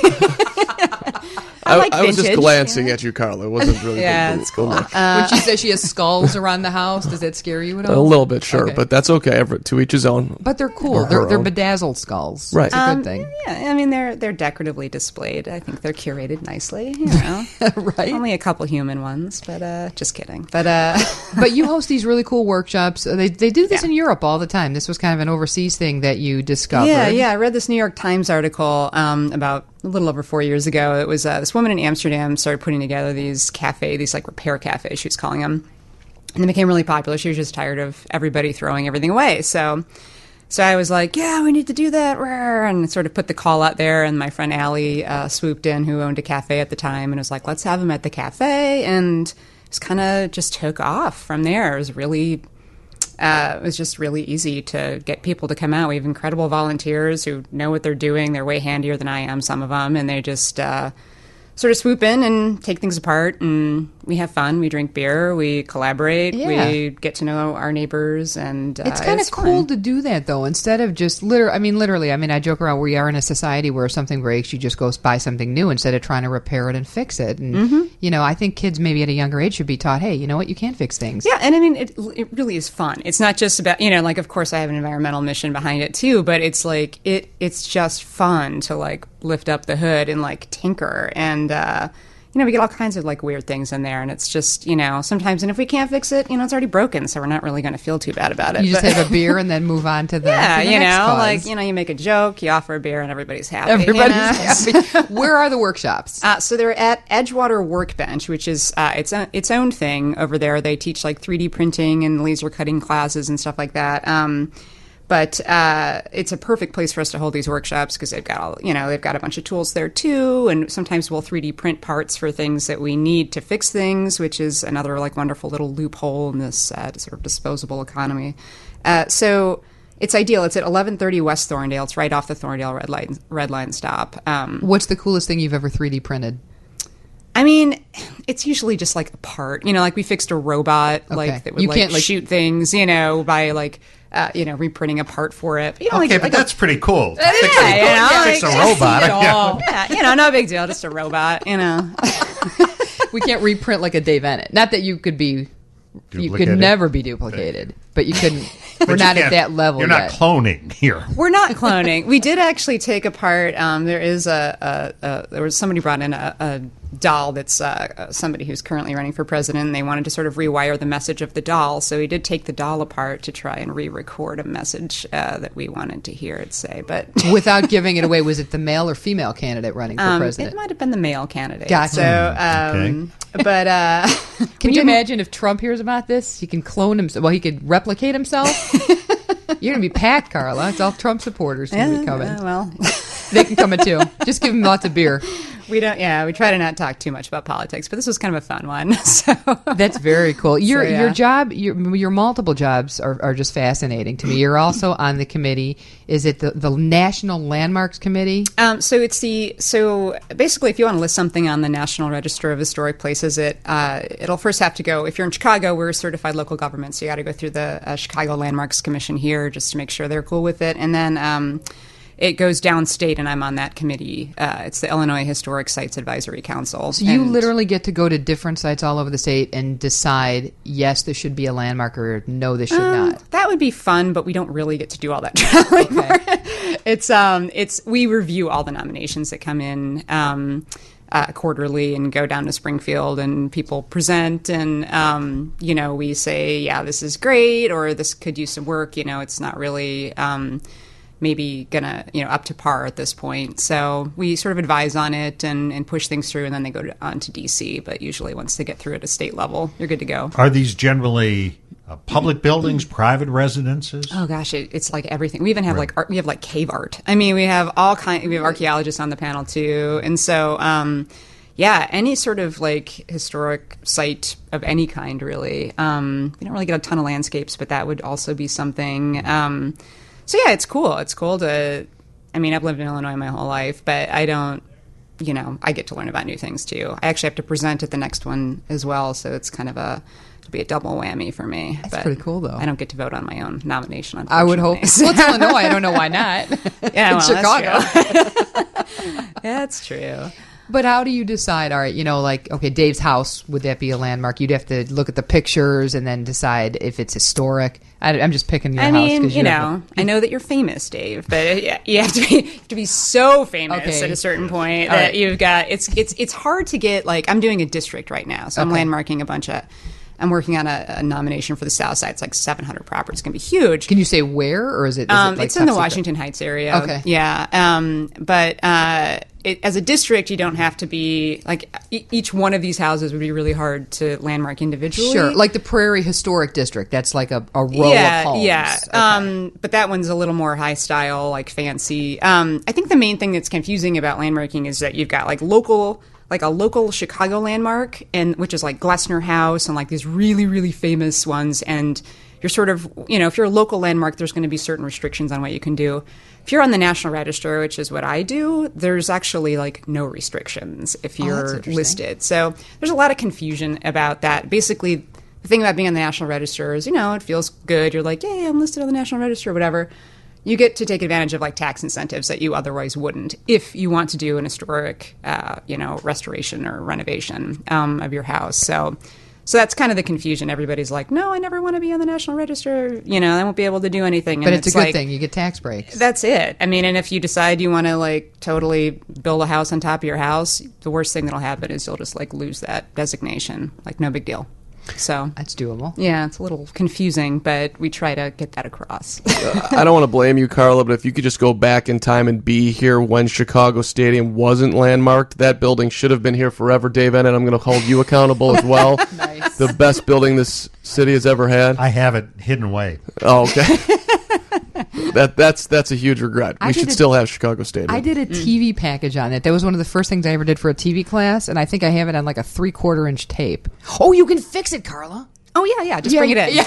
I like I was just vintage, glancing at you, Carla. It wasn't really Yeah, the, the, it's cool. the look. Uh, when she says she has skulls around the house, does that scare you at all? A little bit, sure, Okay. but that's okay. Every, to each his own. But they're cool. Or They're, her they're own. bedazzled skulls. Right. It's a good Um, thing. Yeah, I mean they're they're decoratively displayed. I think they're curated nicely. You know, right? Only a couple human ones, but uh, just kidding. But uh, But you host these really cool workshops. They they do this in Europe all the time. This was kind of an overseas thing that you discovered. yeah, yeah. I read this New York Times article um, about a little over four years ago. It was uh, this woman in Amsterdam started putting together these cafe, these like repair cafes. She was calling them, and they became really popular. She was just tired of everybody throwing everything away. So. So I was like, yeah, we need to do that, and sort of put the call out there. And my friend Allie uh, swooped in, who owned a cafe at the time, and was like, let's have them at the cafe. And it was kind of just took off from there. It was really, uh, it was just really easy to get people to come out. We have incredible volunteers who know what they're doing. They're way handier than I am, some of them, and they just uh, sort of swoop in and take things apart, and we have fun. We drink beer, we collaborate, Yeah. we get to know our neighbors, and uh, It's kind of cool fun. to do that, though. Instead of just liter I mean, literally. I mean, I joke around. We are in a society where if something breaks, you just go buy something new instead of trying to repair it and fix it. And Mhm. you know, I think kids maybe at a younger age should be taught, hey, you know what, you can fix things. Yeah, and I mean, it, it really is fun. It's not just about, you know, like, of course I have an environmental mission behind it too, but it's like, it it's just fun to like lift up the hood and like tinker. And, uh, you know, we get all kinds of like weird things in there, and it's just, you know, sometimes, and if we can't fix it, you know, it's already broken, so we're not really going to feel too bad about it. You just But- have a beer and then move on to the yeah, to the you next know, cause. like, you know, you make a joke, you offer a beer, and everybody's happy. Everybody's you know? happy. Where are the workshops? Uh, so they're at Edgewater Workbench, which is uh, its own, its own thing over there. They teach like three D printing and laser cutting classes and stuff like that. Um, but uh, it's a perfect place for us to hold these workshops because they've got all, you know, they've got a bunch of tools there too, and sometimes we'll three D print parts for things that we need to fix things, which is another like wonderful little loophole in this uh, sort of disposable economy. Uh, so. It's ideal. It's at eleven thirty West Thorndale. It's right off the Thorndale Red Line, Red Line stop. Um, What's the coolest thing you've ever three D printed? I mean, it's usually just like a part. You know, like we fixed a robot, Okay. like that would You like, can't, like- shoot things. You know, by like uh, you know reprinting a part for it. You know, Okay, like, but like that's pretty cool. A, Fix yeah, a- you know, fix a like, robot. You know, Yeah. yeah, you know, no big deal. Just a robot. You know. We can't reprint like a Dave Ennett. Not that you could be, you could Duplicated. never be duplicated, but you couldn't. But We're you not at can't- that level You're yet. not cloning here. We're not cloning. We did actually take apart. Um, there is a, a, a there was somebody brought in a, a doll that's uh, somebody who's currently running for president. And they wanted to sort of rewire the message of the doll, so we did take the doll apart to try and re-record a message uh, that we wanted to hear it say. But Without giving it away, was it the male or female candidate running for um, president? it might have been the male candidate. Gotcha. So, um, but uh, Can we you didn't- imagine if Trump hears about this? He can clone himself. Well, he could replicate himself. You're going to be packed, Carla. It's all Trump supporters going to Yeah, be coming. uh, well, They can come in too. Just give them lots of beer. we don't. Yeah, we try to not talk too much about politics, but this was kind of a fun one. So That's very cool. Your So, yeah. your job, your your multiple jobs are, are just fascinating to me. You're also on the committee. Is it the, the National Landmarks Committee? Um, so it's the so basically, if you want to list something on the National Register of Historic Places, it uh, it'll first have to go. If you're in Chicago, we're a certified local government, so you got to go through the uh, Chicago Landmarks Commission here just to make sure they're cool with it, and then. Um, It goes downstate, and I'm on that committee. Uh, it's the Illinois Historic Sites Advisory Council. So you And- literally get to go to different sites all over the state and decide, yes, this should be a landmark, or no, this should Um, not. That would be fun, but we don't really get to do all that traveling. for it. It's um, it's we review all the nominations that come in um, uh, quarterly and go down to Springfield, and people present, and um, you know, we say, yeah, this is great, or this could use some work. You know, it's not really. Um, maybe gonna, you know, up to par at this point. So we sort of advise on it and, and push things through, and then they go to, on to D C. But usually once they get through at a state level, you're good to go. Are these generally uh, public buildings, private residences? Oh gosh, it, it's like everything. We even have Right. like art, we have like cave art. I mean, we have all kind. We have archaeologists on the panel too, and so um, yeah, any sort of like historic site of any kind, really. Um, we don't really get a ton of landscapes, but that would also be something. Um, so yeah, it's cool. It's cool to. I mean, I've lived in Illinois my whole life, but I don't. you know, I get to learn about new things too. I actually have to present at the next one as well, so it's kind of a it'll be a double whammy for me. That's but pretty cool, though. I don't get to vote on my own nomination. I would hope. unfortunately. Well, it's Illinois. I don't know why not. Yeah, in well, Chicago. That's true. That's true. But how do you decide? All right, you know, like, okay, Dave's house, would that be a landmark? You'd have to look at the pictures and then decide if it's historic. I, I'm just picking your I house. mean, 'cause you have know, I know that you're famous, Dave, but uh, you have to be you have to be so famous Okay. at a certain point All that right. you've got it's it's it's hard to get. Like, I'm doing a district right now, so I'm Okay. landmarking a bunch of. I'm working on a, a nomination for the South Side. It's like seven hundred properties. It's going to be huge. Can you say where, or is it? Is Um, it like it's in the top secret? Washington Heights area. Okay. Yeah. Um, but uh, it, as a district, you don't have to be like e- each one of these houses would be really hard to landmark individually. Sure, like the Prairie Historic District. That's like a, a row yeah, of homes. Yeah, um, but that one's a little more high style, like fancy. Um, I think the main thing that's confusing about landmarking is that you've got like local, like a local Chicago landmark, and which is like Glessner House and like these really, really famous ones. And you're sort of, you know, if you're a local landmark, there's going to be certain restrictions on what you can do. If you're on the National Register, which is what I do, there's actually like no restrictions if Oh, that's you're interesting. listed. So there's a lot of confusion about that. Basically, the thing about being on the National Register is, you know, it feels good. You're like, yay, I'm listed on the National Register, or whatever. You get to take advantage of like tax incentives that you otherwise wouldn't if you want to do an historic, uh, you know, restoration or renovation um, of your house. So, so that's kind of the confusion. Everybody's like, no, I never want to be on the National Register. You know, I won't be able to do anything. But And it's, a good like, thing. You get tax breaks. That's it. I mean, and if you decide you want to like totally build a house on top of your house, the worst thing that'll happen is you'll just like lose that designation. Like, no big deal. So that's doable. Yeah, it's a little confusing, but we try to get that across. I don't want to blame you, Carla, but if you could just go back in time and be here when Chicago Stadium wasn't landmarked, that building should have been here forever, Dave Ennett. I'm going to hold you accountable as well. Nice. The best building this city has ever had. I have it hidden away. Oh, okay. that that's that's a huge regret. I We did should a- still have Chicago Stadium. I did a T V package on it. That was one of the first things I ever did for a T V class, and I think I have it on like a three quarter inch tape. Oh, you can fix it, Carla. Oh yeah, yeah. Just Yeah, bring it in. yeah.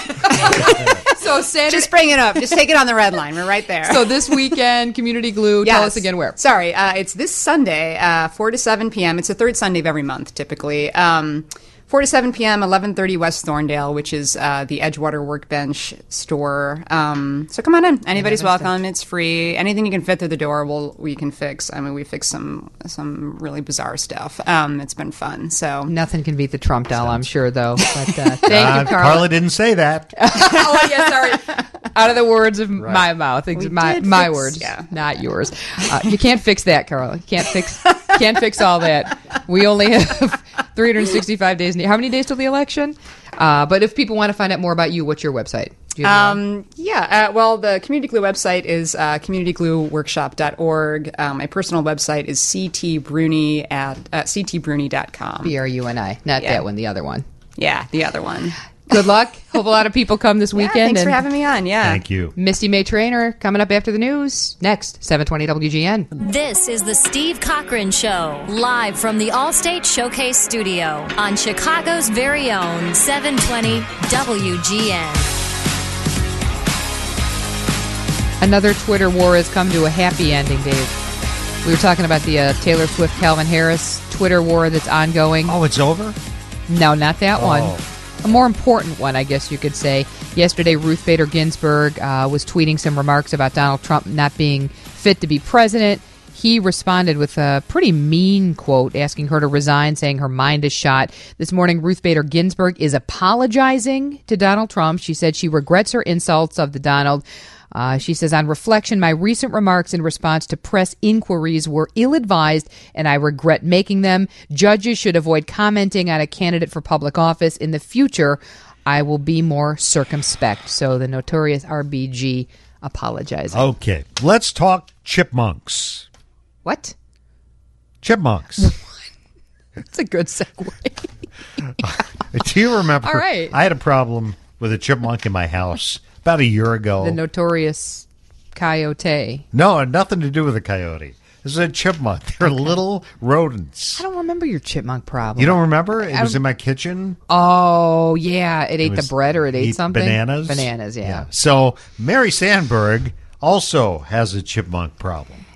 So Saturday, Just bring it up. Just take it on the red line. We're right there. so this weekend, Community Glue. Tell us again where. Sorry, uh, it's this Sunday, uh, four to seven p.m. It's the third Sunday of every month, typically. Um, four to seven p.m., eleven thirty West Thorndale, which is uh, the Edgewater Workbench store. Um, so come on in. Anybody's welcome. It's free. Anything you can fit through the door, we'll, we can fix. I mean, we fix some some really bizarre stuff. Um, it's been fun. So Nothing can beat the Trump doll, I'm sure, though. But uh, thank Uh, you, Carla. Carla didn't say that. oh yeah, sorry. Out of the words of my mouth, Ex- We my did my fix- words, yeah. not yours. Uh, you can't fix that, Carla. You can't fix can't fix all that. We only have three hundred sixty-five days. How many days till the election? Uh, but if people want to find out more about you, what's your website? Do you have one? Um, yeah, uh, well, the Community Glue website is uh, community glue workshop dot org. Um, my personal website is c t bruni at uh, c t bruni dot com. B R U N I, not Yeah. that one, the other one. Yeah, the other one. Good luck. Hope a lot of people come this Yeah, weekend. thanks for and having me on. Yeah. Thank you. Misty May Trainer coming up after the news. Next, seven twenty W G N. This is the Steve Cochran Show, live from the Allstate Showcase Studio on Chicago's very own seven twenty W G N. Another Twitter war has come to a happy ending, Dave. We were talking about the uh, Taylor Swift, Calvin Harris Twitter war that's ongoing. Oh, it's over? No, not that Oh. one. A more important one, I guess you could say. Yesterday, Ruth Bader Ginsburg uh, was tweeting some remarks about Donald Trump not being fit to be president. He responded with a pretty mean quote, asking her to resign, saying her mind is shot. This morning, Ruth Bader Ginsburg is apologizing to Donald Trump. She said she regrets her insults of the Donald. Uh, she says, on reflection, my recent remarks in response to press inquiries were ill-advised, and I regret making them. Judges should avoid commenting on a candidate for public office. In the future, I will be more circumspect. So the notorious R B G apologizing. Okay, let's talk chipmunks. What? Chipmunks. That's a good segue. Do you remember? All right. I had a problem with a chipmunk in my house about a year ago. The notorious coyote. No, it had nothing to do with a coyote. This is a chipmunk. They're little rodents. I don't remember your chipmunk problem. You don't remember? It I- was in my kitchen. Oh, yeah. It ate the was- bread or it ate ate something? Bananas. Bananas, yeah. So Mary Sandberg also has a chipmunk problem.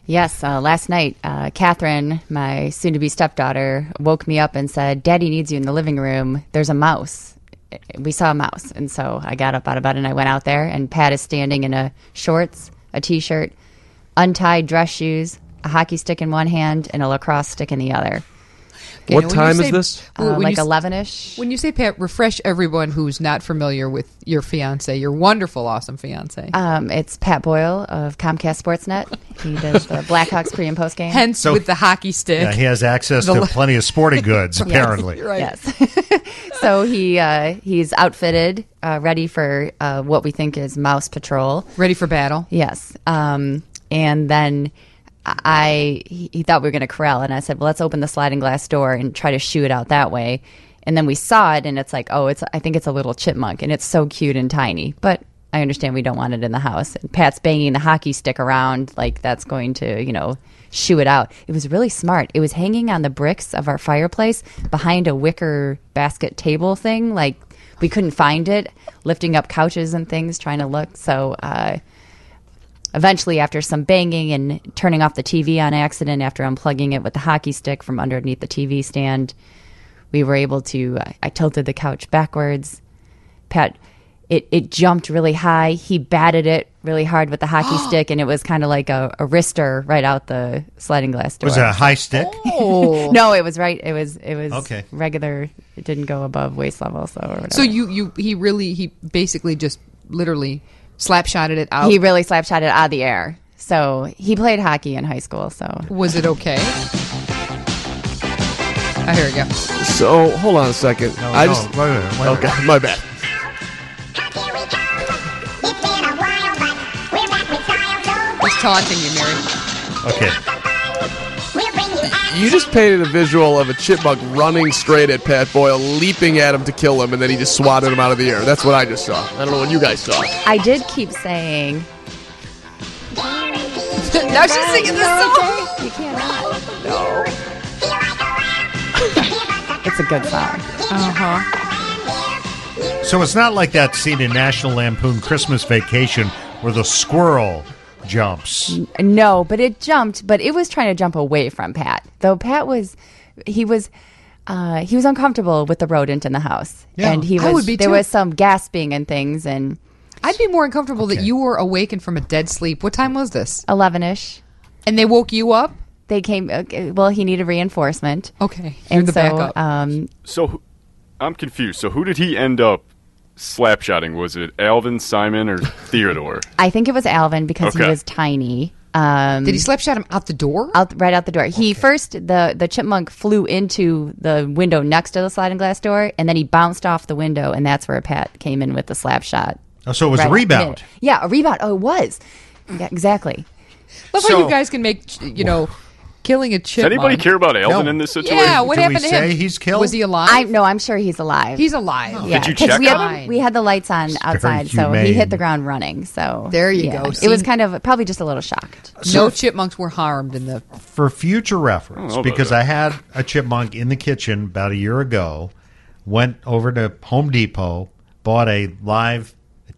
Yes, uh, last night, uh, Catherine, my soon-to-be stepdaughter, woke me up and said, "Daddy needs you in the living room. There's a mouse." We saw a mouse, and so I got up out of bed and I went out there, and Pat is standing in a shorts, a T-shirt, untied dress shoes, a hockey stick in one hand, and a lacrosse stick in the other. Okay, What now when time you is say- this? Uh, when like you s- eleven-ish. When you say, Pat, refresh everyone who's not familiar with your fiance, your wonderful, awesome fiance. Um, it's Pat Boyle of Comcast Sportsnet. He does the Blackhawks pre and post game. Hence, So- with the hockey stick. Yeah, he has access The to le- plenty of sporting goods, Yes, apparently. Right. Yes. So he uh, he's outfitted, uh, ready for uh, what we think is mouse patrol. Ready for battle. Yes. Um, and then I he, he thought we were going to corral, and I said, "Well, let's open the sliding glass door and try to shoo it out that way." And then we saw it, and it's like, "Oh, it's I think it's a little chipmunk, and it's so cute and tiny." But I understand we don't want it in the house. And Pat's banging the hockey stick around like that's going to, you know, shoo it out. It was really smart. It was hanging on the bricks of our fireplace behind a wicker basket table thing. Like we couldn't find it, lifting up couches and things, trying to look. So uh, eventually, after some banging and turning off the T V on accident after unplugging it with the hockey stick from underneath the T V stand, we were able to, uh, I tilted the couch backwards. Pat, it, it jumped really high. He batted it really hard with the hockey stick, and it was kind of like a, a wrister right out the sliding glass door. Was it a high stick? Oh. No, it was right. It was it was Okay. regular. It didn't go above waist level. So or whatever. So you, you he really, he basically just literally slap-shotted it out. He really slap shot it out of the air. So he played hockey in high school. So Was it okay? Oh, here we go. So hold on a second. No, I no, just wait a minute, wait a okay, minute. my bad. Who's taunting you, Mary? Okay. You just painted a visual of a chipmunk running straight at Pat Boyle, leaping at him to kill him, and then he just swatted him out of the air. That's what I just saw. I don't know what you guys saw. I did keep saying. Now she's singing this song. You cannot. No. It's a good song. Uh huh. So it's not like that scene in National Lampoon Christmas Vacation where the squirrel jumps. No, but it jumped. But it was trying to jump away from Pat. Though Pat was, he was, uh, he was uncomfortable with the rodent in the house, Yeah. and he I was. would be there too. was some gasping and things, and I'd be more uncomfortable that you were awakened from a dead sleep. What time was this? eleven-ish. And they woke you up? They came. Uh, well, he needed reinforcement. Okay, you're and the so, backup. Um, So who- I'm confused. So who did he end up slapshotting? Was it Alvin, Simon, or Theodore? I think it was Alvin because Okay. he was tiny. Um, Did he slapshot him out the door? Out right out the door. He first the the chipmunk flew into the window next to the sliding glass door, and then he bounced off the window, and that's where Pat came in with the slap shot. Oh, so it was Right a at the rebound. minute. Yeah, a rebound. Oh, it was. Yeah, exactly. Love So- how you guys can make, you know, killing a Does chipmunk. anybody care about Alvin No. in this situation? Yeah, what Did we happened to say him? he's killed? Was he alive? I no, I'm sure he's alive. He's alive. Yeah, Did you 'cause check we on had, him? we had the lights on very outside, so he humane. hit the ground running. So There you yeah. go. It was See? kind of probably just a little shocked. No chipmunks were harmed in the. For future reference, I don't know about because that. I had a chipmunk in the kitchen about a year ago, went over to Home Depot, bought a live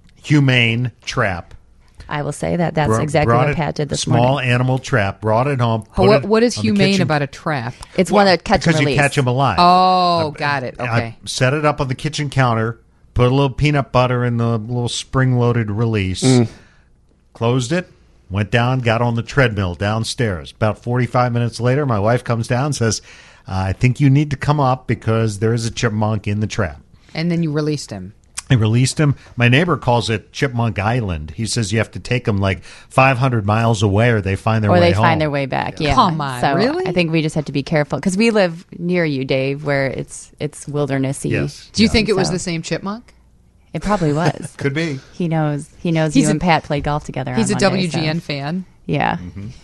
humane trap. I will say that that's Bro- exactly brought what it- Pat did this small morning. animal trap, brought it home. put What, it what is on the humane kitchen- about a trap? It's one that catch Because and you release. catch them alive. Oh, got it. I Okay. set it up on the kitchen counter, put a little peanut butter in the little spring-loaded release, Mm. closed it, went down, got on the treadmill downstairs. About forty-five minutes later, my wife comes down and says, I think you need to come up because there is a chipmunk in the trap. And then you released him. I released him. My neighbor calls it Chipmunk Island. He says you have to take them like five hundred miles away or they find their or way they home. find their way back. Yeah. Come on, so really? I think we just have to be careful because we live near you, Dave, where it's it's wildernessy. Yes. Do you think it was So- the same chipmunk? It probably was. Could be. He knows. He knows He's you a- and Pat played golf together. He's a on Monday, W G N so- fan. Yeah.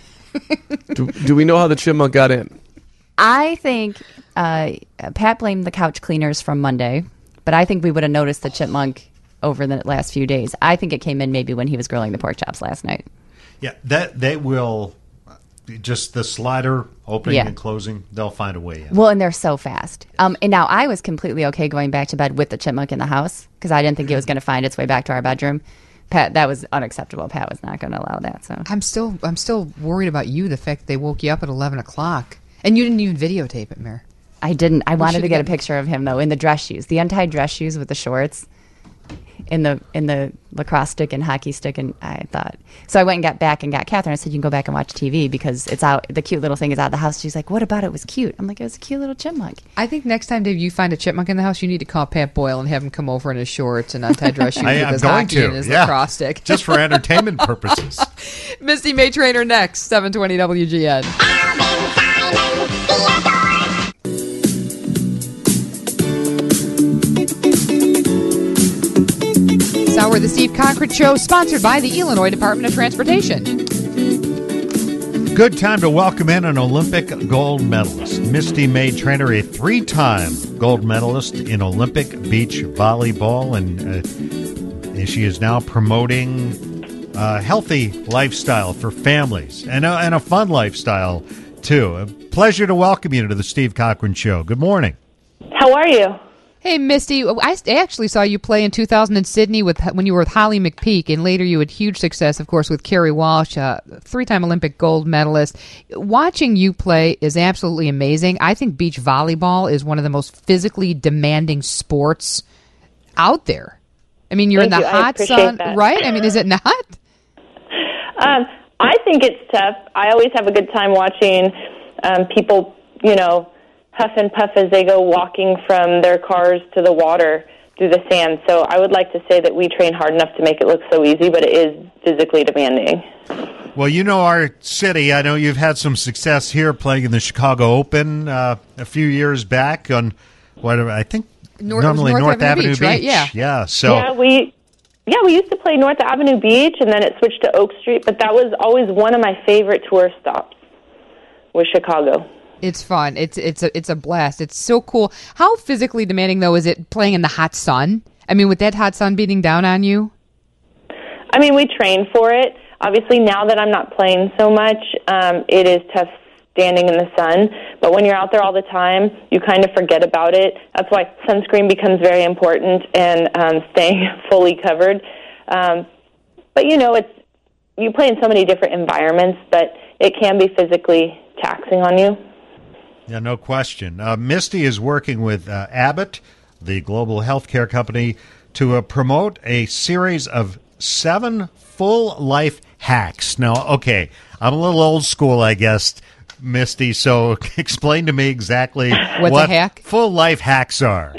Do, do we know how the chipmunk got in? I think uh, Pat blamed the couch cleaners from Monday, but I think we would have noticed the chipmunk over the last few days. I think it came in maybe when he was grilling the pork chops last night. Yeah, that they will just the slider opening Yeah. and closing, they'll find a way in. Well, and they're so fast. Um, and now I was completely okay going back to bed with the chipmunk in the house because I didn't think it was going to find its way back to our bedroom. Pat, that was unacceptable. Pat was not going to allow that. So I'm still I'm still worried about you. The fact that they woke you up at eleven o'clock and you didn't even videotape it, Mare. I didn't. I We wanted should've to get a gotten- picture of him though in the dress shoes, the untied dress shoes with the shorts, in the in the lacrosse stick and hockey stick, and I thought so. I went and got back and got Catherine. I said, "You can go back and watch T V because it's out. The cute little thing is out of the house." She's like, "What about it was cute?" I'm like, "It was a cute little chipmunk." I think next time, Dave, you find a chipmunk in the house, you need to call Pat Boyle and have him come over in his shorts and untied dress shoes I with am his going hockey to, and his yeah. lacrosse stick. Just for entertainment purposes. Misty May Trainer next, seven twenty W G N. This hour of the Steve Cochran Show, sponsored by the Illinois Department of Transportation. Good time to welcome in an Olympic gold medalist. Misty May Trainer, a three-time gold medalist in Olympic beach volleyball, and uh, she is now promoting a healthy lifestyle for families and a, and a fun lifestyle, too. A pleasure to welcome you to the Steve Cochran Show. Good morning. How are you? Hey, Misty, I actually saw you play in two thousand in Sydney with when you were with Holly McPeak, and later you had huge success, of course, with Carrie Walsh, a three-time Olympic gold medalist. Watching you play is absolutely amazing. I think beach volleyball is one of the most physically demanding sports out there. I mean, you're Thank in the you. I hot appreciate sun, that. right? I mean, is it not? Um, I think it's tough. I always have a good time watching um, people, you know, huff and puff as they go walking from their cars to the water through the sand. So I would like to say that we train hard enough to make it look so easy, but it is physically demanding. Well, you know our city. I know you've had some success here playing in the Chicago Open uh, a few years back on, what I think, North- normally North North, Avenue Avenue, Beach, right? Yeah. Yeah, so... Yeah, we yeah, we used to play North Avenue Beach, and then it switched to Oak Street, but that was always one of my favorite tour stops, was Chicago. It's fun. It's it's a it's a blast. It's so cool. How physically demanding though is it playing in the hot sun? I mean, with that hot sun beating down on you. I mean, we train for it. Obviously, now that I'm not playing so much, um, it is tough standing in the sun. But when you're out there all the time, you kind of forget about it. That's why sunscreen becomes very important and um, staying fully covered. Um, but, you know, it's you play in so many different environments, but it can be physically taxing on you. Yeah, no question. Uh, Misty is working with uh, Abbott, the global healthcare company, to uh, promote a series of seven full life hacks. Now, okay, I'm a little old school, I guess, Misty, so explain to me exactly What's a what hack? full life hacks are.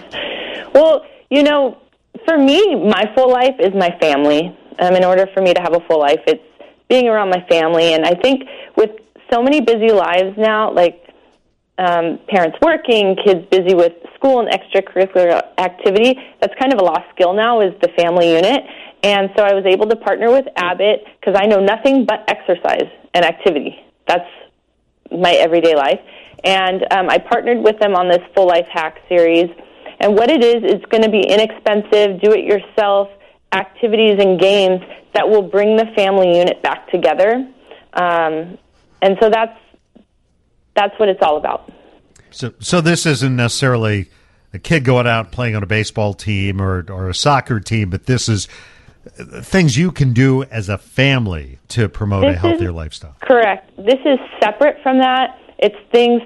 Well, you know, for me, my full life is my family. Um, in order for me to have a full life, it's being around my family. And I think with so many busy lives now, like um, parents working, kids busy with school and extracurricular activity, that's kind of a lost skill now is the family unit. And so I was able to partner with Abbott because I know nothing but exercise and activity. That's my everyday life. And um, I partnered with them on this Full Life Hack series. And what it is, it's going to be inexpensive, do-it-yourself activities and games that will bring the family unit back together. Um, and so that's that's what it's all about. So, so this isn't necessarily a kid going out playing on a baseball team or or a soccer team, but this is things you can do as a family to promote This a healthier is- lifestyle. Correct. This is separate from that. It's things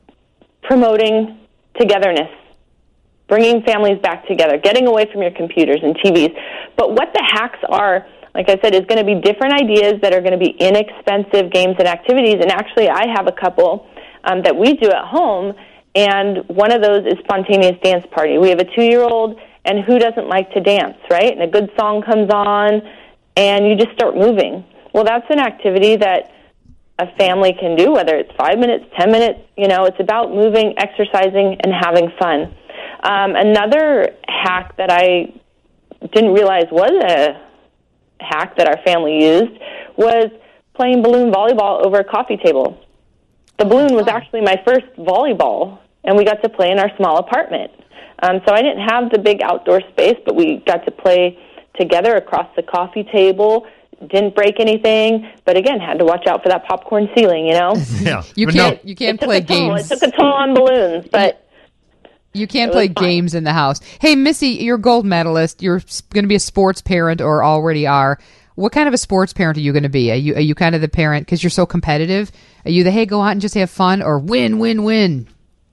promoting togetherness, bringing families back together, getting away from your computers and T Vs. But what the hacks are, like I said, is going to be different ideas that are going to be inexpensive games and activities. And actually, I have a couple um, that we do at home, and one of those is spontaneous dance party. We have a two-year-old, and who doesn't like to dance, right? And a good song comes on, and you just start moving. Well, that's an activity that a family can do, whether it's five minutes, ten minutes. You know, it's about moving, exercising, and having fun. Um, another hack that I didn't realize was a hack that our family used was playing balloon volleyball over a coffee table. The balloon was actually my first volleyball, and we got to play in our small apartment. Um, so I didn't have the big outdoor space, but we got to play together across the coffee table. Didn't break anything, but again, had to watch out for that popcorn ceiling, you know? Yeah. You But can't no- you can't It took play a toll. games. It took a toll on balloons, but You can't It play was fun. games in the house. Hey, Missy, you're a gold medalist. You're going to be a sports parent or already are. What kind of a sports parent are you going to be? Are you are you kind of the parent, because you're so competitive? Are you the, hey, go out and just have fun, or win, win, win?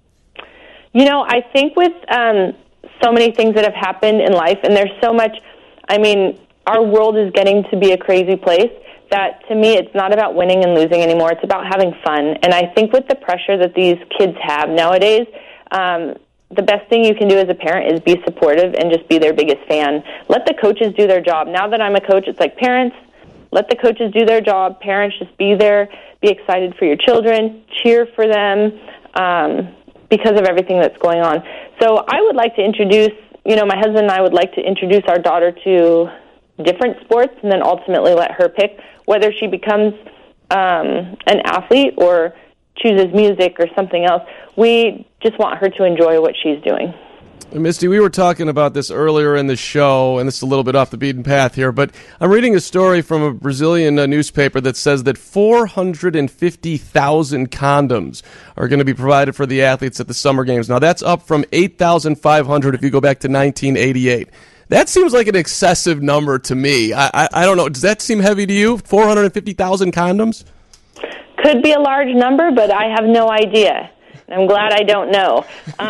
You know, I think with um, so many things that have happened in life, and there's so much, I mean, our world is getting to be a crazy place, that to me it's not about winning and losing anymore. It's about having fun. And I think with the pressure that these kids have nowadays, um, the best thing you can do as a parent is be supportive and just be their biggest fan. Let the coaches do their job. Now that I'm a coach, it's like, parents, let the coaches do their job. Parents, just be there, be excited for your children, cheer for them, um, because of everything that's going on. So I would like to introduce, you know, my husband and I would like to introduce our daughter to different sports, and then ultimately let her pick whether she becomes um, an athlete or chooses music or something else. We just want her to enjoy what she's doing. Misty, we were talking about this earlier in the show, and this is a little bit off the beaten path here, but I'm reading a story from a Brazilian uh, newspaper that says that four hundred fifty thousand condoms are going to be provided for the athletes at the Summer Games. Now, that's up from eight thousand five hundred if you go back to nineteen eighty-eight. That seems like an excessive number to me. I, I, I don't know. Does that seem heavy to you, four hundred fifty thousand condoms? Could be a large number, but I have no idea. I'm glad I don't know.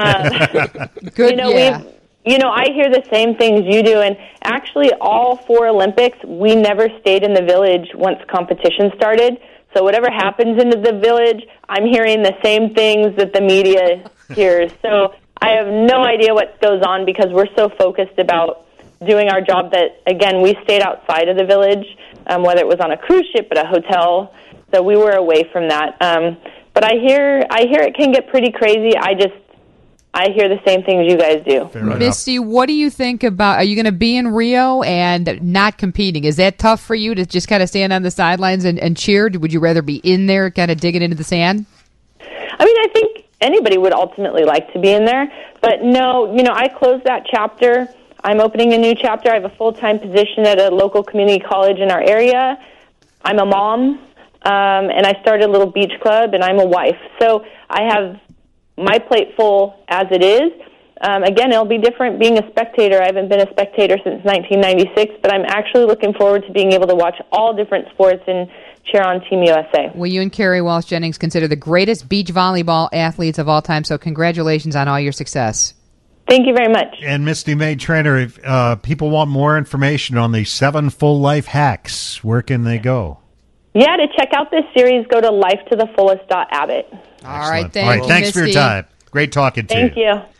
Um, Good, you know, yeah. we've, you know, I hear the same things you do, and actually all four Olympics, we never stayed in the village once competition started. So whatever happens in the village, I'm hearing the same things that the media hears. So I have no idea what goes on because we're so focused about doing our job that, again, we stayed outside of the village, um, whether it was on a cruise ship, at a hotel. So we were away from that. Um, but I hear I hear it can get pretty crazy. I just, I hear the same things you guys do. Misty, what do you think about, are you going to be in Rio and not competing? Is that tough for you to just kind of stand on the sidelines and, and cheer? Would you rather be in there kind of digging into the sand? I mean, I think anybody would ultimately like to be in there. But no, you know, I closed that chapter. I'm opening a new chapter. I have a full-time position at a local community college in our area. I'm a mom, um, and I started a little beach club, and I'm a wife. So I have my plate full as it is. Um, again, it'll be different being a spectator. I haven't been a spectator since nineteen ninety-six, but I'm actually looking forward to being able to watch all different sports and cheer on Team U S A. Well, you and Carrie Walsh Jennings consider the greatest beach volleyball athletes of all time, so congratulations on all your success. Thank you very much. And Misty May Trainer, if uh, people want more information on the seven full life hacks, where can they go? Yeah, to check out this series, go to life to the fullest dot abbott. All right, thank All right, you, thanks for your Misty. time. Great talking to Thank you. you.